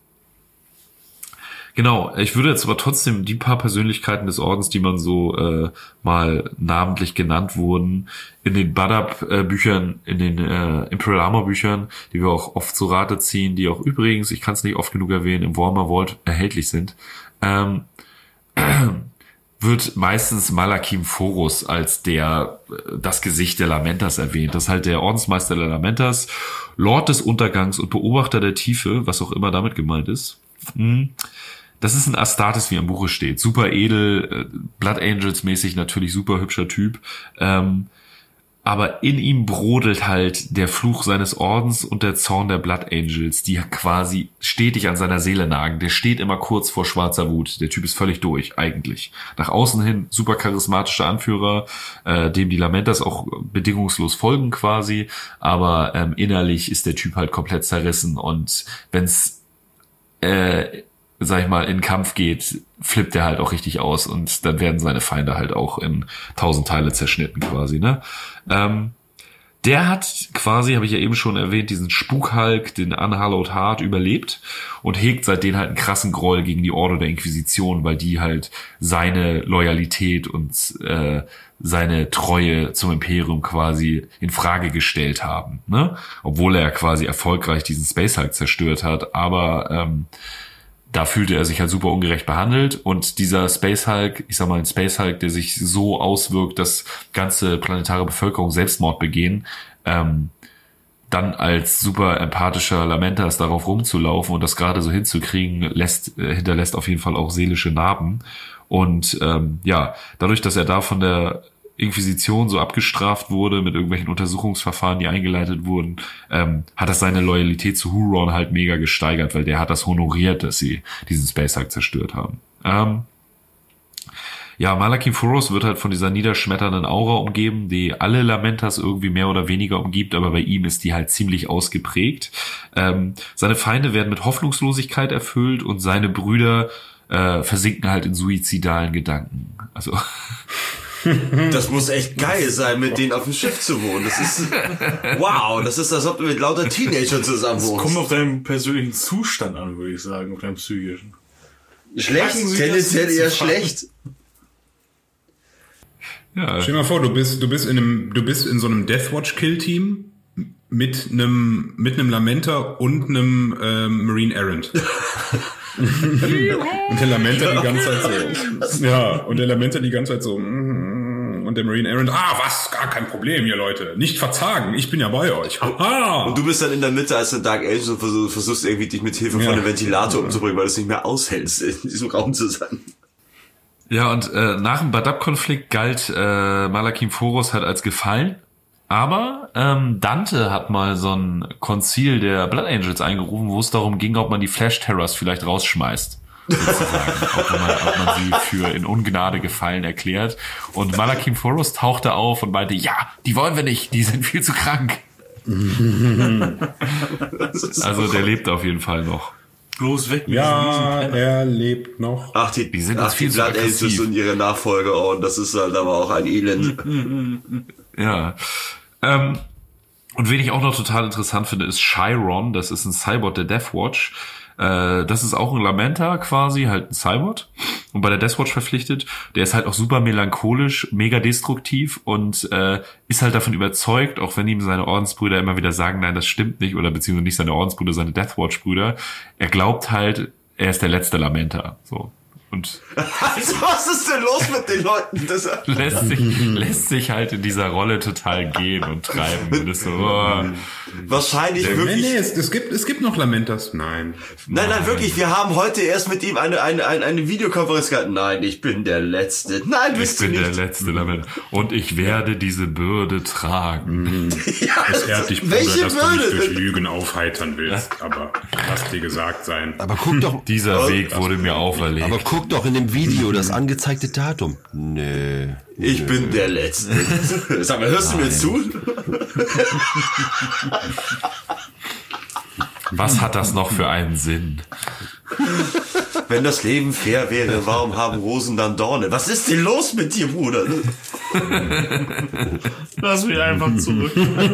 Genau, ich würde jetzt aber trotzdem die paar Persönlichkeiten des Ordens, die man so äh, mal namentlich genannt wurden, in den Badab-Büchern, in den äh, Imperial Armor-Büchern, die wir auch oft zu Rate ziehen, die auch übrigens, ich kann es nicht oft genug erwähnen, im Warhammer Vault erhältlich sind, ähm, wird meistens Malakim Phorus als der das Gesicht der Lamentas erwähnt. Das ist halt der Ordensmeister der Lamentas, Lord des Untergangs und Beobachter der Tiefe, was auch immer damit gemeint ist. Hm. Das ist ein Astartes, wie am Buche steht. Super edel, Blood Angels mäßig natürlich super hübscher Typ. Ähm, aber in ihm brodelt halt der Fluch seines Ordens und der Zorn der Blood Angels, die quasi stetig an seiner Seele nagen. Der steht immer kurz vor schwarzer Wut. Der Typ ist völlig durch, eigentlich. Nach außen hin super charismatischer Anführer, äh, dem die Lamentas auch bedingungslos folgen quasi. Aber ähm, innerlich ist der Typ halt komplett zerrissen. Und wenn's äh, sag ich mal, in Kampf geht, flippt er halt auch richtig aus und dann werden seine Feinde halt auch in tausend Teile zerschnitten quasi, ne? Ähm, der hat quasi, habe ich ja eben schon erwähnt, diesen Spukhulk, den Unhallowed Heart, überlebt und hegt seitdem halt einen krassen Groll gegen die Ordo der Inquisition, weil die halt seine Loyalität und äh, seine Treue zum Imperium quasi in Frage gestellt haben, ne? Obwohl er quasi erfolgreich diesen Space Hulk zerstört hat, aber ähm, da fühlte er sich halt super ungerecht behandelt und dieser Space Hulk, ich sag mal ein Space Hulk, der sich so auswirkt, dass ganze planetare Bevölkerung Selbstmord begehen, ähm, dann als super empathischer Lamentas darauf rumzulaufen und das gerade so hinzukriegen, lässt äh, hinterlässt auf jeden Fall auch seelische Narben und ähm, ja, dadurch, dass er da von der Inquisition so abgestraft wurde mit irgendwelchen Untersuchungsverfahren, die eingeleitet wurden, ähm, hat das seine Loyalität zu Huron halt mega gesteigert, weil der hat das honoriert, dass sie diesen Space Hulk zerstört haben. Ähm, ja, Malakim Phorus wird halt von dieser niederschmetternden Aura umgeben, die alle Lamentas irgendwie mehr oder weniger umgibt, aber bei ihm ist die halt ziemlich ausgeprägt. Ähm, seine Feinde werden mit Hoffnungslosigkeit erfüllt und seine Brüder äh, versinken halt in suizidalen Gedanken. Also das muss echt geil sein, mit denen auf dem Schiff zu wohnen. Das ist, wow, das ist, als ob du mit lauter Teenagern zusammen wohnst. Kommt auf deinen persönlichen Zustand an, würde ich sagen, auf deinen psychischen. Schlecht, tendenziell eher schlecht. ja. Stell dir mal vor, du bist, du bist in einem, du bist in so einem Deathwatch-Kill-Team mit einem, mit einem Lamenter und einem ähm, Marine Errant. Und der Lamenter die ganze Zeit so. Ja, und der Lamenter die ganze Zeit so. Und der Marine Errant, ah, was? Gar kein Problem hier, Leute. Nicht verzagen, ich bin ja bei euch. Haha. Und du bist dann in der Mitte als der Dark Angel und versuchst, versuchst irgendwie dich mit Hilfe Ja. von einem Ventilator umzubringen, weil du es nicht mehr aushältst, in diesem Raum zu sein. Ja, und äh, nach dem Badab-Konflikt galt äh, Malakim Foros halt als gefallen. Aber ähm, Dante hat mal so ein Konzil der Blood Angels eingerufen, wo es darum ging, ob man die Flash Terrors vielleicht rausschmeißt. Sozusagen. ob, man, ob man sie für in Ungnade gefallen erklärt. Und Malakim Foros tauchte auf und meinte, ja, die wollen wir nicht, die sind viel zu krank. Also der lebt auf jeden Fall noch. Bloß weg mit Ja, er lebt noch. Ach, die, Die sind ach, uns viel die zu Blood Angels aggressiv. und ihre Nachfolger, oh, und das ist halt aber auch ein Elend. Ja. Ähm, und wen ich auch noch total interessant finde, ist Chiron. Das ist ein Cybot der Deathwatch. Äh, das ist auch ein Lamenter quasi, halt ein Cybot. Und bei der Deathwatch verpflichtet. Der ist halt auch super melancholisch, mega destruktiv und äh, ist halt davon überzeugt, auch wenn ihm seine Ordensbrüder immer wieder sagen, nein, das stimmt nicht, oder beziehungsweise nicht seine Ordensbrüder, seine Deathwatch-Brüder. Er glaubt halt, er ist der letzte Lamenter. So. Und Also, was ist denn los mit den Leuten? Das, lässt sich, lässt sich halt in dieser Rolle total gehen und treiben. Und ist so, oh. wahrscheinlich Nee, wirklich. nee, es, es gibt, es gibt noch Lamenters. Nein. Nein, nein, wirklich. Wir haben heute erst mit ihm eine, eine, eine, eine Videokonferenz gehabt. Nein, ich bin der Letzte. Nein, Ich bist bin du der nicht. letzte Lamenter. Und ich werde diese Bürde tragen. Ja, Es ehrt dich, Bruder, welche dass du mich durch Würde? Lügen aufheitern willst. Aber lass dir gesagt sein. Aber guck doch, Dieser Weg wurde mir auferlegt. aber guck doch in dem Video das angezeigte Datum. Nee. Ich bin der Letzte. Sag mal, hörst du mir zu? Was hat das noch für einen Sinn? Wenn das Leben fair wäre, warum haben Rosen dann Dornen? Was ist denn los mit dir, Bruder? Lass mich einfach zurück.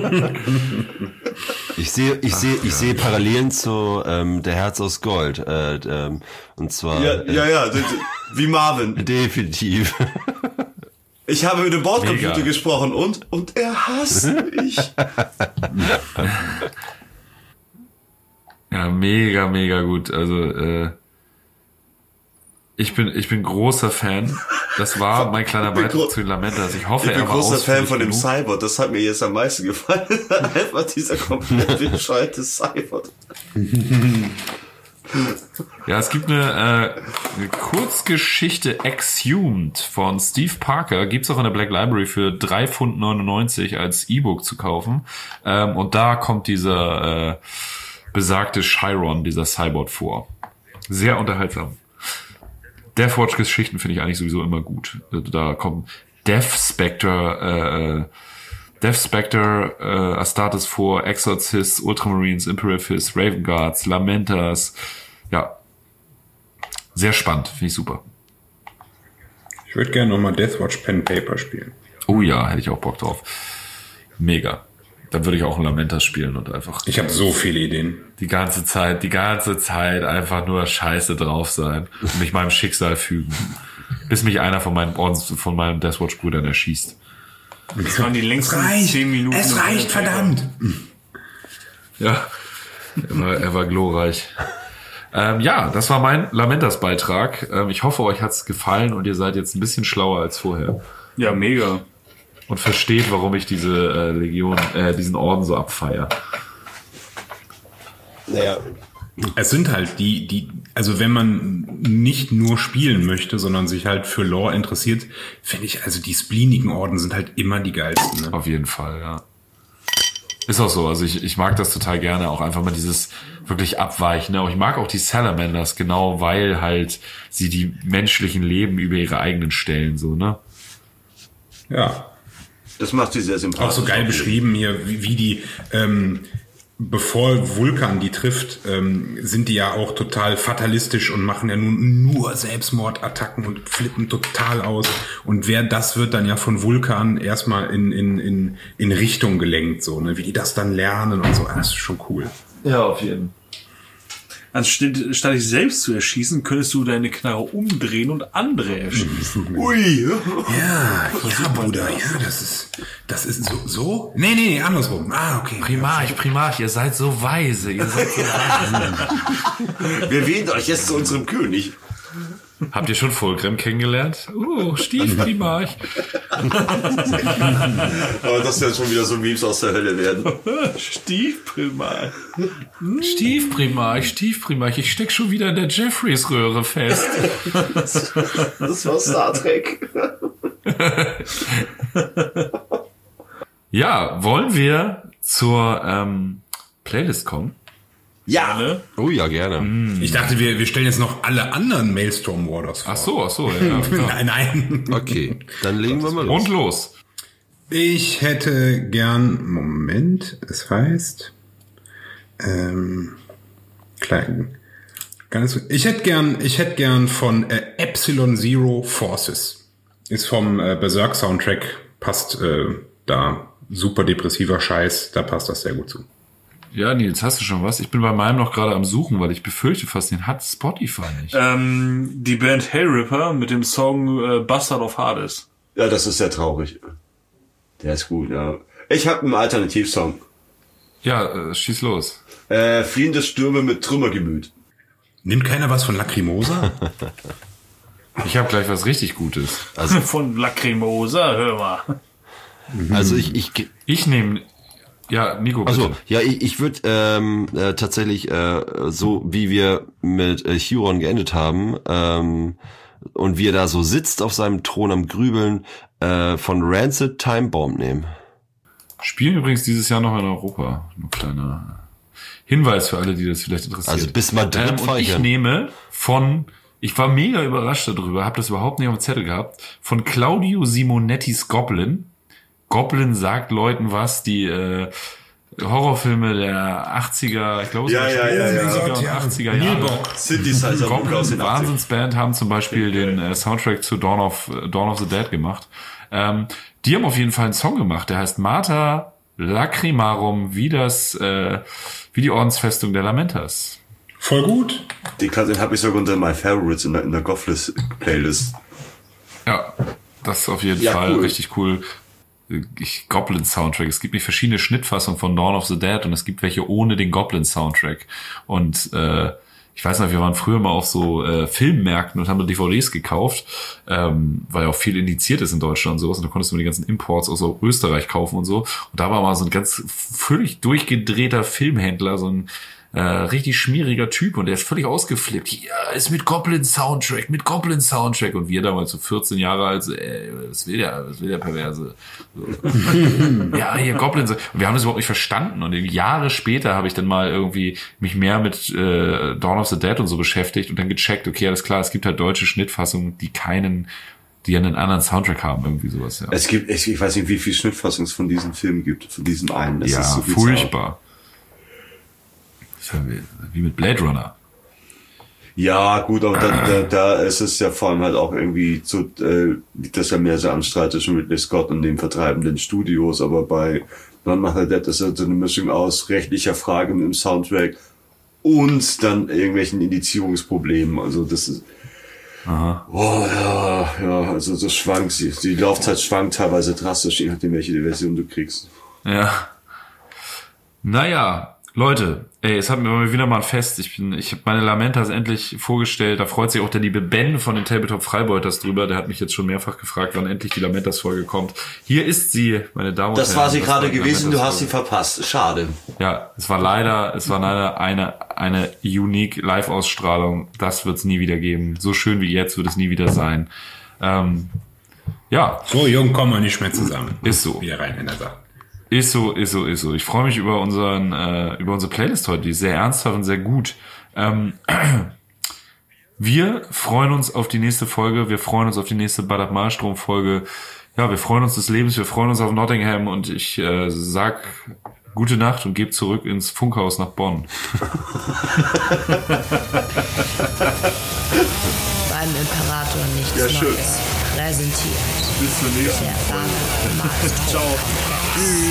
Ich sehe, ich sehe, ich sehe Parallelen zu ähm, der Herz aus Gold. Äh, ähm, und zwar Ja, ja, ja, d- d- wie Marvin. äh, definitiv. Ich habe mit dem Bordcomputer Mega. gesprochen und, und er hasst mich. Ja, mega, mega gut. Also, äh, ich bin, ich bin großer Fan. Das war mein kleiner bin Beitrag gro- zu den Lamentas. Ich hoffe, Ich bin er war großer Fan ausführlich von dem genug. Cybot. Das hat mir jetzt am meisten gefallen. Einfach dieser komplett bescheuerte Cybot. Ja, es gibt eine, äh, eine Kurzgeschichte Exhumed von Steve Parker. Gibt's auch in der Black Library für drei Pfund neunundneunzig als E-Book zu kaufen. Ähm, und da kommt dieser äh, besagte Chiron, dieser Cybot vor. Sehr unterhaltsam. Deathwatch-Geschichten finde ich eigentlich sowieso immer gut. Da kommt Death Spectre, äh, Death Spectre, äh, Astartes vor, Exorcists, Ultramarines, Imperatrices, Raven Guards, Lamentas. Ja, sehr spannend, finde ich super. Ich würde gerne nochmal Deathwatch Pen Paper spielen. Oh ja, hätte ich auch Bock drauf. Mega. Dann würde ich auch ein Lamentas spielen und einfach Ich habe so viele Ideen. die ganze Zeit, die ganze Zeit einfach nur scheiße drauf sein und mich meinem Schicksal fügen. Bis mich einer von meinen Ordens, von meinen Deathwatch-Brüdern erschießt. Das waren die längsten zehn Minuten. Es reicht, verdammt. Ja, er war, er war glorreich. Ähm, ja, das war mein Lamentas-Beitrag. Ähm, ich hoffe, euch hat's gefallen und ihr seid jetzt ein bisschen schlauer als vorher. Ja, mega. Und versteht, warum ich diese äh, Legion, äh, diesen Orden so abfeier. Naja, Es sind halt die, die, also wenn man nicht nur spielen möchte, sondern sich halt für Lore interessiert, finde ich, also die spleenigen Orden sind halt immer die geilsten. Ne? Auf jeden Fall, ja. Ist auch so. Also ich, ich mag das total gerne, auch einfach mal dieses wirklich Abweichen. Aber ich mag auch die Salamanders, genau weil halt sie die menschlichen Leben über ihre eigenen stellen, so, ne? Ja. das macht sie sehr sympathisch. Auch so geil beschrieben hier, wie, wie die, ähm, bevor Vulkan die trifft, ähm, sind die ja auch total fatalistisch und machen ja nun nur Selbstmordattacken und flippen total aus. Und wer das wird dann ja von Vulkan erstmal in in in in Richtung gelenkt, so, ne, wie die das dann lernen und so. Das ist schon cool. Ja, auf jeden Fall. Anstatt statt dich selbst zu erschießen, könntest du deine Knarre umdrehen und andere erschießen. Ui. Ja, ja, Bruder, ja, das ist, das ist so, so? Nee, nee, nee, andersrum. Ah, okay. Primarch, Primarch, ihr seid so weise, ihr seid so weise. Wir wählen euch jetzt zu unserem König. Habt ihr schon Fulgrim kennengelernt? Uh, Stiefprimarch. Aber das wird schon wieder so Memes aus der Hölle werden. Stiefprimarch. Stiefprimarch, Stiefprimarch, ich steck schon wieder in der Jeffreys-Röhre fest. Das war Star Trek. Ja, wollen wir zur ähm, Playlist kommen? Ja. Oh ja, gerne. Ich dachte, wir, wir stellen jetzt noch alle anderen Maelstrom Warders vor. Ach so, ach so, ja. Nein, nein. Okay, dann legen wir mal los. Und los. Ich hätte gern, Moment, es heißt, ähm, klein, ganz, ich hätte gern, ich hätte gern von äh, Epsilon Zero Forces. Ist vom äh, Berserk Soundtrack, passt äh, da, super depressiver Scheiß, da passt das sehr gut zu. Ja, Nils, hast du schon was? Ich bin bei meinem noch gerade am Suchen, weil ich befürchte fast, den hat Spotify nicht. Ähm, die Band Hellripper mit dem Song äh, Bastard of Hades. Ja, das ist sehr traurig. Der ist gut, ja. Ich habe einen Alternativsong. Ja, äh, schieß los. Äh, Fliehende Stürme mit Trümmergemüt. Nimmt keiner was von Lacrimosa? Ich habe gleich was richtig Gutes. Also, Von Lacrimosa, hör mal. also ich, ich, Ich nehme... Ja, Nico, bitte. also ja, ich, ich würde ähm, äh, tatsächlich äh, so wie wir mit äh, Huron geendet haben ähm, und wie er da so sitzt auf seinem Thron am Grübeln, äh, von Rancid Time Bomb nehmen. Spielen übrigens dieses Jahr noch in Europa. Ein kleiner Hinweis für alle, die das vielleicht interessiert. Also bis Madrid ähm, fahr und ich ich hin. nehme von, ich war mega überrascht darüber, habe das überhaupt nicht auf dem Zettel gehabt, von Claudio Simonettis Goblin. Goblin sagt Leuten was, die äh, Horrorfilme der achtziger, ich glaube es Ja, war ja, schon ja, ja. siebziger und Ja. achtziger Neil Jahre. Bock. Synthesizer Goblin, aus den achtzig. Wahnsinnsband, haben zum Beispiel den äh, Soundtrack zu Dawn of Dawn of the Dead gemacht. Ähm, die haben auf jeden Fall einen Song gemacht, der heißt Mater Lacrimarum, wie das, äh, wie die Ordensfestung der Lamentas. Voll gut. Den, den habe ich sogar unter My Favorites in der, in der Goffless-Playlist. Ja, das ist auf jeden Ja, Fall cool. richtig cool. Ich, Goblin Soundtrack. Es gibt nicht verschiedene Schnittfassungen von Dawn of the Dead und es gibt welche ohne den Goblin Soundtrack. Und äh, ich weiß noch, wir waren früher mal auf so äh, Filmmärkten und haben da D V Ds gekauft, ähm, weil ja auch viel indiziert ist in Deutschland und sowas. Und da konntest du mir die ganzen Imports aus so Österreich kaufen und so. Und da war mal so ein ganz völlig durchgedrehter Filmhändler, so ein äh, richtig schmieriger Typ und der ist völlig ausgeflippt. Ja, ist mit Goblin Soundtrack, mit Goblin Soundtrack. Und wir damals so vierzehn Jahre alt, so, ey, was will der, was will der Perverse? So. Ja, hier Goblin. Und wir haben das überhaupt nicht verstanden. Und Jahre später habe ich dann mal irgendwie mich mehr mit äh, Dawn of the Dead und so beschäftigt und dann gecheckt, okay, alles klar, es gibt halt deutsche Schnittfassungen, die keinen, die einen anderen Soundtrack haben, irgendwie sowas. Ja, Es gibt, ich, ich weiß nicht, wie viel Schnittfassungs von diesem Film gibt, von diesem einen. Das ja ist so bizarr. furchtbar. Das ist ja wie, wie mit Blade Runner. Ja, gut, aber da, da, da ist es ja vor allem halt auch irgendwie so, äh, liegt das ja mehr so am Streit zwischen Ridley Scott und den vertreibenden Studios, aber bei None Mother Dead ist halt so eine Mischung aus rechtlicher Fragen im Soundtrack und dann irgendwelchen Indizierungsproblemen. Also das ist, Aha. oh ja, ja, also das schwankt, die, die Laufzeit schwankt teilweise drastisch, je nachdem, welche Version du kriegst. Ja. Naja, Leute, ey, es hat mir wieder mal ein Fest. Ich bin, ich habe meine Lamentas endlich vorgestellt. Da freut sich auch der liebe Ben von den Tabletop Freibeuters drüber. Der hat mich jetzt schon mehrfach gefragt, wann endlich die Lamentas-Folge kommt. Hier ist sie, meine Damen und Herren. Das war sie gerade die gewesen, du hast sie Lamentas-Folge. verpasst. Schade. Ja, es war leider, es war leider eine, eine unique Live-Ausstrahlung. Das wird es nie wieder geben. So schön wie jetzt wird es nie wieder sein. Ähm, ja. So jung kommen wir nicht mehr zusammen. Ist so. Wie der Rheinländer sagt. Ist so, ist so, ist so. Ich freue mich über unseren, äh, über unsere Playlist heute, die ist sehr ernsthaft und sehr gut. Ähm, wir freuen uns auf die nächste Folge, wir freuen uns auf die nächste Bad Malstrom-Folge. Ja, wir freuen uns des Lebens, wir freuen uns auf Nottingham und ich äh, sag gute Nacht und gebt zurück ins Funkhaus nach Bonn. Beim Imperator nichts Ja, schön. Neues. Präsentiert. Bis zum nächsten Der Mal. Bader Malstrom. Ciao.